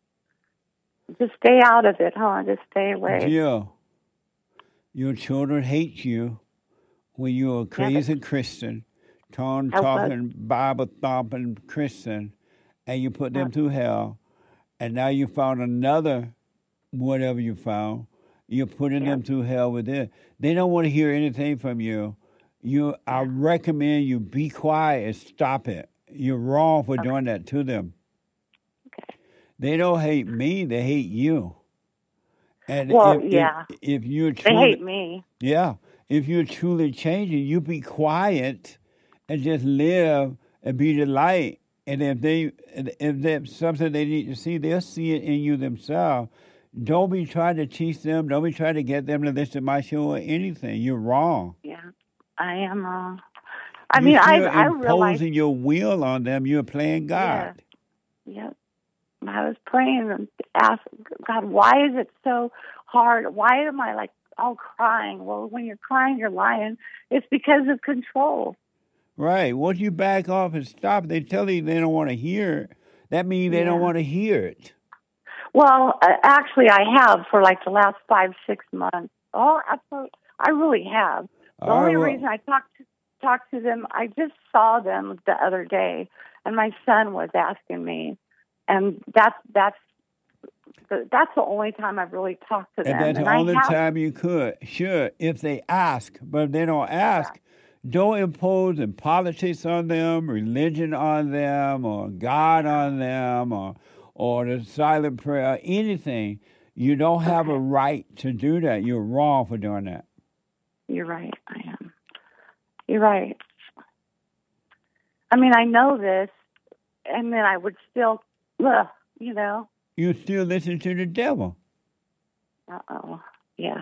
just stay out of it, huh? Just stay away. Jill, your children hate you when you're a crazy Christian, talking, Bible-thumping Christian, and you put them through hell, and now you found another, whatever you found, you're putting them through hell with it. They don't want to hear anything from you. I recommend you be quiet and stop it. You're wrong for doing that to them. Okay. They don't hate me, they hate you. And if you're truly, they hate me. Yeah. If you're truly changing, you be quiet and just live and be the light. And if there's something they need to see, they'll see it in you themselves. Don't be trying to teach them. Don't be trying to get them to listen to my show or anything. You're wrong. Yeah, I am wrong. I realize imposing your will on them. You're playing God. Yeah. I was praying and asked God, why is it so hard? Why am I like all crying? Well, when you're crying, you're lying. It's because of control. Right. Once you back off and stop, they tell you they don't want to hear it. That means they don't want to hear it. Well, actually, I have for like the last 5-6 months. Oh, absolutely, I really have. The only reason I talked to them, I just saw them the other day, and my son was asking me, and that's the only time I've really talked to them. And that's the only time you could. Sure, if they ask, but if they don't ask, don't impose politics on them, religion on them, or God on them, or the silent prayer, anything. You don't have a right to do that. You're wrong for doing that. You're right. I am. You're right. I mean, I know this, and then I would still, You still listen to the devil. Uh-oh. Yeah.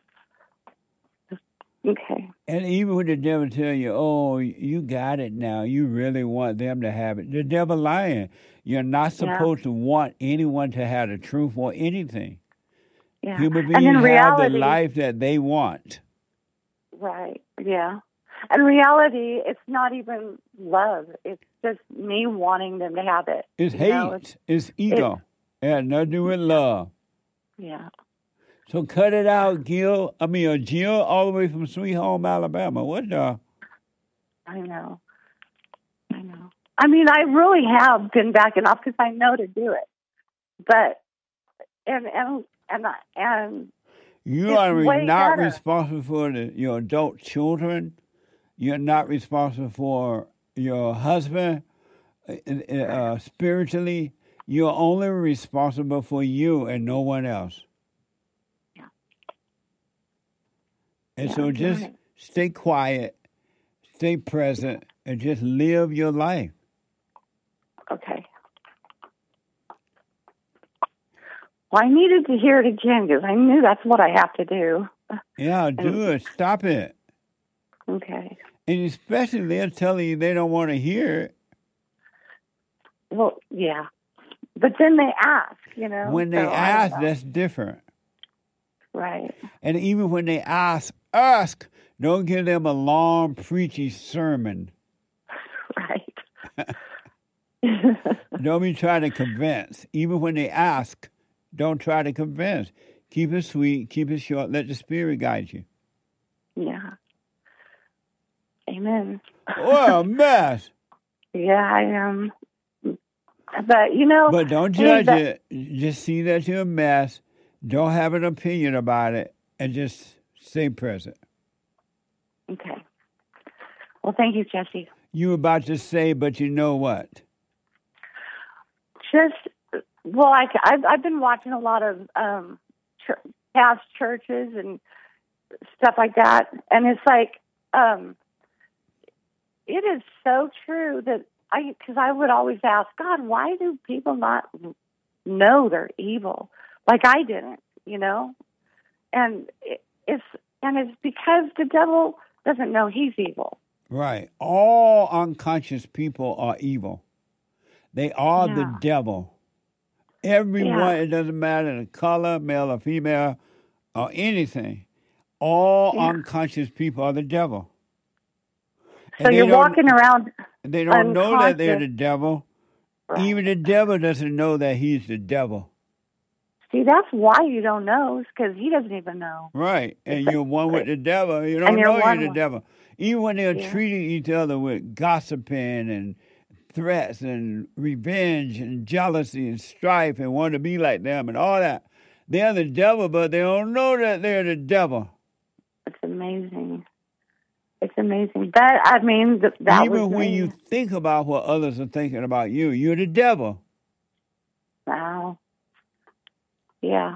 Okay. And even when the devil tell you, oh, you got it now, you really want them to have it. The devil lying. You're not supposed to want anyone to have the truth or anything. Yeah. Human beings have the life that they want. Right, yeah. In reality, it's not even love. It's just me wanting them to have it. It's hate. It's ego. It has nothing to do with love. Yeah. So cut it out, Jill, all the way from Sweet Home, Alabama. What the? I know. I mean, I really have been backing off because I know to do it. But, and you are not responsible for your adult children. You're not responsible for your husband spiritually. You're only responsible for you and no one else. Yeah. And so just stay quiet, stay present, and just live your life. Okay. Well, I needed to hear it again because I knew that's what I have to do. Yeah, do it. Stop it. Okay. And especially they're telling you they don't want to hear it. Well, yeah. But then they ask, When they ask, that's different. Right. And even when they ask, don't give them a long, preachy sermon. Right. Don't be trying to convince. Even when they ask, don't try to convince. Keep it sweet, keep it short, let the Spirit guide you. Yeah. Amen. What a mess. Yeah, I am. But, you know... But don't judge it. Just see that you're a mess. Don't have an opinion about it. And just stay present. Okay. Well, thank you, Jesse. You were about to say, but you know what? Well, I've been watching a lot of past churches and stuff like that. And it's like, it is so true that because I would always ask, God, why do people not know they're evil? Like I didn't, you know? And it's because the devil doesn't know he's evil. Right. All unconscious people are evil. They are the devil. Everyone, it doesn't matter the color, male or female, or anything. All unconscious people are the devil. So you're walking around. They don't know that they're the devil. Right. Even the devil doesn't know that he's the devil. See, that's why you don't know, because he doesn't even know. Right. And you're one with the devil. You don't know you're the devil. Even when they're treating each other with gossiping and threats and revenge and jealousy and strife and want to be like them and all that, they're the devil, but they don't know that they're the devil. It's amazing. It's amazing. That even when you think about what others are thinking about you, you're the devil. Wow. Yeah.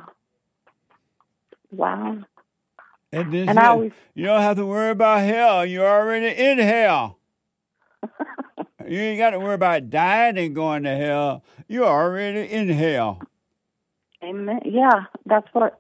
Wow. And you don't have to worry about hell. You're already in hell. You ain't got to worry about dying and going to hell. You're already in hell. Amen. Yeah, that's what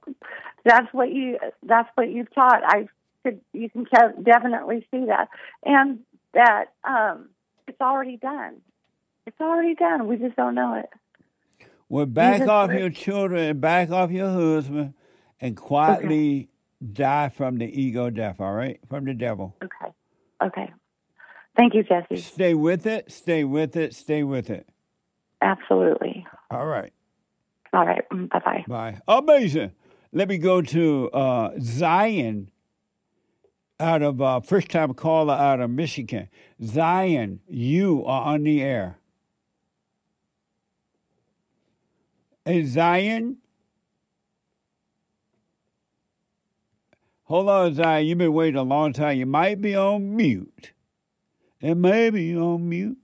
you've taught. You can definitely see that, and that it's already done. It's already done. We just don't know it. Well, back off your children and back off your husband, and quietly die from the ego death. All right, from the devil. Okay. Thank you, Jesse. Stay with it. Stay with it. Stay with it. Absolutely. All right. All right. Bye-bye. Bye. Amazing. Let me go to Zion out of first-time caller out of Michigan. Zion, you are on the air. Hey, Zion? Hold on, Zion. You've been waiting a long time. You might be on mute. It may be on mute.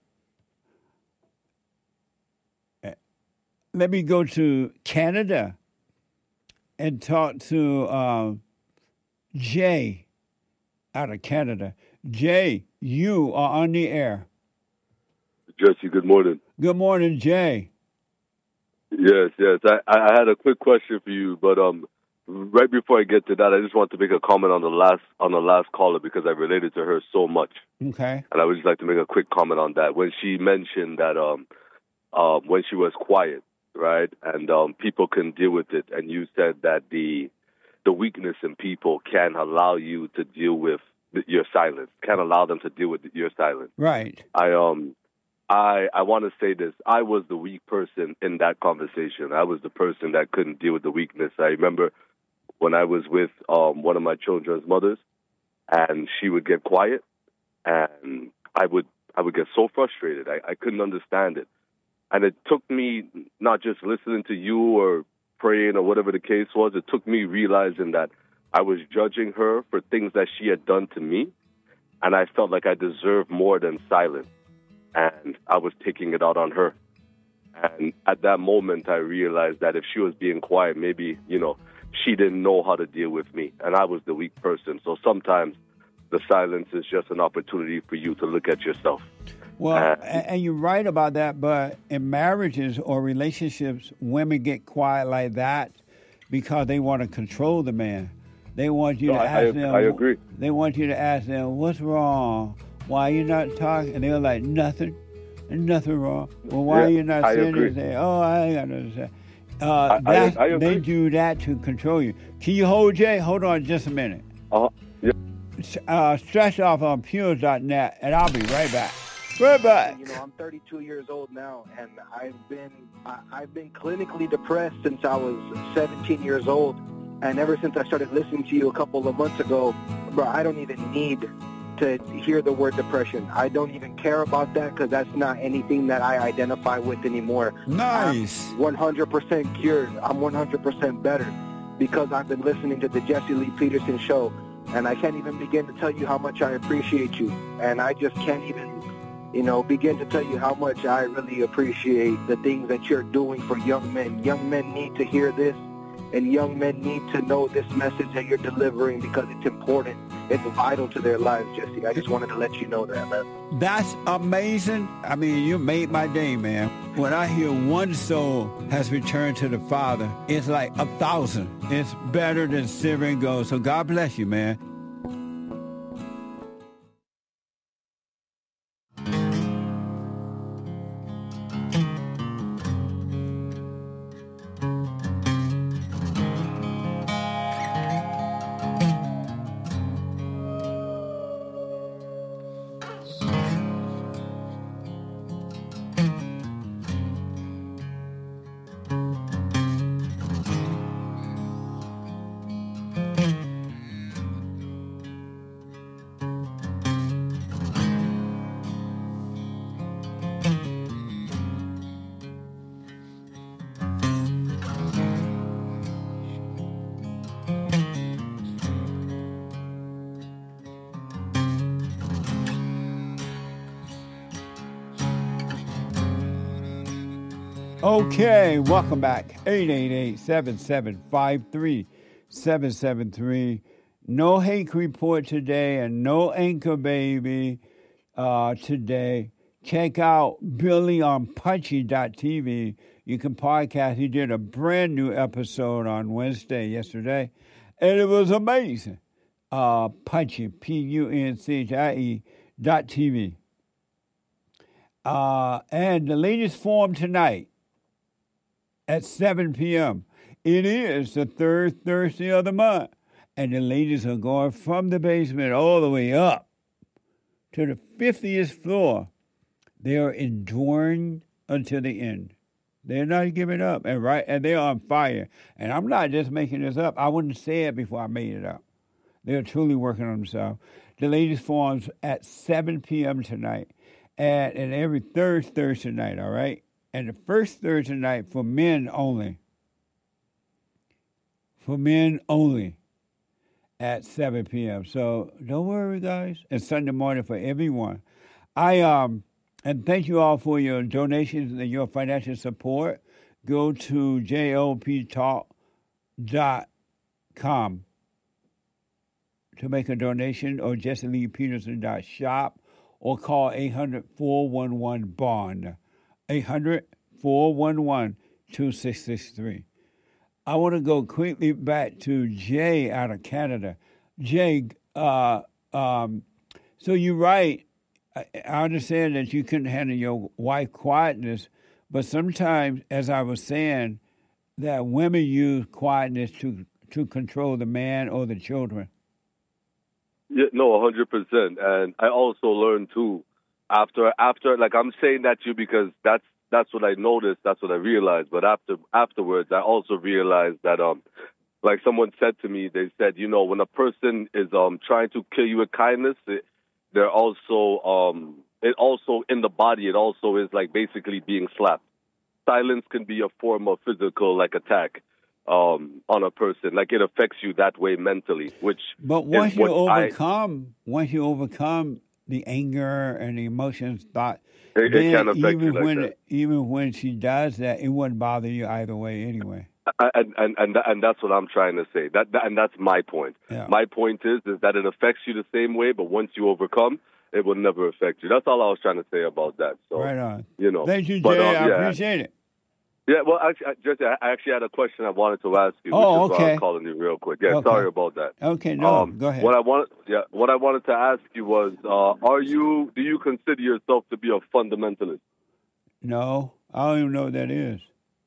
Let me go to Canada and talk to Jay out of Canada. Jay, you are on the air. Jesse, good morning. Good morning, Jay. Yes. I had a quick question for you, but right before I get to that, I just want to make a comment on the last caller because I related to her so much. Okay. And I would just like to make a quick comment on that. When she mentioned that when she was quiet, right, and people can deal with it, and you said that the weakness in people can allow you to deal with your silence, can allow them to deal with your silence. Right. I want to say this. I was the weak person in that conversation. I was the person that couldn't deal with the weakness. I remember when I was with one of my children's mothers, and she would get quiet, and I would get so frustrated. I couldn't understand it. And it took me not just listening to you or praying or whatever the case was. It took me realizing that I was judging her for things that she had done to me, and I felt like I deserved more than silence. And I was taking it out on her. And at that moment, I realized that if she was being quiet, maybe, she didn't know how to deal with me. And I was the weak person. So sometimes the silence is just an opportunity for you to look at yourself. Well, and you're right about that. But in marriages or relationships, women get quiet like that because they want to control the man. They want you to ask them. I agree. They want you to ask them, what's wrong? Why are you not talking? And they're like, nothing wrong. Well, why are you not saying anything? Oh, I ain't got nothing to say. I agree. They do that to control you. Can you hold, Jay? Hold on just a minute. Yeah. Stretch off on Pures.net, and I'll be right back. Right back. I'm 32 years old now, and I've been clinically depressed since I was 17 years old. And ever since I started listening to you a couple of months ago, bro, I don't even need to hear the word depression. I don't even care about that because that's not anything that I identify with anymore. Nice. I'm 100% cured. I'm 100% better because I've been listening to the Jesse Lee Peterson show, and I can't even begin to tell you how much I appreciate you. And I just can't even, begin to tell you how much I really appreciate the things that you're doing for young men. Young men need to hear this, and young men need to know this message that you're delivering because it's important. It's vital to their lives, Jesse. I just wanted to let you know that, man. That's amazing. I mean, you made my day, man. When I hear one soul has returned to the Father, it's like 1,000. It's better than silver and gold. So God bless you, man. Okay, welcome back. 888-775-3773. No Hake Report today and no Anchor Baby today. Check out Billy on Punchy.tv. You can podcast. He did a brand new episode on Wednesday, yesterday, and it was amazing. Punchy, PUNCHIE.tv. And the latest form tonight at 7 p.m. It is the third Thursday of the month, and the ladies are going from the basement all the way up to the 50th floor. They are enduring until the end. They're not giving up, and they're on fire. And I'm not just making this up. I wouldn't say it before I made it up. They're truly working on themselves. The ladies forums at 7 p.m. tonight, and every third Thursday night, all right? And the first Thursday night for men only. For men only at 7 p.m. So don't worry, guys. And Sunday morning for everyone. And thank you all for your donations and your financial support. Go to joptalk.com to make a donation, or jesseleepeterson.shop, or call 800-411-BOND. 800-411-2663. I want to go quickly back to Jay out of Canada. Jay, so you write, I understand that you couldn't handle your wife's quietness, but sometimes, as I was saying, that women use quietness to control the man or the children. Yeah, no, 100%. And I also learned, too, after, like, I'm saying that to you because that's what I noticed, that's what I realized. But afterwards, I also realized that, like someone said to me, they said, when a person is trying to kill you with kindness, they're also, it also in the body, it also is like basically being slapped. Silence can be a form of physical, like, attack on a person. Like, it affects you that way mentally, which. But once you overcome the anger and the emotions, thought, it can affect you like that. Even when she does that, it wouldn't bother you either way anyway. And that's what I'm trying to say. And that's my point. Yeah. My point is that it affects you the same way, but once you overcome, it will never affect you. That's all I was trying to say about that. So, right on. Thank you, Jay. I appreciate it. Yeah, well, Jesse, I actually had a question I wanted to ask you. Oh, which is okay. why I'm calling you real quick. Yeah, Okay. Sorry about that. Okay, no, go ahead. What I wanted to ask you was, do you consider yourself to be a fundamentalist? No, I don't even know what that is.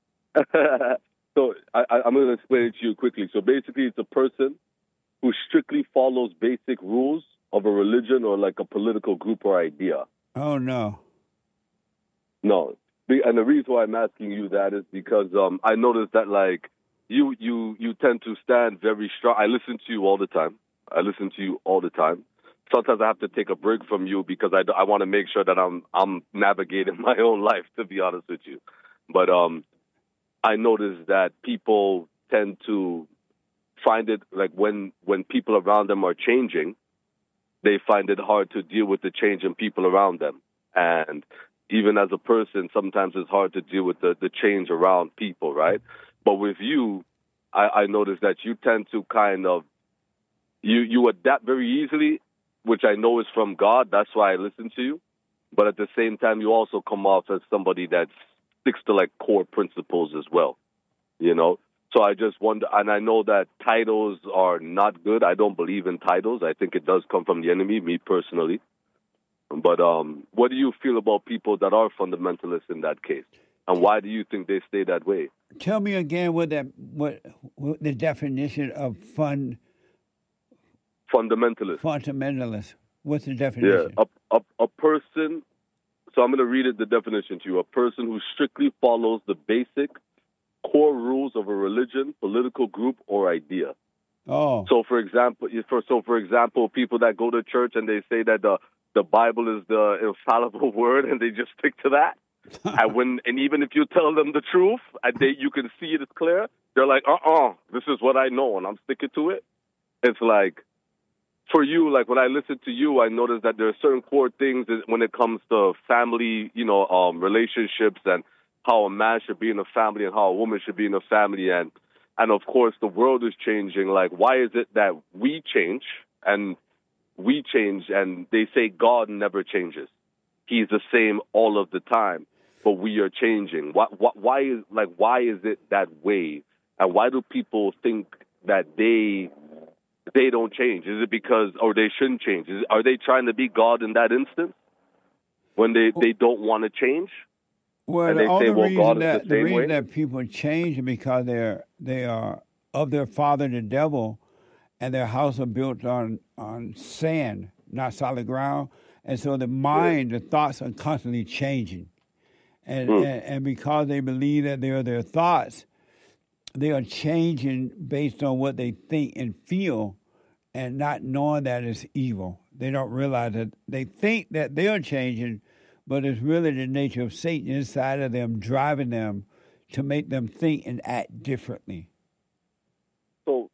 So I'm going to explain it to you quickly. So basically, it's a person who strictly follows basic rules of a religion or like a political group or idea. Oh, no. No. And the reason why I'm asking you that is because I noticed that, like, you tend to stand very strong. I listen to you all the time. sometimes I have to take a break from you because I want to make sure that I'm navigating my own life, to be honest with you. But I notice that people tend to find it like when people around them are changing, they find it hard to deal with the change in people around them. And even as a person, sometimes it's hard to deal with the change around people, right? But with you, I notice that you tend to kind of, you adapt very easily, which I know is from God. That's why I listen to you. But at the same time, you also come off as somebody that sticks to like core principles as well, you know? So I just wonder, and I know that titles are not good. I don't believe in titles. I think it does come from the enemy, me personally. But what do you feel about people that are fundamentalists in that case? And why do you think they stay that way? Tell me again what the definition of fundamentalist. Fundamentalist. What's the definition? Yeah, a person. So I'm going to read the definition to you. A person who strictly follows the basic core rules of a religion, political group, or idea. Oh. So for example, people that go to church and they say that the Bible is the infallible word, and they just stick to that. and even if you tell them the truth, and you can see it is clear, they're like, this is what I know, and I'm sticking to it. It's like, for you, like when I listen to you, I notice that there are certain core things when it comes to family, relationships, and how a man should be in a family and how a woman should be in a family. And of course, the world is changing. Like, why is it that we change and they say God never changes? He's the same all of the time, but we are changing. Why is it that way? And why do people think that they don't change? Is it because, or they shouldn't change? Are they trying to be God in that instance when they don't want to change? Well, and they say, the reason that people change is because they are of their father the devil, and their house are built on sand, not solid ground. And so the mind, the thoughts are constantly changing. And because they believe that they are their thoughts, they are changing based on what they think and feel, and not knowing that it's evil. They don't realize that they think that they are changing, but it's really the nature of Satan inside of them driving them to make them think and act differently. So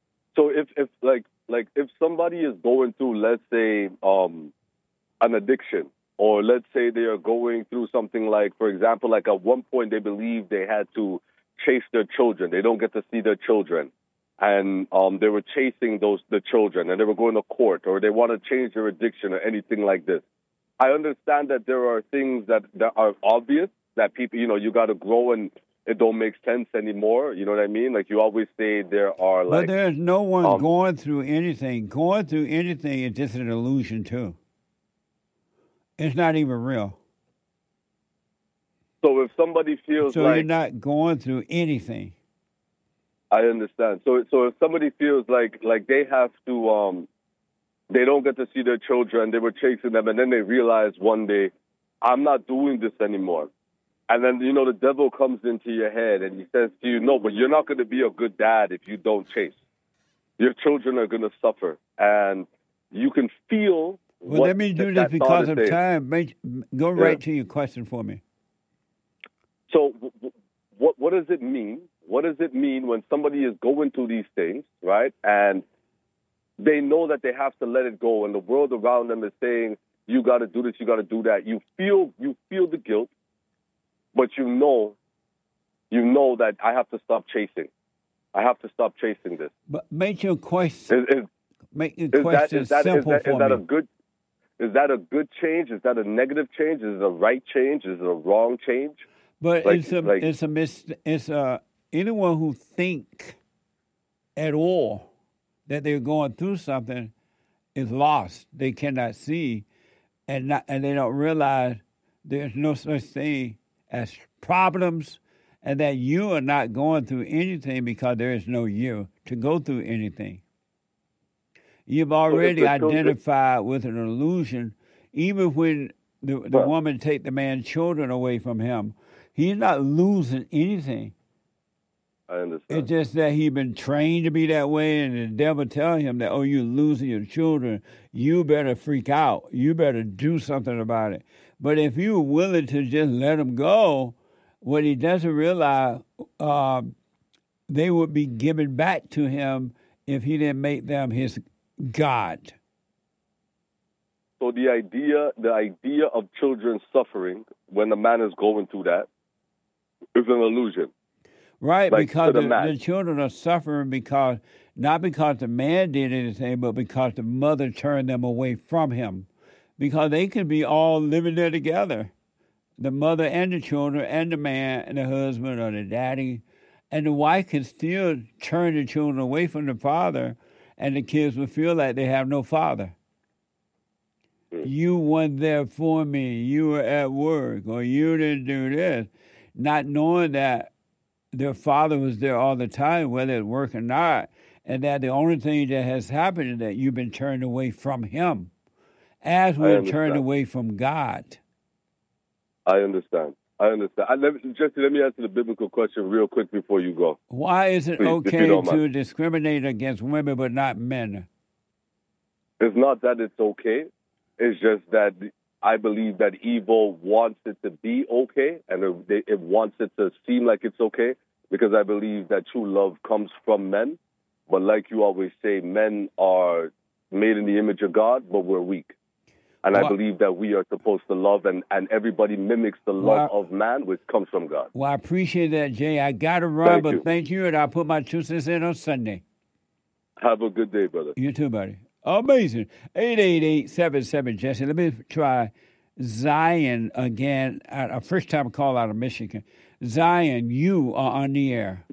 if somebody is going through, let's say, an addiction, or let's say they are going through something like, for example, like at one point they believe they had to chase their children. They don't get to see their children. And they were chasing the children, and they were going to court, or they want to change their addiction or anything like this. I understand that there are things that are obvious, that people, you got to grow and it don't make sense anymore. You know what I mean? Like you always say there are like... But there's no one going through anything. Going through anything is just an illusion too. It's not even real. So if somebody feels you're not going through anything. I understand. So if somebody feels like they have to... they don't get to see their children, they were chasing them, and then they realize one day, I'm not doing this anymore. And then, the devil comes into your head and he says to you, no, but you're not going to be a good dad if you don't chase. Your children are going to suffer. And you can feel... Well, let me do this because of time. Go right to your question for me. So what does it mean? What does it mean when somebody is going through these things, right? And they know that they have to let it go, and the world around them is saying, you got to do this, you got to do that. You feel the guilt, but you know that I have to stop chasing. I have to stop chasing this. But make your question simple for me. Is that a good change? Is that a negative change? Is it a right change? Is it a wrong change? But anyone who think at all that they're going through something is lost. They cannot see, and they don't realize there's no such thing as problems, and that you are not going through anything because there is no you to go through anything. You've already identified with an illusion. Even when the woman take the man's children away from him, he's not losing anything. I understand. It's just that he been trained to be that way, and the devil tell him that, oh, you're losing your children. You better freak out. You better do something about it. But if you were willing to just let him go, what he doesn't realize, they would be given back to him if he didn't make them his God. So the idea of children suffering when a man is going through that is an illusion. Right, Like, because to the the man. children are suffering not because the man did anything, but because the mother turned them away from him. Because they could be all living there together. The mother and the children and the man and the husband or the daddy. And the wife can still turn the children away from the father, and the kids will feel like they have no father. You weren't there for me. You were at work, or you didn't do this. Not knowing that their father was there all the time, whether at work or not, and that the only thing that has happened is that you've been turned away from him, as we're turned away from God. I understand. Jesse, let me answer the biblical question real quick before you go. Why is it Please, if okay you don't to mind. discriminate against women but not men? It's not that it's okay. It's just that I believe that evil wants it to be okay, and it wants it to seem like it's okay, because I believe that true love comes from men. But like you always say, men are made in the image of God, but we're weak. And I believe that we are supposed to love, and everybody mimics the love of man, which comes from God. Well, I appreciate that, Jay. I got to run, Thank you. thank you, and I'll put my 2 cents in on Sunday. Have a good day, brother. You too, buddy. Amazing. 888-77 Jesse. Let me try Zion again. A first-time call out of Michigan. Zion, you are on the air.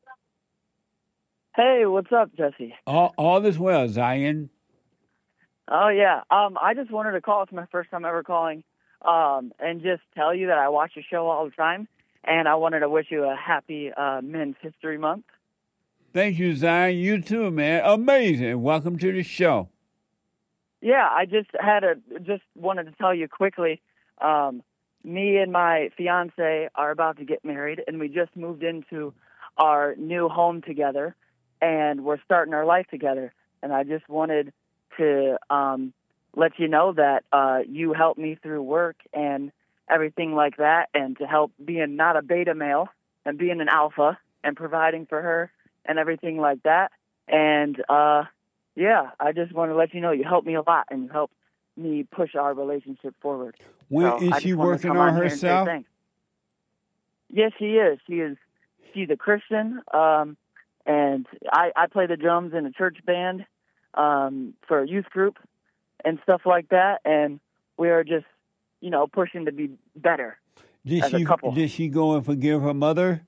Hey, what's up, Jesse? All is well, Zion. Oh, yeah. I just wanted to call. It's my first time ever calling, and just tell you that I watch your show all the time, and I wanted to wish you a happy Men's History Month. Thank you, Zion. You too, man. Amazing. Welcome to the show. Yeah, I just wanted to tell you quickly. Me and my fiance are about to get married, and we just moved into our new home together, and we're starting our life together. And I just wanted to let you know that you helped me through work and everything like that, and to help being not a beta male and being an alpha and providing for her and everything like that. And yeah, I just want to let you know you helped me a lot, and you helped me push our relationship forward. Is she working on herself? Yes, she is. She's a Christian, and I play the drums in a church band for a youth group and stuff like that, and we are just, pushing to be better as a couple. Did she go and forgive her mother?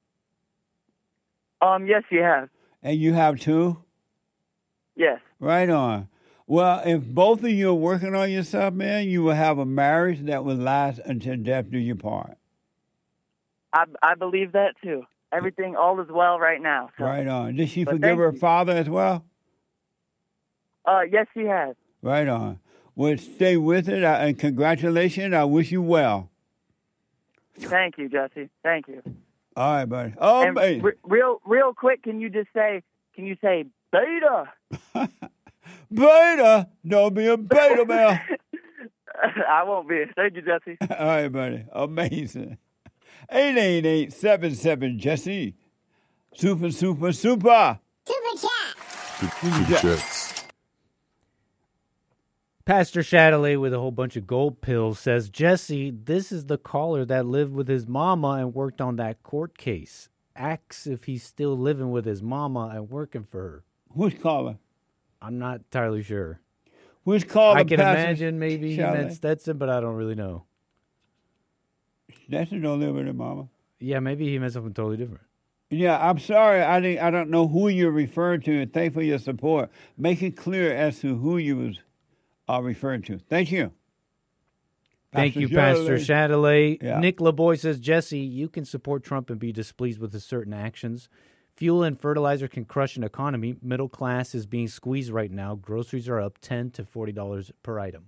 Yes, she has. And you have too? Yes. Right on. Well, if both of you are working on yourself, man, you will have a marriage that will last until death do you part. I believe that too. Everything, all is well right now. So. Right on. Did she But forgive thank her you. father as well? Yes, she has. Right on. Well, stay with it, and congratulations. I wish you well. Thank you, Jesse. Thank you. All right, buddy. Oh, And man. real quick, can you say beta? Beta. Don't be a beta male. I won't be. Thank you, Jesse. All right, buddy. Amazing. 888-77 Jesse. Super. Super Chats. Pastor Shadley with a whole bunch of gold pills says, Jesse, this is the caller that lived with his mama and worked on that court case. Asks if he's still living with his mama and working for her. Which caller? I'm not entirely sure. Which caller? I can Pastor imagine maybe he Shadley? meant Stetson, but I don't really know. Stetson don't live with his mama. Yeah, maybe he meant something totally different. Yeah, I'm sorry. I don't know who you're referring to, and thanks for your support. Make it clear as to who you was referring to. Thank you. Thank you, Pastor Shadley. Yeah. Nick LeBoy says, Jesse, you can support Trump and be displeased with his certain actions. Fuel and fertilizer can crush an economy. Middle class is being squeezed right now. Groceries are up $10 to $40 per item.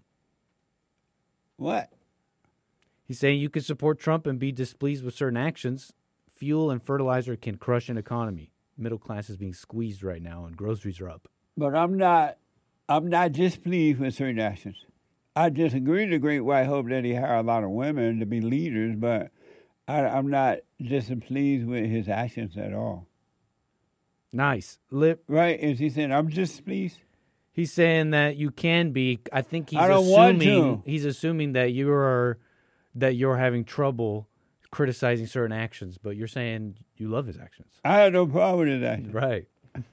What? He's saying you can support Trump and be displeased with certain actions. fuel and fertilizer can crush an economy. Middle class is being squeezed right now, and groceries are up. But I'm not displeased with certain actions. I disagree with the Great White Hope that he hired a lot of women to be leaders, but I'm not displeased with his actions at all. Nice. Right? Is he saying I'm displeased? He's saying that you can be. I think I don't want to. He's assuming that you're having trouble criticizing certain actions, but you're saying you love his actions. I have no problem with his actions. Right.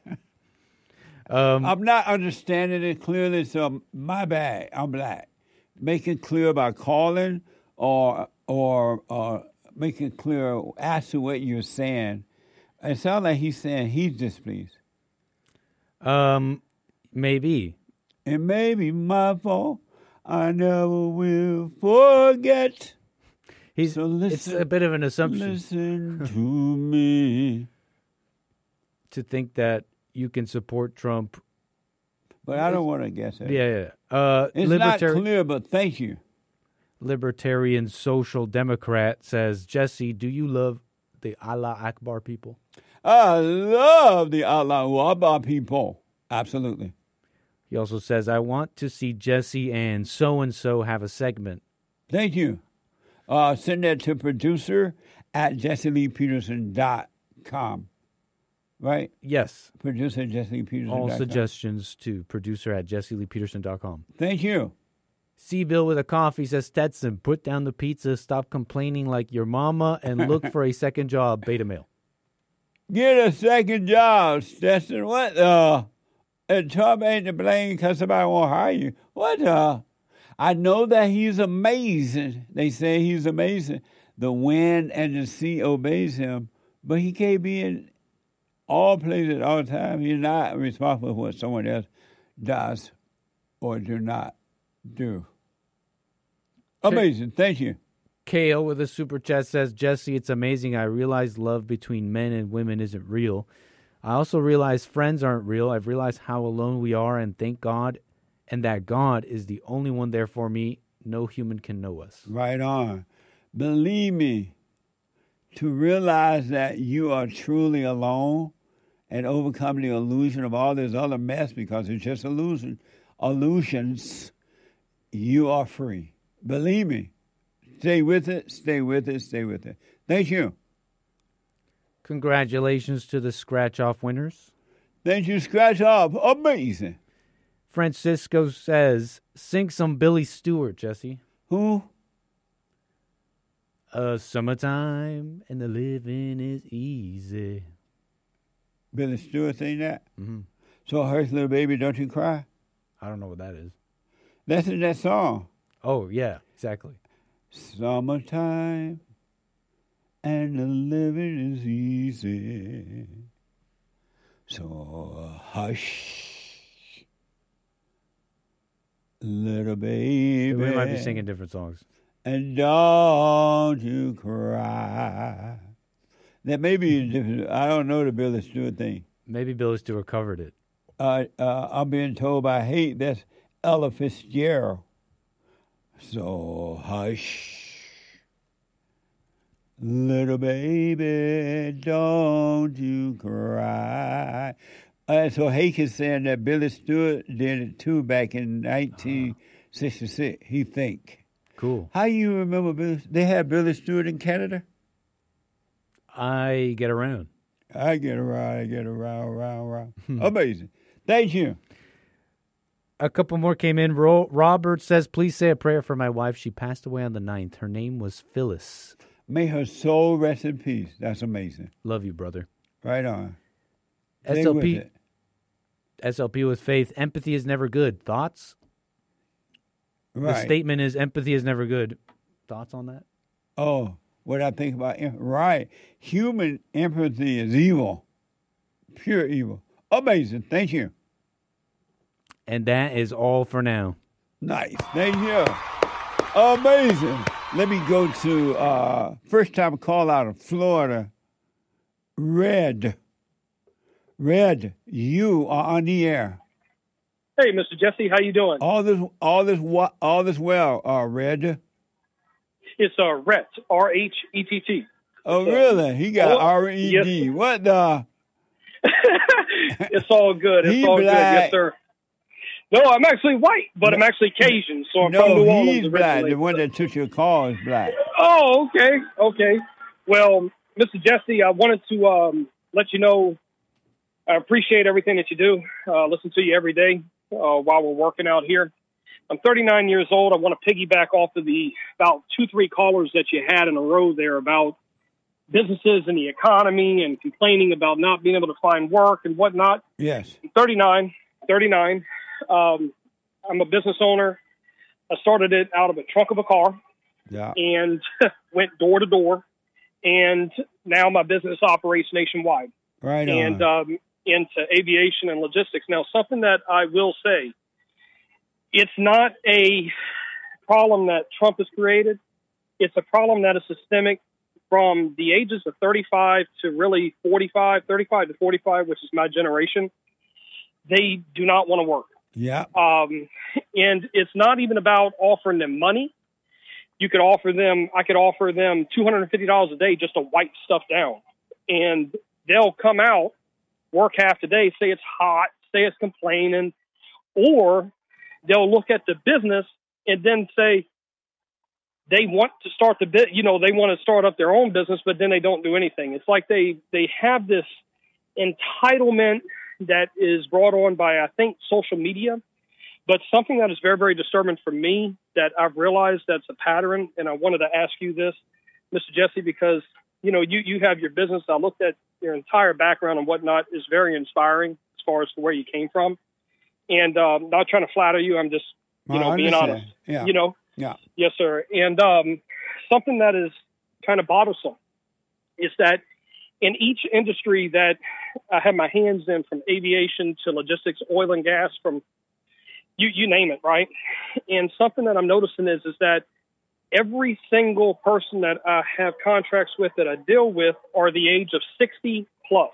I'm not understanding it clearly, so my bad. I'm black. Make it clear by calling or make it clear as to what you're saying. It sounds like he's saying he's displeased. Maybe. It may be my fault. I never will forget. It's a bit of an assumption. Listen to me. To think that you can support Trump. But I don't want to guess it. Yeah. It's not clear, but thank you. Libertarian Social Democrat says, Jesse, do you love the Allah Akbar people? I love the Allah Akbar people. Absolutely. He also says, I want to see Jesse and so-and-so have a segment. Thank you. Send that to producer at JesseLeePeterson.com. Right? Yes. Producer at JesseLeePeterson.com. All suggestions to producer at JesseLeePeterson.com. Thank you. C-Bill with a coffee says, Stetson, put down the pizza, stop complaining like your mama, and look for a second job, beta male. Get a second job, Stetson. What and Trump ain't to blame because somebody won't hire you. What I know that he's amazing. They say he's amazing. The wind and the sea obeys him, but he can't be in all places all the time. He's not responsible for what someone else does or do not do. Amazing. Thank you. Kale with a super chat says, Jesse, it's amazing. I realize love between men and women isn't real. I also realize friends aren't real. I've realized how alone we are, and thank God, and that God is the only one there for me. No human can know us. Right on. Believe me, to realize that you are truly alone and overcome the illusion of all this other mess, because it's just illusions, you are free. Believe me. Stay with it, stay with it, stay with it. Thank you. Congratulations to the scratch-off winners. Thank you, scratch-off. Amazing. Francisco says, sing some Billy Stewart, Jesse. Who? Summertime and the living is easy. Billy Stewart saying that? Mm-hmm. So Hush Little Baby, Don't You Cry? I don't know what that is. That's in that song. Oh, yeah, exactly. Summertime and the living is easy. So hush, little baby. We might be singing different songs. And don't you cry. That may be different. I don't know the Billy Stewart thing. Maybe Billy Stewart covered it. I'm being told by Hate that's Ella Fitzgerald. So hush, little baby, don't you cry. So Hake is saying that Billy Stewart did it too back in 1966, he think. Cool. How you remember Billy? They had Billy Stewart in Canada? I get around. I get around. Amazing. Thank you. A couple more came in. Robert says, please say a prayer for my wife. She passed away on the 9th. Her name was Phyllis. May her soul rest in peace. That's amazing. Love you, brother. Right on. SLP with faith. Empathy is never good. Thoughts? Right. The statement is empathy is never good. Thoughts on that? Oh, what I think about right. Human empathy is evil. Pure evil. Amazing. Thank you. And that is all for now. Nice. Thank you. Amazing. Let me go to first time call out of Florida. Red, you are on the air. Hey, Mr. Jesse, how you doing? All this well, Red. It's Rhett, R-H-E-T-T. Oh, really? He got RED. Yes. What the? It's all good. It's He all good. black. Yes, sir. No, I'm actually white, but I'm actually Cajun, so I'm from No, New Orleans he's black. originally. The one that took your call is black. Oh, okay, okay. Well, Mr. Jesse, I wanted to let you know I appreciate everything that you do. Listen to you every day while we're working out here. I'm 39 years old. I want to piggyback off of the about 2-3 callers that you had in a row there about businesses and the economy and complaining about not being able to find work and whatnot. Yes. I'm 39. I'm a business owner. I started it out of a trunk of a car Yeah. and went door to door. And now my business operates nationwide. Right And on. into aviation and logistics. Now, something that I will say, it's not a problem that Trump has created. It's a problem that is systemic from the ages of 35 to really 35 to 45, which is my generation. They do not want to work. Yeah. And it's not even about offering them money. I could offer them $250 a day just to wipe stuff down. And they'll come out, work half the day, say it's hot, say it's complaining, or they'll look at the business and then say they want to start they want to start up their own business, but then they don't do anything. It's like they have this entitlement that is brought on by, I think, social media. But something that is very, very disturbing for me that I've realized that's a pattern, and I wanted to ask you this, Mr. Jesse, because, you have your business. I looked at your entire background and whatnot is very inspiring as far as to where you came from. And not trying to flatter you. I'm just, being honest. Yeah. Yeah. Yes, sir. And something that is kind of bothersome is that in each industry that I have my hands in, from aviation to logistics, oil and gas, from you name it, right? And something that I'm noticing is that every single person that I have contracts with that I deal with are the age of 60 plus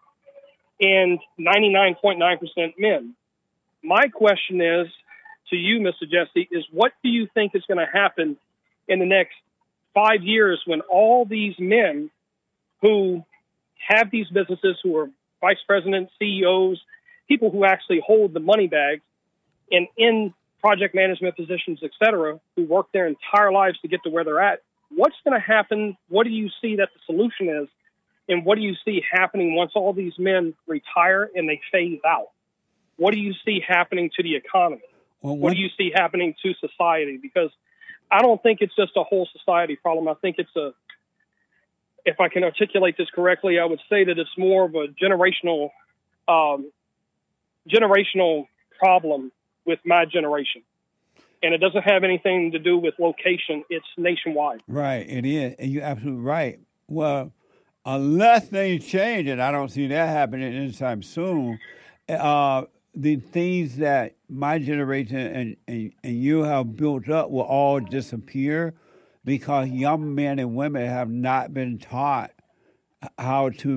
and 99.9% men. My question is to you, Mr. Jesse, is what do you think is going to happen in the next 5 years when all these men who have these businesses, who are vice presidents, CEOs, people who actually hold the money bags and in project management positions, et cetera, who work their entire lives to get to where they're at, what's going to happen? What do you see that the solution is? And what do you see happening once all these men retire and they phase out? What do you see happening to the economy? What do you see happening to society? Because I don't think it's just a whole society problem. I think it's if I can articulate this correctly, I would say that it's more of a generational problem with my generation. And it doesn't have anything to do with location. It's nationwide. Right, it is. And you're absolutely right. Well, unless things change, and I don't see that happening anytime soon, the things that my generation and you have built up will all disappear because young men and women have not been taught how to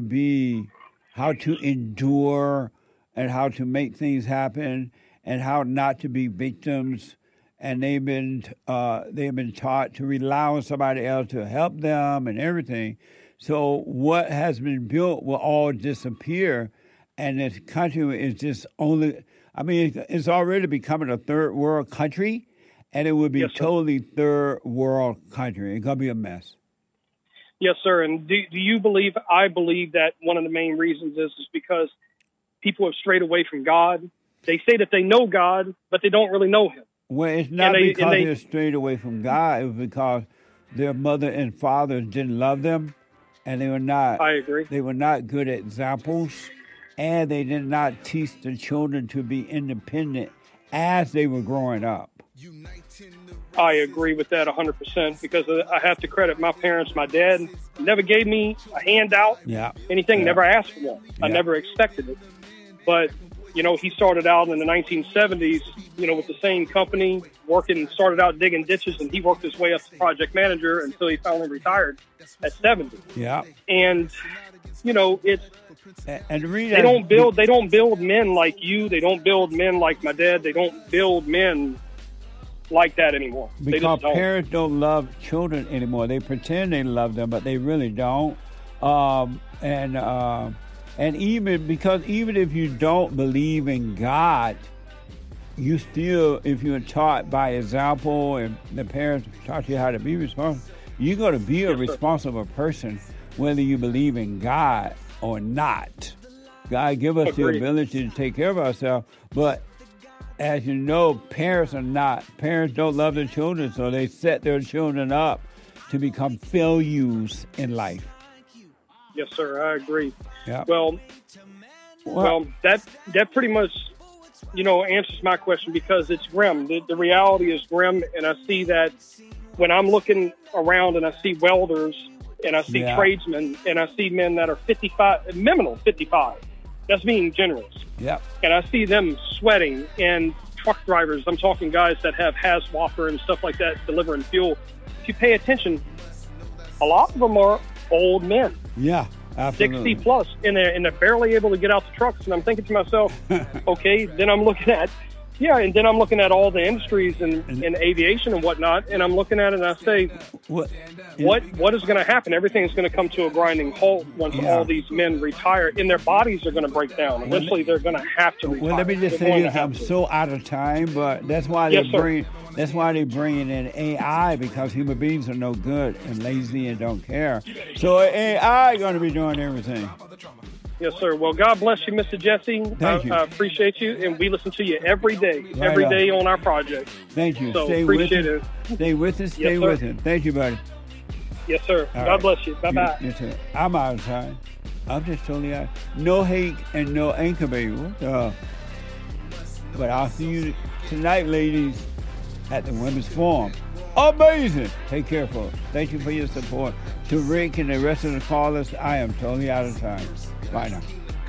endure and how to make things happen and how not to be victims. And they've been taught to rely on somebody else to help them and everything. So what has been built will all disappear. And this country is just it's already becoming a third world country, and it will be totally third world country. It's going to be a mess. Yes, sir. And do you believe, I believe that one of the main reasons is because people have strayed away from God. They say that they know God, but they don't really know him. Well, it's not because they're strayed away from God. It was because their mother and father didn't love them, and they were not. I agree. They were not good examples. And they did not teach the children to be independent as they were growing up. I agree with that 100% because I have to credit my parents. My dad never gave me a handout, anything, never asked for one. I never expected it. But, he started out in the 1970s, with the same company, started out digging ditches, and he worked his way up to project manager until he finally retired at 70. Yeah. And, it's... And they don't build men like you. They don't build men like my dad. They don't build men like that anymore. They Because just don't. parents don't love children anymore. They pretend they love them, but they really don't. And even if you don't believe in God, you still, if you're taught by example and the parents taught you how to be responsible, you're going to be a responsible person whether you believe in God or not. God give us the ability to take care of ourselves, but as you know, parents don't love their children, so they set their children up to become failures in life. Yes, sir, I agree. Yeah. Well, that pretty much, answers my question, because it's grim. The reality is grim, and I see that when I'm looking around and I see welders and I see tradesmen and I see men that are 55. That's being generous. Yep. And I see them sweating, and truck drivers, I'm talking guys that have Haswalker and stuff like that delivering fuel. If you pay attention, a lot of them are old men. Yeah, absolutely. 60 plus, and they're barely able to get out the trucks. And I'm thinking to myself, okay, then I'm looking at all the industries and aviation and whatnot, and I'm looking at it and I say, what is going to happen? Everything's going to come to a grinding halt once all these men retire, and their bodies are going to break down. Eventually, they're going to have to retire. Well, let me just say this: I'm so out of time, but that's why they bring in AI, because human beings are no good and lazy and don't care. So AI is going to be doing everything. Yes, sir. Well, God bless you, Mr. Jesse. Thank you. I appreciate you, and we listen to you every day on our project. Thank you. So Stay appreciate with it. Stay with us. Stay with it. Thank you, buddy. Yes, sir. All God right. bless you. Bye-bye. You too. I'm out of time. I'm just totally out. No hate and no anchor, baby. What the? But I'll see you tonight, ladies, at the Women's Forum. Amazing. Take care, folks. Thank you for your support. To Rick and the rest of the callers, I am totally out of time. Bye now.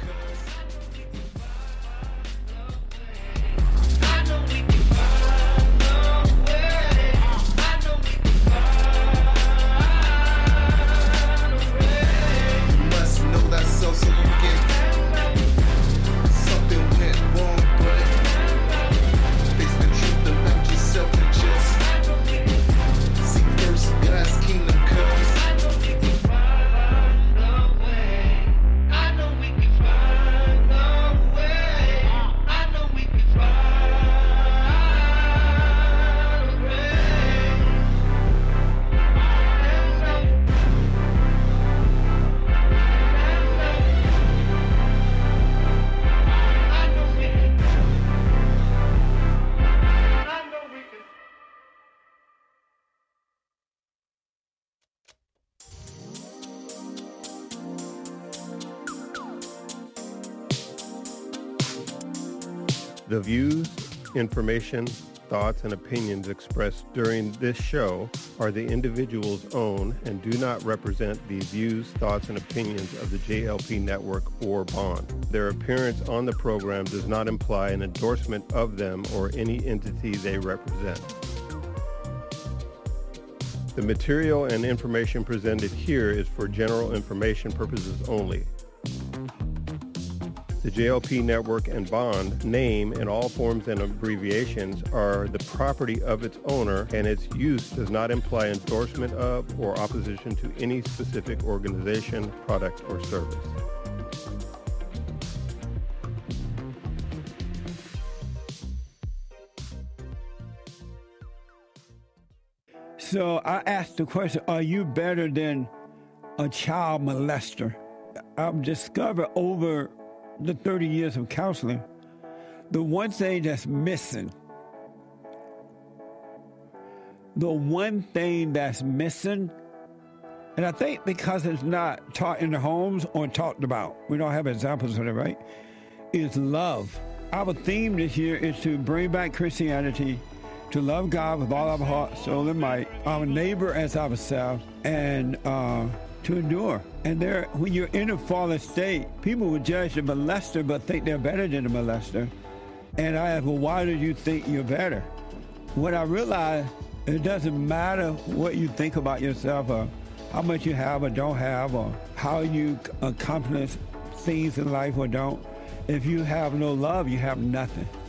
The views, information, thoughts, and opinions expressed during this show are the individual's own and do not represent the views, thoughts, and opinions of the JLP Network or Bond. Their appearance on the program does not imply an endorsement of them or any entity they represent. The material and information presented here is for general information purposes only. The JLP Network and Bond name and all forms and abbreviations are the property of its owner, and its use does not imply endorsement of or opposition to any specific organization, product, or service. So I asked the question, are you better than a child molester? I've discovered over the 30 years of counseling, the one thing that's missing, and I think because it's not taught in the homes or talked about, we don't have examples of it, right, is love. Our theme this year is to bring back Christianity, to love God with all our heart, soul, and might, our neighbor as ourselves, and to endure. And when you're in a fallen state, people will judge the molester but think they're better than the molester. And I ask, well, why do you think you're better? When I realized it doesn't matter what you think about yourself or how much you have or don't have or how you accomplish things in life or don't. If you have no love, you have nothing.